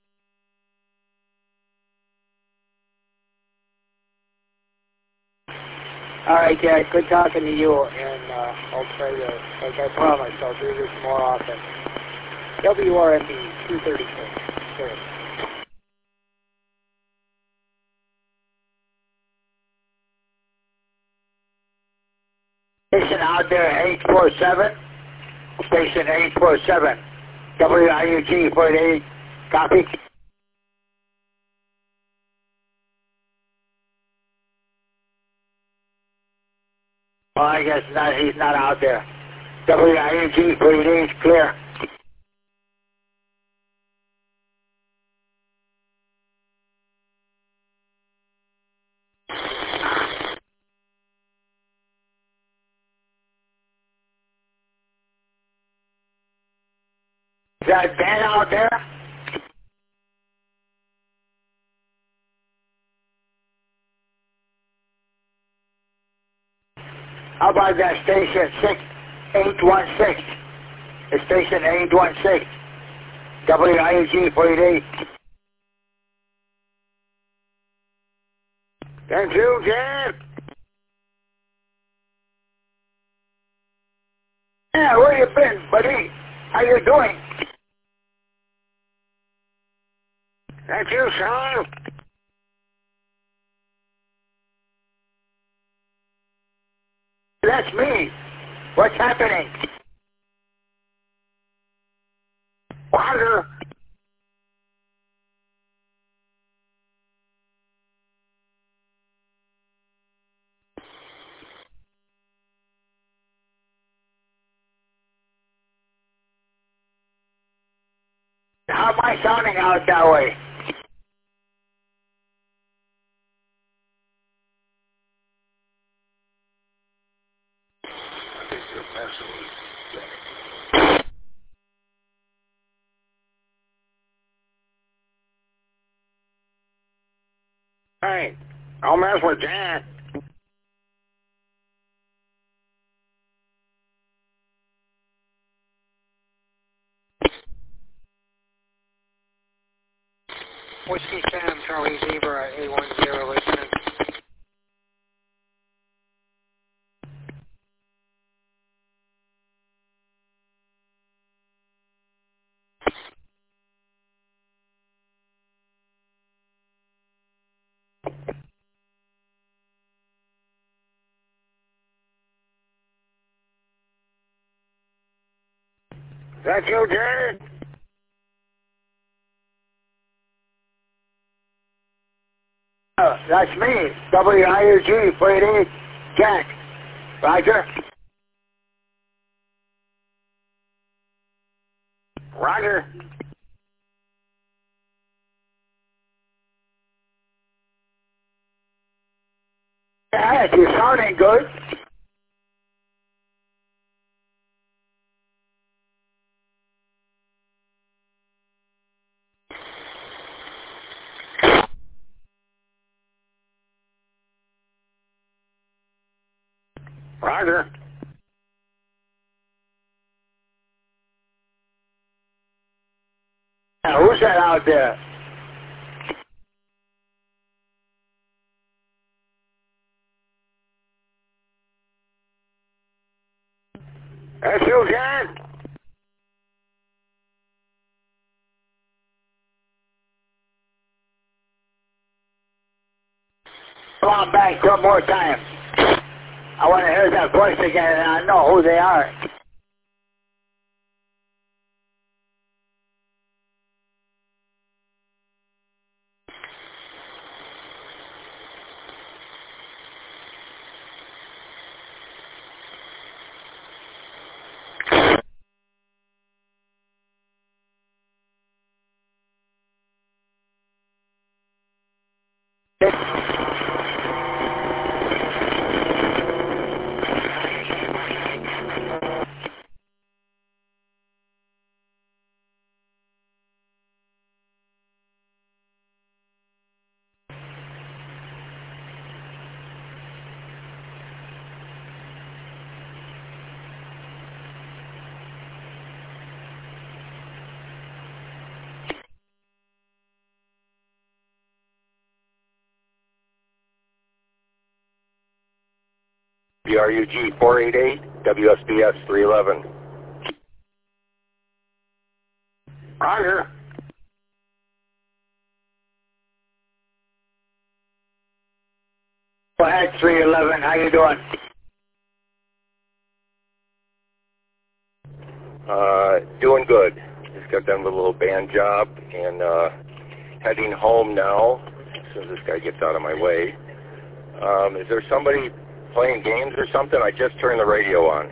All right, Jack, good talking to you, and I'll try to, like I promised, I'll do this more often. WRMB 236. Sure. Station out there, 847. Station 847. WIUG 48. Copy. Well, I guess not. He's not out there. WIAG 48 clear. Is that Ben out there? How about that station 6816? It's station 816. WIAG 48. Thank you, Jan. Yeah, where you been, buddy? How you doing? Thank you, Sean. That's me. What's happening? Water. How am I sounding out that way? Hey, don't mess with Jan. Whiskey Sam, Charlie Zebra, A10 listening. Is that you, Jan? That's me, WIAG 48, Jack. Roger. Roger. Yeah, you're sounding good. Roger. Yeah, who's that out there? That's you, Jan? Come on back one more time. I want to hear that voice again, and I know who they are. BRUG 488, WSBS 311. Roger. Go ahead, 311. How you doing? Doing good. Just got done with a little band job and heading home now as soon as this guy gets out of my way. Is there somebody playing games or something? I just turned the radio on.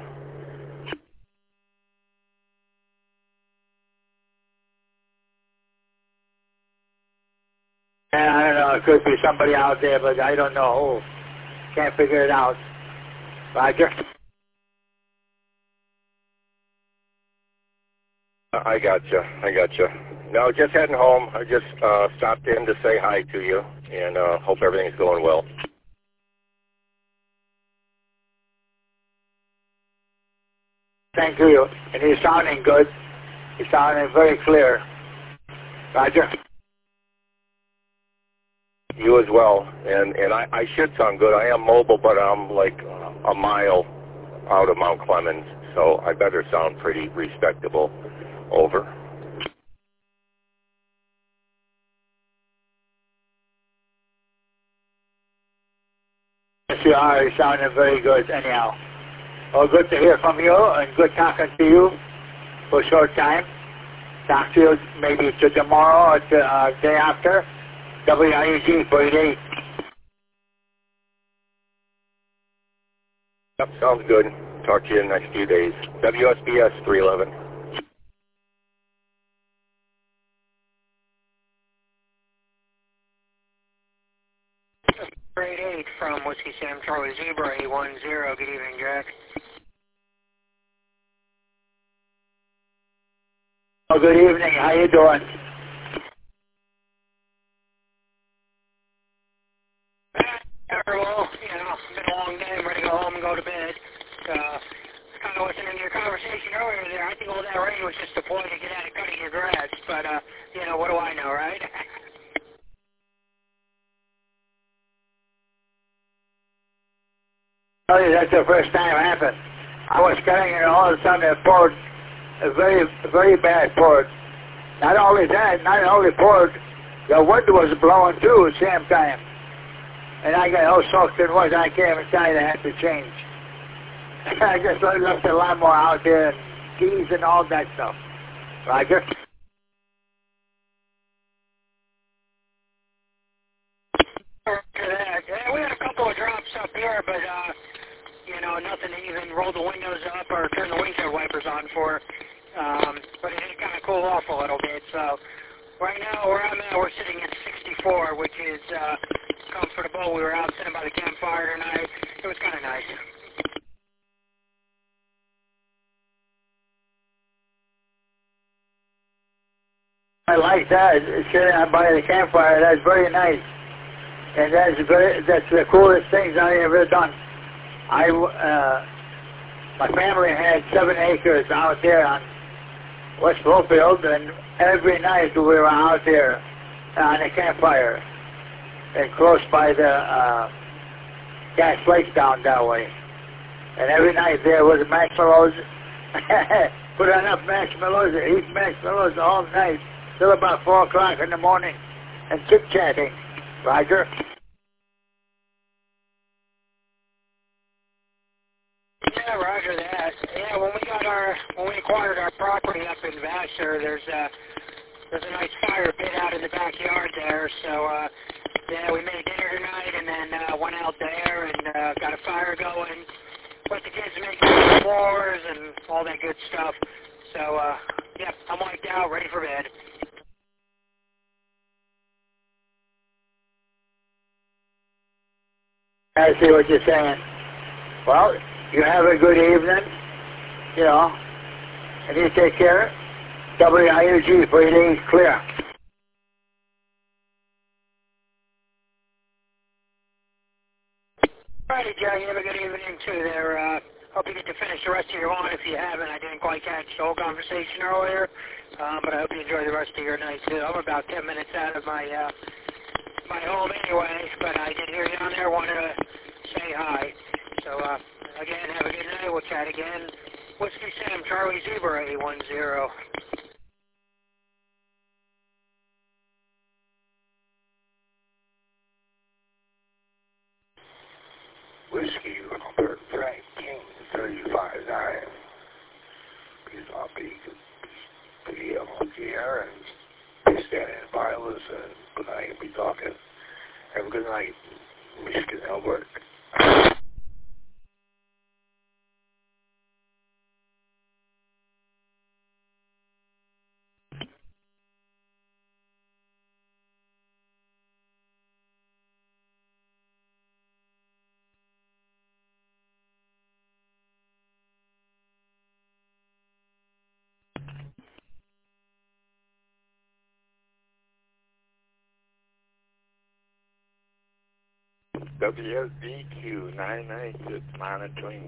I don't know. It could be somebody out there, but I don't know who. Can't figure it out. Roger. I gotcha. No, just heading home. I just stopped in to say hi to you, and hope everything's going well. Thank you. And he's sounding good. He's sounding very clear. Roger. You as well. And I should sound good. I am mobile, but I'm like a mile out of Mount Clemens, so I better sound pretty respectable. Over. Yes, you are. You're sounding very good anyhow. Well, good to hear from you and good talking to you for a short time. Talk to you maybe to tomorrow or to day after. WIUG 48. Yep, sounds good. Talk to you in the next few days. WSBS 311. Grade 8 from Whiskey Sam Charlie Zebra 810. Good evening, Jack. Oh, good evening. How you doing? Very well. You know, it's been a long day. I'm ready to go home and go to bed. Kind of listening to your conversation earlier there. I think all that rain was just a ploy to get out of cutting your grass. But, you know, what do I know, right? Oh, yeah, that's the first time it happened. I was cutting and all of a sudden it poured a very, very bad poured. Not only that, not only poured, the wind was blowing too at the same time. And I got all soaked in wood. I came inside. I had to change. I just left the lawnmower out there and keys and all that stuff. Roger. Yeah, we had a couple of drops up here, but, you know, nothing to even roll the windows up or turn the windshield wipers on for. But it did kind of cool off a little bit. So right now where I'm at, we're sitting at 64, which is comfortable. We were out sitting by the campfire tonight. It was kind of nice. I like that. Sitting out by the campfire, that's very nice. And that's the coolest things I ever done. My family had 7 acres out there on West Blofield, and every night we were out there on a campfire and close by the gas lake down that way. And every night there was marshmallows. Put enough marshmallows, eat marshmallows all night till about 4 o'clock in the morning and chit-chatting. Roger. Yeah, roger that. Yeah, when we acquired our property up in Vassar, there's a nice fire pit out in the backyard there. So yeah, we made dinner tonight and then went out there and got a fire going. Let the kids make s'mores and all that good stuff. So yeah, I'm wiped out, ready for bed. I see what you're saying. Well, you have a good evening, you know, and you take care. WIUG 48 clear. Alrighty, Joe, you have a good evening too there. Hope you get to finish the rest of your lawn if you haven't. I didn't quite catch the whole conversation earlier, but I hope you enjoy the rest of your night too. I'm about 10 minutes out of my my home anyway, but I did hear you on there, wanted to say hi. So, again, have a good night. We'll chat again. Whiskey Sam, Charlie Zebra, 810. Whiskey, Robert Frank King, 35-9. Please not be here and be standing by us and good night, be talking. Have a good night, Michigan, Albert. WSBQ 996 monitoring.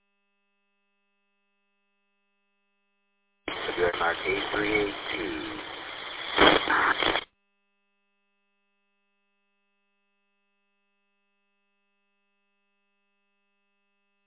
Subject mark 8382.